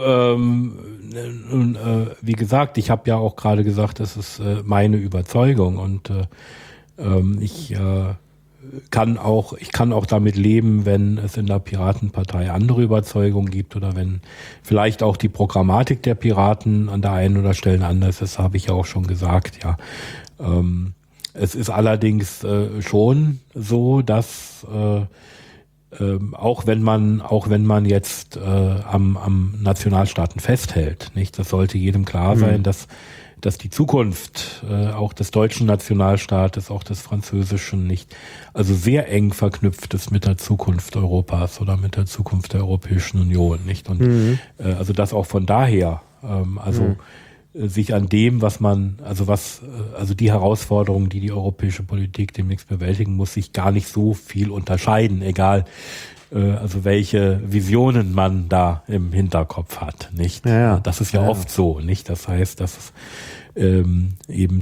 wie gesagt, ich habe ja auch gerade gesagt, das ist meine Überzeugung und ich kann auch damit leben, wenn es in der Piratenpartei andere Überzeugungen gibt oder wenn vielleicht auch die Programmatik der Piraten an der einen oder Stelle anders ist, habe ich ja auch schon gesagt, ja. Es ist allerdings schon so, dass auch wenn man jetzt am Nationalstaaten festhält, nicht, das sollte jedem klar sein, dass die Zukunft auch des deutschen Nationalstaates, auch des französischen nicht, also sehr eng verknüpft ist mit der Zukunft Europas oder mit der Zukunft der Europäischen Union, nicht? Und also das auch von daher, sich an dem, also die Herausforderungen, die europäische Politik demnächst bewältigen muss, sich gar nicht so viel unterscheiden, egal also welche Visionen man da im Hinterkopf hat, nicht? Ja. Das ist ja oft so, nicht? Das heißt, dass es eben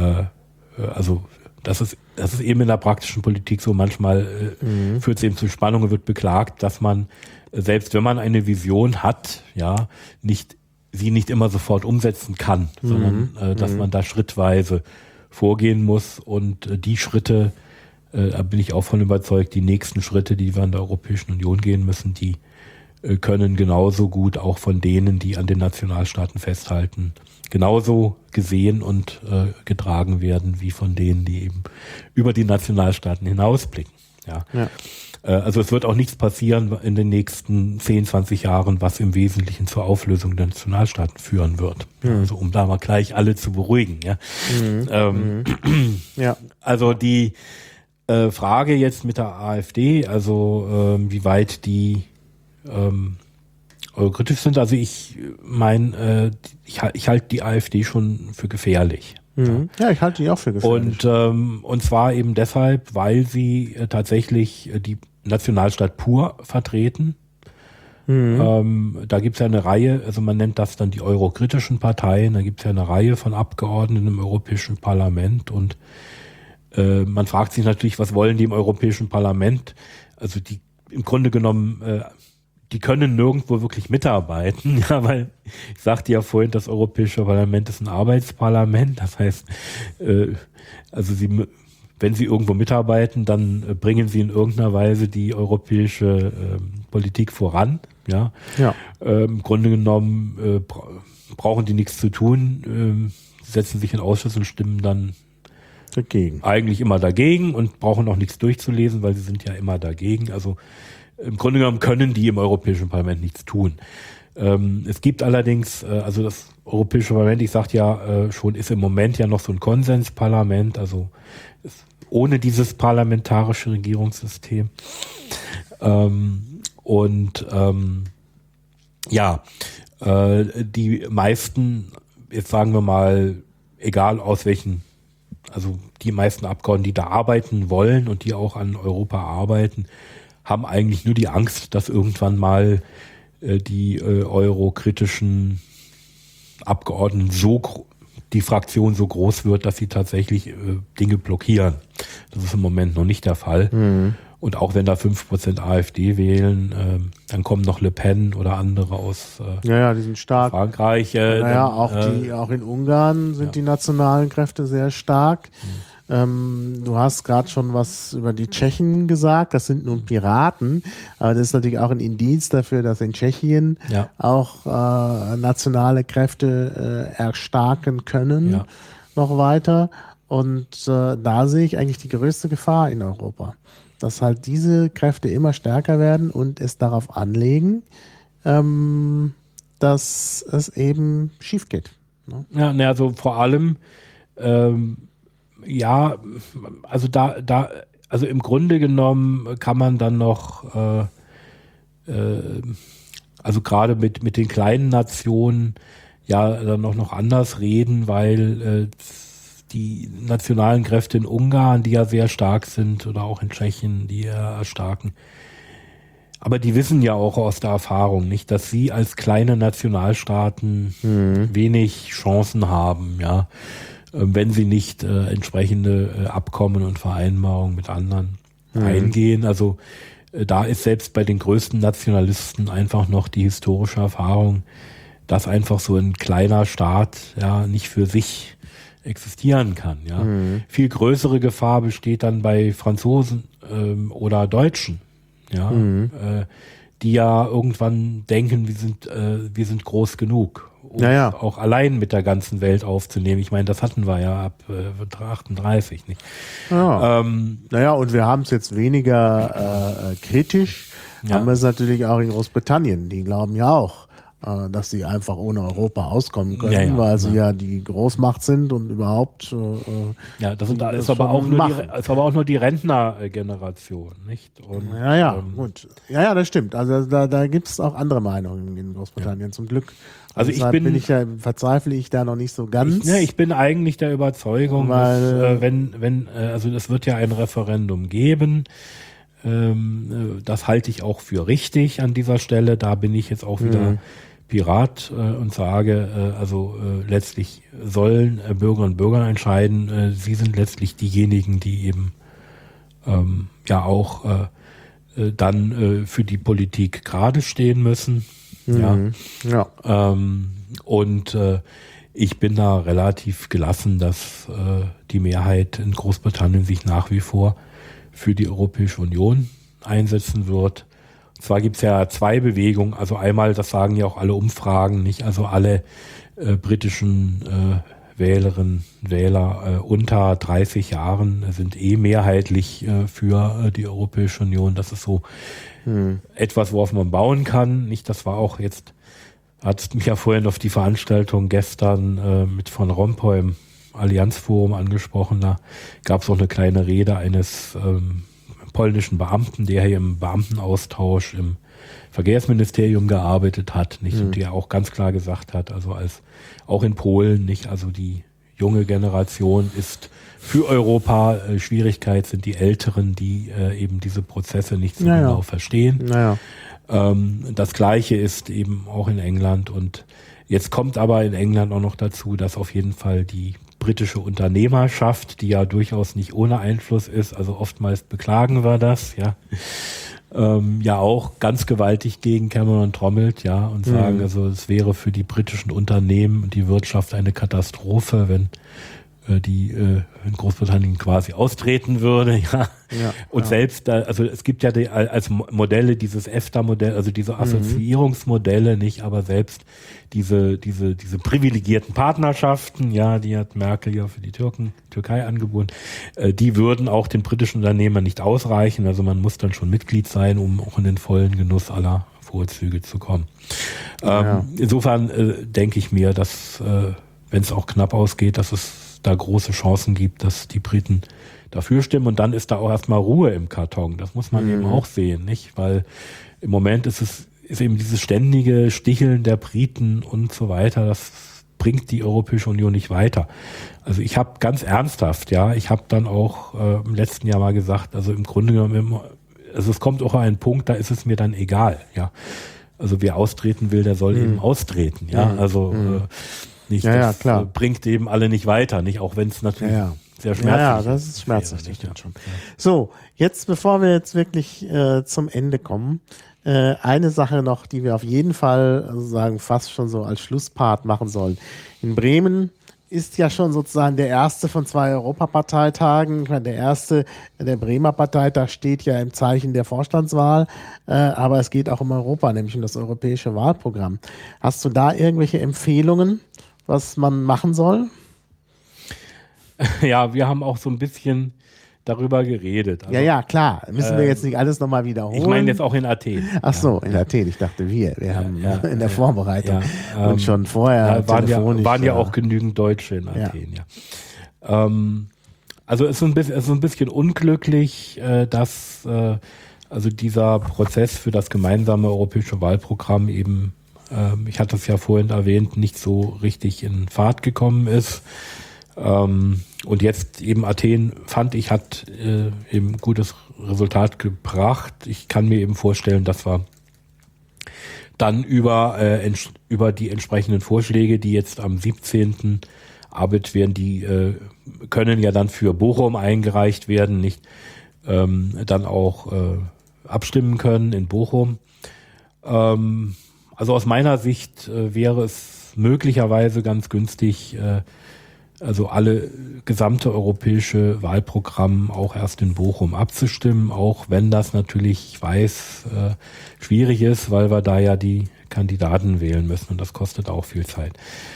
das ist eben in der praktischen Politik so, manchmal führt es eben zu Spannungen, wird beklagt, dass man, selbst wenn man eine Vision hat, ja, sie nicht immer sofort umsetzen kann, sondern dass man da schrittweise vorgehen muss und die Schritte, da bin ich auch von überzeugt, die nächsten Schritte, die wir in der Europäischen Union gehen müssen, die können genauso gut auch von denen, die an den Nationalstaaten festhalten, genauso gesehen und getragen werden, wie von denen, die eben über die Nationalstaaten hinausblicken. Ja. Also es wird auch nichts passieren in den nächsten 10, 20 Jahren, was im Wesentlichen zur Auflösung der Nationalstaaten führen wird. Also um da mal gleich alle zu beruhigen. Ja. Also die Frage jetzt mit der AfD, also wie weit die kritisch sind, also ich meine, ich halte die AfD schon für gefährlich. Ja, ich halte die auch für gefährlich. Und zwar eben deshalb, weil sie tatsächlich die Nationalstaat pur vertreten. Da gibt's ja eine Reihe, also man nennt das dann die eurokritischen Parteien, da gibt's ja eine Reihe von Abgeordneten im Europäischen Parlament und man fragt sich natürlich, was wollen die im Europäischen Parlament? Also die im Grunde genommen, die können nirgendwo wirklich mitarbeiten, ja, weil ich sagte ja vorhin, das Europäische Parlament ist ein Arbeitsparlament. Das heißt, also wenn sie irgendwo mitarbeiten, dann bringen sie in irgendeiner Weise die europäische Politik voran. Ja. Im Grunde genommen brauchen die nichts zu tun, setzen sich in Ausschuss und stimmen dann dagegen. Eigentlich immer dagegen und brauchen auch nichts durchzulesen, weil sie sind ja immer dagegen. Also im Grunde genommen können die im Europäischen Parlament nichts tun. Es gibt allerdings, also das Europäische Parlament, ich sagte ja schon, ist im Moment ja noch so ein Konsensparlament, also ohne dieses parlamentarische Regierungssystem. Die meisten, jetzt sagen wir mal, egal aus welchen, also die meisten Abgeordneten, die da arbeiten wollen und die auch an Europa arbeiten, haben eigentlich nur die Angst, dass irgendwann mal die eurokritischen Abgeordneten die Fraktion so groß wird, dass sie tatsächlich Dinge blockieren. Das ist im Moment noch nicht der Fall. Mhm. Und auch wenn da 5% AfD wählen, dann kommen noch Le Pen oder andere aus die sind stark. Frankreich. Auch in Ungarn sind die nationalen Kräfte sehr stark. Du hast gerade schon was über die Tschechen gesagt, das sind nun Piraten, aber das ist natürlich auch ein Indiz dafür, dass in Tschechien auch nationale Kräfte erstarken können, noch weiter. Und da sehe ich eigentlich die größte Gefahr in Europa, dass halt diese Kräfte immer stärker werden und es darauf anlegen, dass es eben schief geht. Ne? Ja, also vor allem also im Grunde genommen kann man dann noch, also gerade mit den kleinen Nationen dann noch anders reden, weil die nationalen Kräfte in Ungarn, die ja sehr stark sind, oder auch in Tschechien, die ja erstarken, aber die wissen ja auch aus der Erfahrung nicht, dass sie als kleine Nationalstaaten wenig Chancen haben, wenn sie nicht entsprechende Abkommen und Vereinbarungen mit anderen eingehen. Also da ist selbst bei den größten Nationalisten einfach noch die historische Erfahrung, dass einfach so ein kleiner Staat nicht für sich existieren kann. Viel größere Gefahr besteht dann bei Franzosen oder Deutschen, die ja irgendwann denken, wir sind groß genug. Um auch allein mit der ganzen Welt aufzunehmen. Ich meine, das hatten wir ja ab 38, nicht? Ja. Und wir haben es jetzt weniger kritisch, haben wir es natürlich auch in Großbritannien. Die glauben ja auch, dass sie einfach ohne Europa auskommen können, weil sie ja die Großmacht sind und überhaupt. Das ist aber auch nur die Rentnergeneration, nicht? Und, gut. Ja, das stimmt. Also da gibt es auch andere Meinungen in Großbritannien, zum Glück. Also verzweifle ich da noch nicht so ganz. Ich bin eigentlich der Überzeugung, dass also es wird ja ein Referendum geben. Das halte ich auch für richtig an dieser Stelle. Da bin ich jetzt auch wieder Pirat und sage, letztlich sollen Bürgerinnen und Bürger entscheiden. Sie sind letztlich diejenigen, die eben dann für die Politik gerade stehen müssen. Ich bin da relativ gelassen, dass die Mehrheit in Großbritannien sich nach wie vor für die Europäische Union einsetzen wird. Und zwar gibt es ja zwei Bewegungen. Also einmal, das sagen ja auch alle Umfragen, nicht? Also alle britischen Wählerinnen und Wähler unter 30 Jahren sind mehrheitlich für die Europäische Union. Das ist so etwas, worauf man bauen kann. Nicht, das war auch jetzt, hat mich ja vorhin auf die Veranstaltung gestern mit Van Rompuy im Allianzforum angesprochen. Da gab es auch eine kleine Rede eines polnischen Beamten, der hier im Beamtenaustausch im Verkehrsministerium gearbeitet hat, nicht? Und der auch ganz klar gesagt hat, also auch in Polen, nicht? Also die junge Generation ist für Europa, Schwierigkeit sind die Älteren, die eben diese Prozesse nicht so genau verstehen. Das Gleiche ist eben auch in England, und jetzt kommt aber in England auch noch dazu, dass auf jeden Fall die britische Unternehmerschaft, die ja durchaus nicht ohne Einfluss ist, also oftmals beklagen wir das, auch ganz gewaltig gegen Cameron trommelt, und sagen, also es wäre für die britischen Unternehmen und die Wirtschaft eine Katastrophe, wenn die in Großbritannien quasi austreten würde, ja. Und selbst, also es gibt ja als Modelle dieses EFTA-Modell, also diese Assoziierungsmodelle nicht, aber selbst diese privilegierten Partnerschaften, ja, die hat Merkel ja für die Türkei angeboten, die würden auch den britischen Unternehmern nicht ausreichen. Also man muss dann schon Mitglied sein, um auch in den vollen Genuss aller Vorzüge zu kommen. Insofern denke ich mir, dass wenn es auch knapp ausgeht, dass es da große Chancen gibt, dass die Briten dafür stimmen, und dann ist da auch erstmal Ruhe im Karton. Das muss man eben auch sehen, nicht? Weil im Moment ist eben dieses ständige Sticheln der Briten und so weiter, das bringt die Europäische Union nicht weiter. Also ich habe ganz ernsthaft, ich habe dann auch im letzten Jahr mal gesagt, also im Grunde genommen, also es kommt auch an einen Punkt, da ist es mir dann egal, ja. Also wer austreten will, der soll eben austreten, ja. Also nicht, das klar. Bringt eben alle nicht weiter, nicht, auch wenn es natürlich sehr schmerzlich ist. Ja, das ist schmerzlich, das stimmt schon. So, jetzt, bevor wir jetzt wirklich zum Ende kommen, eine Sache noch, die wir auf jeden Fall sozusagen fast schon so als Schlusspart machen sollen. In Bremen ist ja schon sozusagen der erste von 2 Europaparteitagen. Der erste, der Bremer Parteitag, steht ja im Zeichen der Vorstandswahl, aber es geht auch um Europa, nämlich um das europäische Wahlprogramm. Hast du da irgendwelche Empfehlungen, was man machen soll? Ja, wir haben auch so ein bisschen darüber geredet. Also, ja, klar. Müssen wir jetzt nicht alles nochmal wiederholen. Ich meine jetzt auch in Athen. Ach so, in Athen. Ich dachte, wir haben in der Vorbereitung und schon vorher waren ja auch genügend Deutsche in Athen, also es ist ein bisschen unglücklich, dass also dieser Prozess für das gemeinsame europäische Wahlprogramm eben, ich hatte es ja vorhin erwähnt, nicht so richtig in Fahrt gekommen ist. Und jetzt eben Athen, fand ich, hat eben ein gutes Resultat gebracht. Ich kann mir eben vorstellen, dass wir dann über die entsprechenden Vorschläge, die jetzt am 17. erarbeitet werden, die können ja dann für Bochum eingereicht werden, nicht dann auch abstimmen können in Bochum. Also aus meiner Sicht wäre es möglicherweise ganz günstig, also alle gesamte europäische Wahlprogramm auch erst in Bochum abzustimmen, auch wenn das natürlich, ich weiß, schwierig ist, weil wir da ja die Kandidaten wählen müssen und das kostet auch viel Zeit.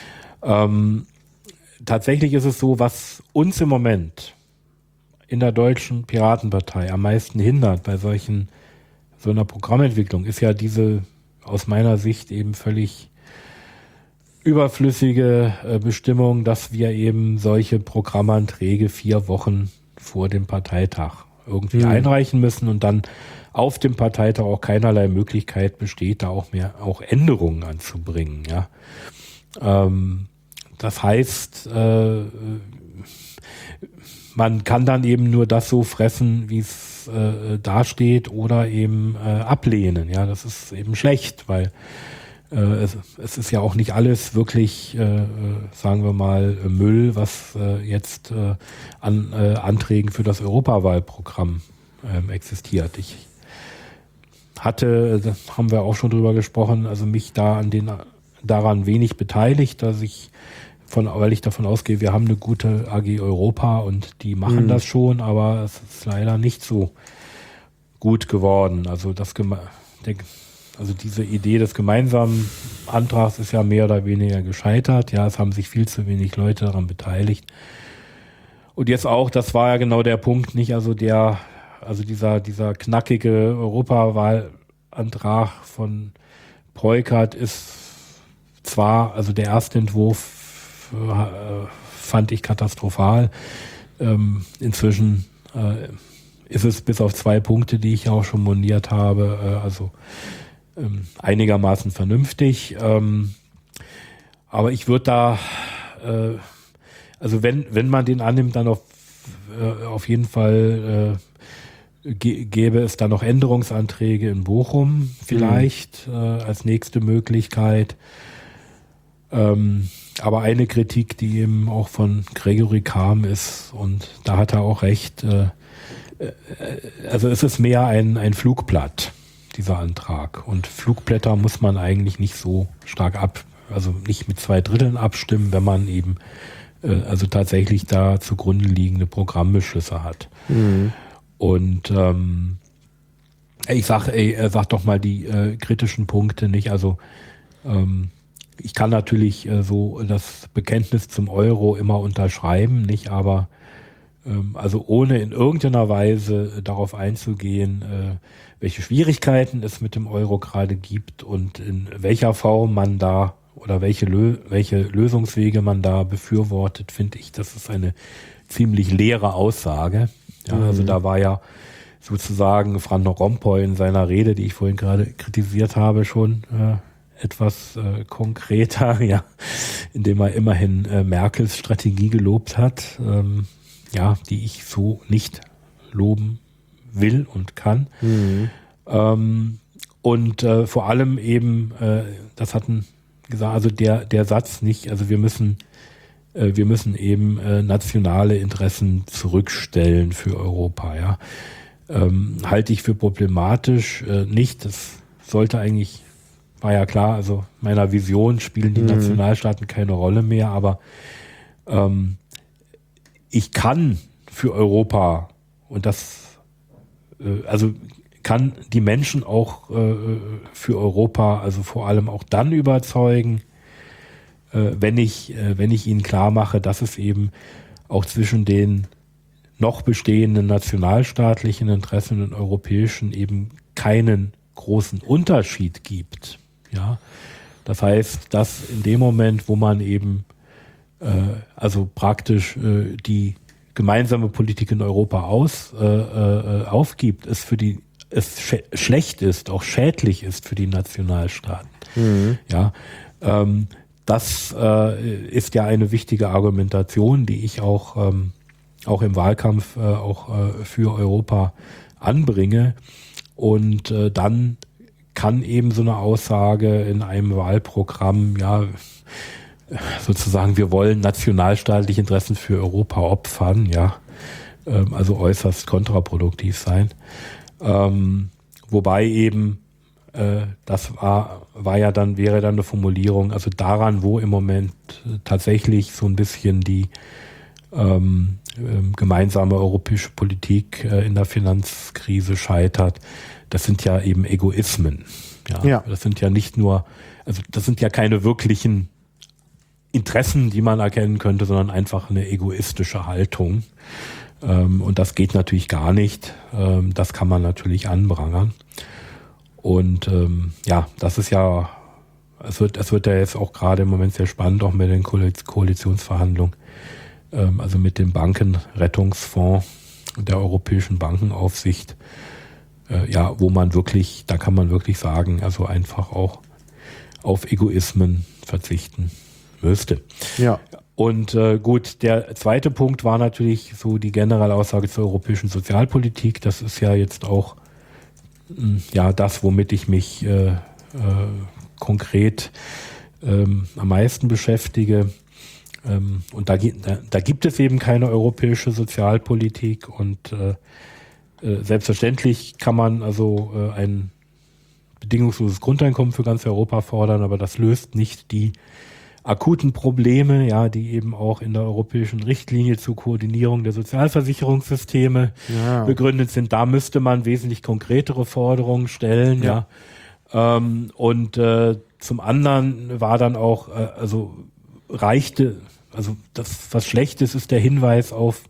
Tatsächlich ist es so, was uns im Moment in der Deutschen Piratenpartei am meisten hindert bei so einer Programmentwicklung, ist ja diese aus meiner Sicht eben völlig überflüssige Bestimmung, dass wir eben solche Programmanträge 4 Wochen vor dem Parteitag irgendwie einreichen müssen und dann auf dem Parteitag auch keinerlei Möglichkeit besteht, da auch Änderungen anzubringen. Ja, das heißt, man kann dann eben nur das so fressen, wie es dasteht, oder eben ablehnen. Ja, das ist eben schlecht, weil es ist ja auch nicht alles wirklich, sagen wir mal, Müll, was jetzt an Anträgen für das Europawahlprogramm existiert. Ich hatte, das haben wir auch schon drüber gesprochen, also mich daran wenig beteiligt, weil ich davon ausgehe, wir haben eine gute AG Europa und die machen das schon, aber es ist leider nicht so gut geworden. Also diese Idee des gemeinsamen Antrags ist ja mehr oder weniger gescheitert. Ja, es haben sich viel zu wenig Leute daran beteiligt. Und jetzt auch, das war ja genau der Punkt, nicht? Also dieser knackige Europawahlantrag von Peukert ist zwar, also der erste Entwurf fand ich katastrophal. Inzwischen ist es bis auf 2 Punkte, die ich auch schon moniert habe, einigermaßen vernünftig. Aber ich würde da, also wenn man den annimmt, dann auf jeden Fall gäbe es da noch Änderungsanträge in Bochum vielleicht als nächste Möglichkeit. Aber eine Kritik, die eben auch von Gregory kam, ist, und da hat er auch recht, also es ist mehr ein Flugblatt, dieser Antrag. Und Flugblätter muss man eigentlich nicht so stark also nicht mit 2/3 abstimmen, wenn man eben also tatsächlich da zugrunde liegende Programmbeschlüsse hat. Und ich sag doch mal die kritischen Punkte nicht. Also ich kann natürlich so das Bekenntnis zum Euro immer unterschreiben, nicht, aber also ohne in irgendeiner Weise darauf einzugehen, welche Schwierigkeiten es mit dem Euro gerade gibt und in welcher Form man da oder welche Lösungswege man da befürwortet, finde ich, das ist eine ziemlich leere Aussage. Ja, also da war ja sozusagen Van Rompuy in seiner Rede, die ich vorhin gerade kritisiert habe, schon etwas konkreter, ja, indem er immerhin Merkels Strategie gelobt hat, die ich so nicht loben will und kann. Und vor allem eben, das hatten gesagt, also der Satz nicht, also wir müssen eben nationale Interessen zurückstellen für Europa, ja. Halte ich für problematisch, nicht, das sollte eigentlich, war ja klar, also meiner Vision spielen die Nationalstaaten keine Rolle mehr, aber ich kann für Europa und das, also kann die Menschen auch für Europa, also vor allem auch dann überzeugen, wenn ich ihnen klar mache, dass es eben auch zwischen den noch bestehenden nationalstaatlichen Interessen und europäischen eben keinen großen Unterschied gibt. Ja, das heißt, dass in dem Moment, wo man eben also praktisch die gemeinsame Politik in Europa aufgibt, es schlecht ist, auch schädlich ist für die Nationalstaaten. Ja, das ist ja eine wichtige Argumentation, die ich auch im Wahlkampf für Europa anbringe. Und dann kann eben so eine Aussage in einem Wahlprogramm, ja, sozusagen, wir wollen nationalstaatliche Interessen für Europa opfern, ja, also äußerst kontraproduktiv sein. Wobei eben das wäre dann eine Formulierung, also daran, wo im Moment tatsächlich so ein bisschen die gemeinsame europäische Politik in der Finanzkrise scheitert, das sind ja eben Egoismen. Ja. Das sind ja nicht nur, also das sind ja keine wirklichen Interessen, die man erkennen könnte, sondern einfach eine egoistische Haltung. Und das geht natürlich gar nicht. Das kann man natürlich anprangern. Und das ist ja, es wird ja jetzt auch gerade im Moment sehr spannend, auch mit den Koalitionsverhandlungen, also mit dem Bankenrettungsfonds und der Europäischen Bankenaufsicht, wo man wirklich, da kann man wirklich sagen, also einfach auch auf Egoismen verzichten müsste. Ja. Und gut, der zweite Punkt war natürlich so die generelle Aussage zur europäischen Sozialpolitik. Das ist ja jetzt auch das, womit ich mich konkret am meisten beschäftige. Und da gibt es eben keine europäische Sozialpolitik und selbstverständlich kann man also ein bedingungsloses Grundeinkommen für ganz Europa fordern, aber das löst nicht die akuten Probleme, ja, die eben auch in der europäischen Richtlinie zur Koordinierung der Sozialversicherungssysteme begründet sind. Da müsste man wesentlich konkretere Forderungen stellen, ja. Und zum anderen war dann auch, das, was schlecht ist der Hinweis auf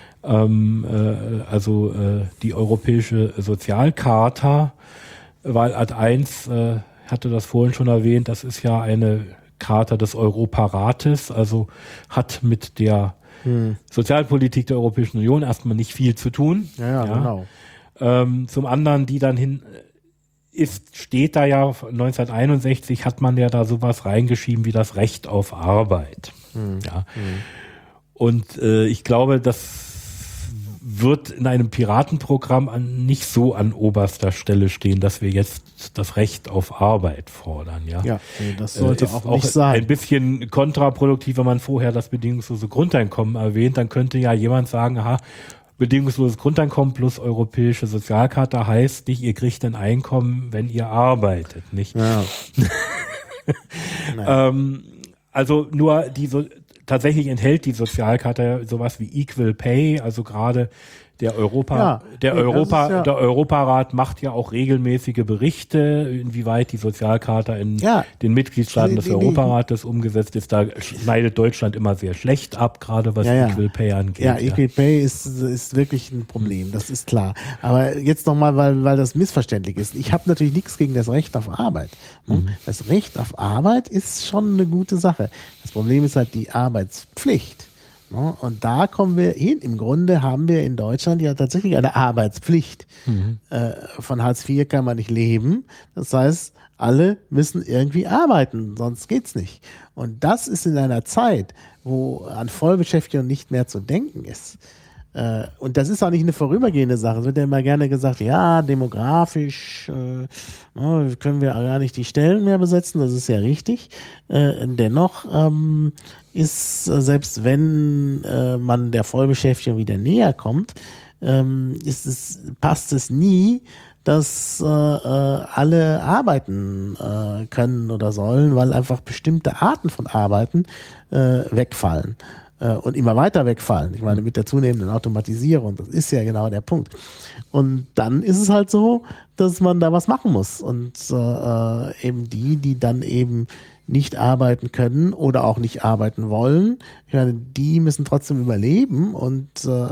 die europäische Sozialcharta, weil Ad 1 hatte das vorhin schon erwähnt, das ist ja eine Charta des Europarates, also hat mit der Sozialpolitik der Europäischen Union erstmal nicht viel zu tun. Ja. Genau. Zum anderen, die dann steht da ja 1961, hat man ja da sowas reingeschrieben wie das Recht auf Arbeit. Und ich glaube, das wird in einem Piratenprogramm nicht so an oberster Stelle stehen, dass wir jetzt das Recht auf Arbeit fordern. Ja, das sollte auch nicht sein. Ein bisschen kontraproduktiv, wenn man vorher das bedingungslose Grundeinkommen erwähnt, dann könnte ja jemand sagen, bedingungsloses Grundeinkommen plus europäische Sozialkarte heißt nicht, ihr kriegt ein Einkommen, wenn ihr arbeitet, nicht? Ja. Also nur tatsächlich enthält die Sozialkarte sowas wie Equal Pay, also gerade der Europarat macht ja auch regelmäßige Berichte, inwieweit die Sozialcharta in den Mitgliedstaaten des Europarates umgesetzt ist. Da schneidet Deutschland immer sehr schlecht ab, gerade was Equal Pay angeht. Ja, Equal Pay ist wirklich ein Problem, das ist klar. Aber jetzt nochmal, weil das missverständlich ist. Ich habe natürlich nichts gegen das Recht auf Arbeit. Das Recht auf Arbeit ist schon eine gute Sache. Das Problem ist halt die Arbeitspflicht. Und da kommen wir hin. Im Grunde haben wir in Deutschland ja tatsächlich eine Arbeitspflicht. Von Hartz IV kann man nicht leben. Das heißt, alle müssen irgendwie arbeiten, sonst geht's nicht. Und das ist in einer Zeit, wo an Vollbeschäftigung nicht mehr zu denken ist. Und das ist auch nicht eine vorübergehende Sache. Es wird ja immer gerne gesagt, ja, demografisch können wir gar nicht die Stellen mehr besetzen. Das ist ja richtig. Dennoch ist, selbst wenn man der Vollbeschäftigung wieder näher kommt, passt es nie, dass alle arbeiten können oder sollen, weil einfach bestimmte Arten von Arbeiten wegfallen. Und immer weiter wegfallen. Ich meine, mit der zunehmenden Automatisierung, das ist ja genau der Punkt. Und dann ist es halt so, dass man da was machen muss. Und eben die dann eben nicht arbeiten können oder auch nicht arbeiten wollen, ich meine, die müssen trotzdem überleben. Und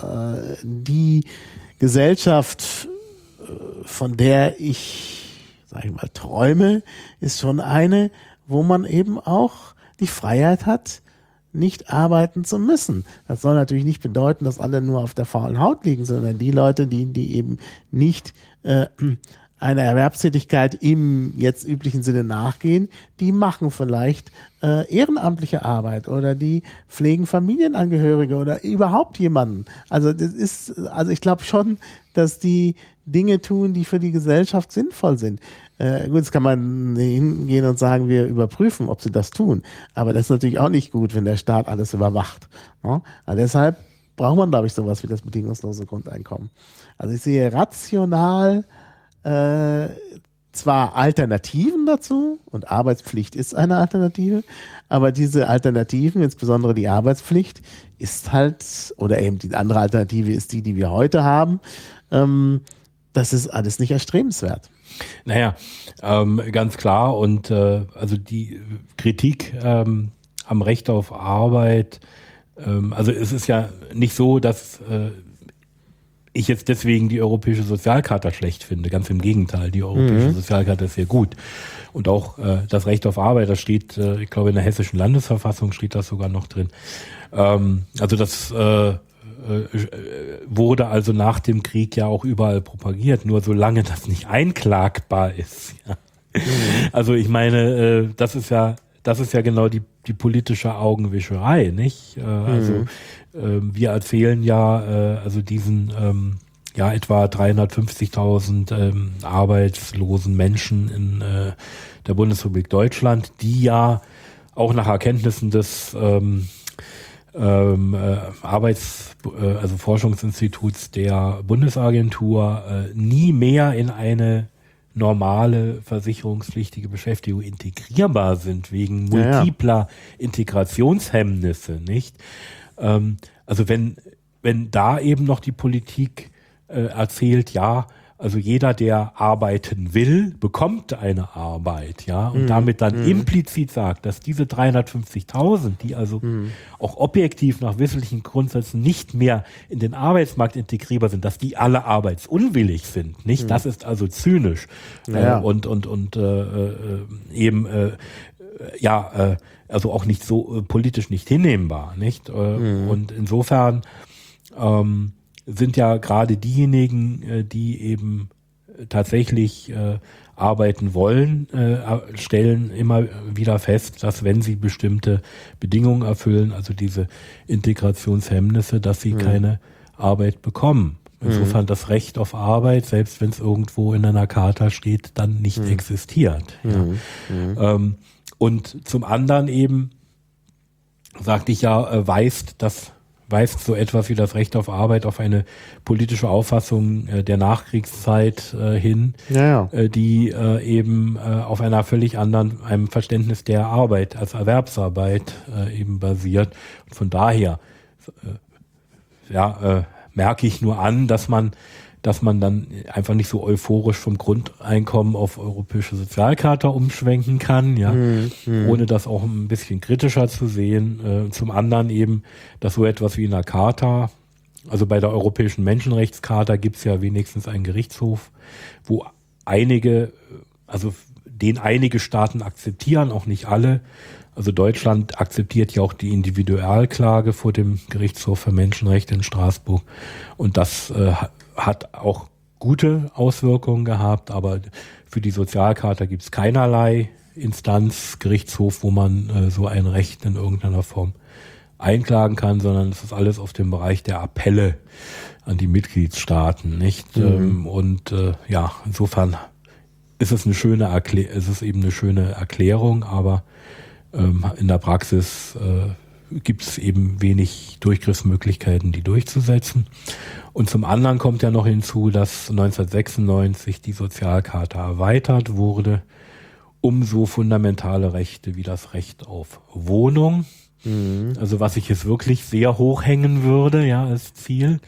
die Gesellschaft, von der ich, sag ich mal, träume, ist schon eine, wo man eben auch die Freiheit hat, nicht arbeiten zu müssen. Das soll natürlich nicht bedeuten, dass alle nur auf der faulen Haut liegen, sondern die Leute, die eben nicht einer Erwerbstätigkeit im jetzt üblichen Sinne nachgehen, die machen vielleicht ehrenamtliche Arbeit oder die pflegen Familienangehörige oder überhaupt jemanden. Also ich glaube schon, dass die Dinge tun, die für die Gesellschaft sinnvoll sind. Gut, jetzt kann man hingehen und sagen, wir überprüfen, ob sie das tun. Aber das ist natürlich auch nicht gut, wenn der Staat alles überwacht. Ja? Also deshalb braucht man, glaube ich, sowas wie das bedingungslose Grundeinkommen. Also ich sehe rational zwar Alternativen dazu, und Arbeitspflicht ist eine Alternative, aber diese Alternativen, insbesondere die Arbeitspflicht, ist halt, oder eben die andere Alternative ist die wir heute haben, das ist alles nicht erstrebenswert. Naja, ganz klar. Und also die Kritik am Recht auf Arbeit, also es ist ja nicht so, dass ich jetzt deswegen die Europäische Sozialcharta schlecht finde. Ganz im Gegenteil, die Europäische Sozialcharta ist sehr gut. Und auch das Recht auf Arbeit, das steht, ich glaube in der hessischen Landesverfassung steht das sogar noch drin. Also das wurde also nach dem Krieg ja auch überall propagiert, nur solange das nicht einklagbar ist. Ja. Also ich meine, das ist ja genau die politische Augenwischerei, nicht? Also wir erzählen ja also diesen etwa 350.000 arbeitslosen Menschen in der Bundesrepublik Deutschland, die ja auch nach Erkenntnissen des also Forschungsinstituts der Bundesagentur nie mehr in eine normale versicherungspflichtige Beschäftigung integrierbar sind, wegen multipler Integrationshemmnisse, nicht? Also wenn da eben noch die Politik erzählt, ja, also jeder, der arbeiten will, bekommt eine Arbeit, ja, und damit dann implizit sagt, dass diese 350.000, die also auch objektiv nach wissentlichen Grundsätzen nicht mehr in den Arbeitsmarkt integrierbar sind, dass die alle arbeitsunwillig sind, nicht? Das ist also zynisch und also auch nicht so politisch nicht hinnehmbar, nicht? Und insofern sind ja gerade diejenigen, die eben tatsächlich arbeiten wollen, stellen immer wieder fest, dass wenn sie bestimmte Bedingungen erfüllen, also diese Integrationshemmnisse, dass sie keine Arbeit bekommen. Insofern das Recht auf Arbeit, selbst wenn es irgendwo in einer Charta steht, dann nicht existiert. Ja. Und zum anderen eben, sagte ich ja, weist das weist so etwas wie das Recht auf Arbeit auf eine politische Auffassung der Nachkriegszeit hin, die eben auf einer völlig anderen, einem Verständnis der Arbeit als Erwerbsarbeit eben basiert. Und von daher merke ich nur an, dass man dann einfach nicht so euphorisch vom Grundeinkommen auf europäische Sozialcharta umschwenken kann, ohne das auch ein bisschen kritischer zu sehen. Zum anderen eben, dass so etwas wie in der Charta, also bei der Europäischen Menschenrechtscharta gibt es ja wenigstens einen Gerichtshof, wo den einige Staaten akzeptieren, auch nicht alle. Also Deutschland akzeptiert ja auch die Individualklage vor dem Gerichtshof für Menschenrechte in Straßburg. Und das hat auch gute Auswirkungen gehabt, aber für die Sozialcharta gibt es keinerlei Instanz, Gerichtshof, wo man so ein Recht in irgendeiner Form einklagen kann, sondern es ist alles auf dem Bereich der Appelle an die Mitgliedstaaten, nicht? Insofern ist es eben eine schöne Erklärung, aber in der Praxis gibt es eben wenig Durchgriffsmöglichkeiten, die durchzusetzen. Und zum anderen kommt ja noch hinzu, dass 1996 die Sozialcharta erweitert wurde um so fundamentale Rechte wie das Recht auf Wohnung. Also was ich jetzt wirklich sehr hoch hängen würde, als Ziel.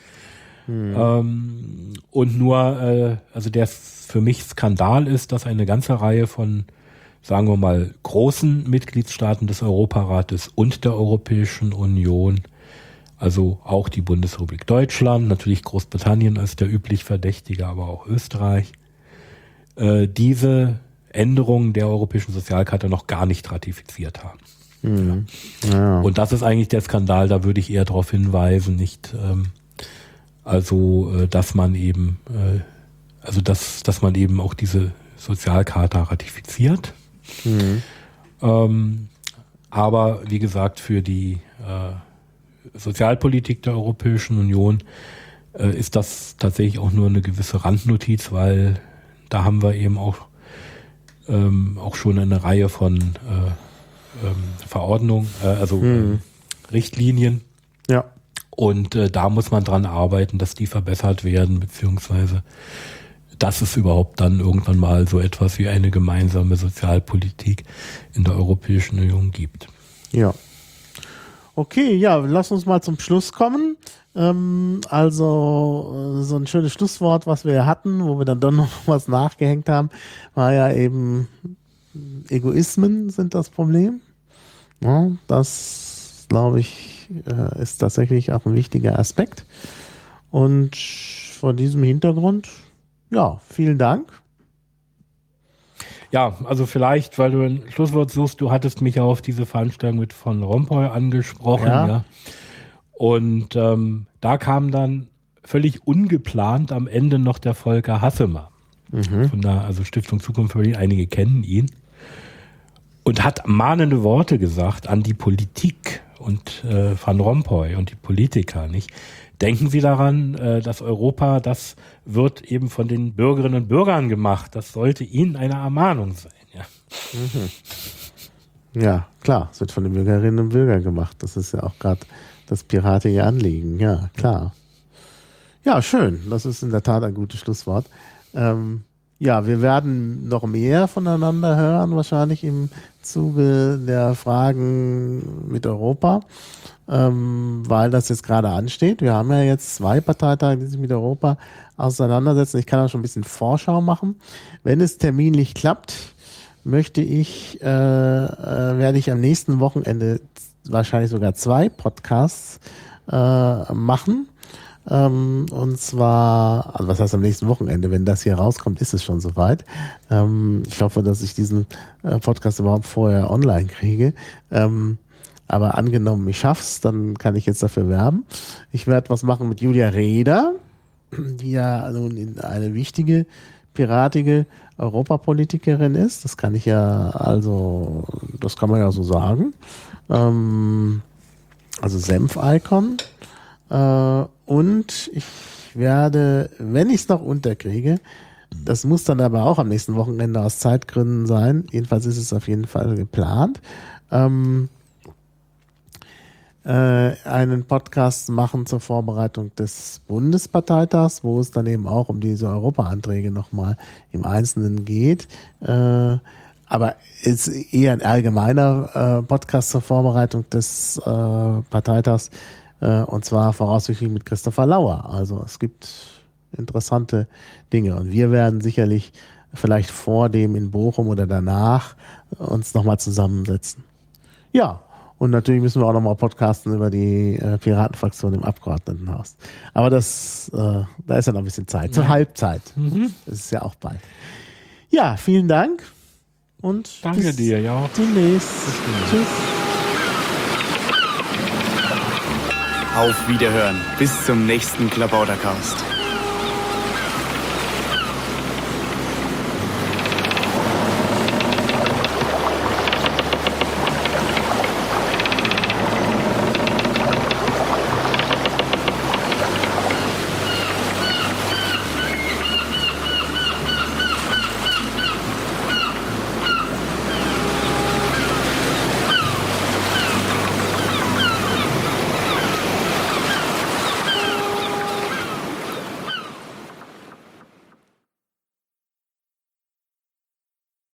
Und nur, der für mich Skandal ist, dass eine ganze Reihe von, sagen wir mal, großen Mitgliedstaaten des Europarates und der Europäischen Union, also auch die Bundesrepublik Deutschland, natürlich Großbritannien als der üblich Verdächtige, aber auch Österreich, diese Änderungen der Europäischen Sozialcharta noch gar nicht ratifiziert haben. Und das ist eigentlich der Skandal, da würde ich eher darauf hinweisen, nicht, dass man eben, dass man eben auch diese Sozialcharta ratifiziert. Aber wie gesagt, für die Sozialpolitik der Europäischen Union ist das tatsächlich auch nur eine gewisse Randnotiz, weil da haben wir eben auch schon eine Reihe von Verordnungen, Richtlinien. Ja. Und da muss man dran arbeiten, dass die verbessert werden, beziehungsweise dass es überhaupt dann irgendwann mal so etwas wie eine gemeinsame Sozialpolitik in der Europäischen Union gibt. Ja. Okay, lass uns mal zum Schluss kommen. So ein schönes Schlusswort, was wir hatten, wo wir dann doch noch was nachgehängt haben, war ja eben Egoismen sind das Problem. Ja, das, glaube ich, ist tatsächlich auch ein wichtiger Aspekt. Und vor diesem Hintergrund, vielen Dank. Ja, also vielleicht, weil du ein Schlusswort suchst, du hattest mich ja auf diese Veranstaltung mit von Rompuy angesprochen. Ja. Und da kam dann völlig ungeplant am Ende noch der Volker Hassemer von der Stiftung Zukunft für Berlin. Einige kennen ihn. Und hat mahnende Worte gesagt an die Politik und Van Rompuy und die Politiker, nicht? Denken Sie daran, dass Europa, das wird eben von den Bürgerinnen und Bürgern gemacht. Das sollte Ihnen eine Ermahnung sein. Ja, klar, es wird von den Bürgerinnen und Bürgern gemacht. Das ist ja auch gerade das piratische Anliegen. Ja, klar. Ja, schön. Das ist in der Tat ein gutes Schlusswort. Wir werden noch mehr voneinander hören, wahrscheinlich im Zuge der Fragen mit Europa, weil das jetzt gerade ansteht. Wir haben ja jetzt 2 Parteitage, die sich mit Europa auseinandersetzen. Ich kann auch schon ein bisschen Vorschau machen. Wenn es terminlich klappt, werde ich am nächsten Wochenende wahrscheinlich sogar 2 Podcasts machen. Und zwar, was heißt am nächsten Wochenende? Wenn das hier rauskommt, ist es schon soweit. Ich hoffe, dass ich diesen Podcast überhaupt vorher online kriege. Aber angenommen, ich schaff's, dann kann ich jetzt dafür werben. Ich werde was machen mit Julia Reda, die ja nun eine wichtige, piratige Europapolitikerin ist. Das kann man ja so sagen. Senf-Icon. Und ich werde, wenn ich es noch unterkriege, das muss dann aber auch am nächsten Wochenende aus Zeitgründen sein, jedenfalls ist es auf jeden Fall geplant, einen Podcast machen zur Vorbereitung des Bundesparteitags, wo es dann eben auch um diese Europaanträge nochmal im Einzelnen geht. Aber ist eher ein allgemeiner Podcast zur Vorbereitung des Parteitags, und zwar voraussichtlich mit Christopher Lauer. Also es gibt interessante Dinge und wir werden sicherlich vielleicht vor dem in Bochum oder danach uns nochmal zusammensetzen. Ja, und natürlich müssen wir auch nochmal podcasten über die Piratenfraktion im Abgeordnetenhaus. Aber da ist ja noch ein bisschen Zeit, zur Halbzeit. Das ist ja auch bald. Ja, vielen Dank und Danke dir, ja. Demnächst. Tschüss. Auf Wiederhören. Bis zum nächsten Klabautercast.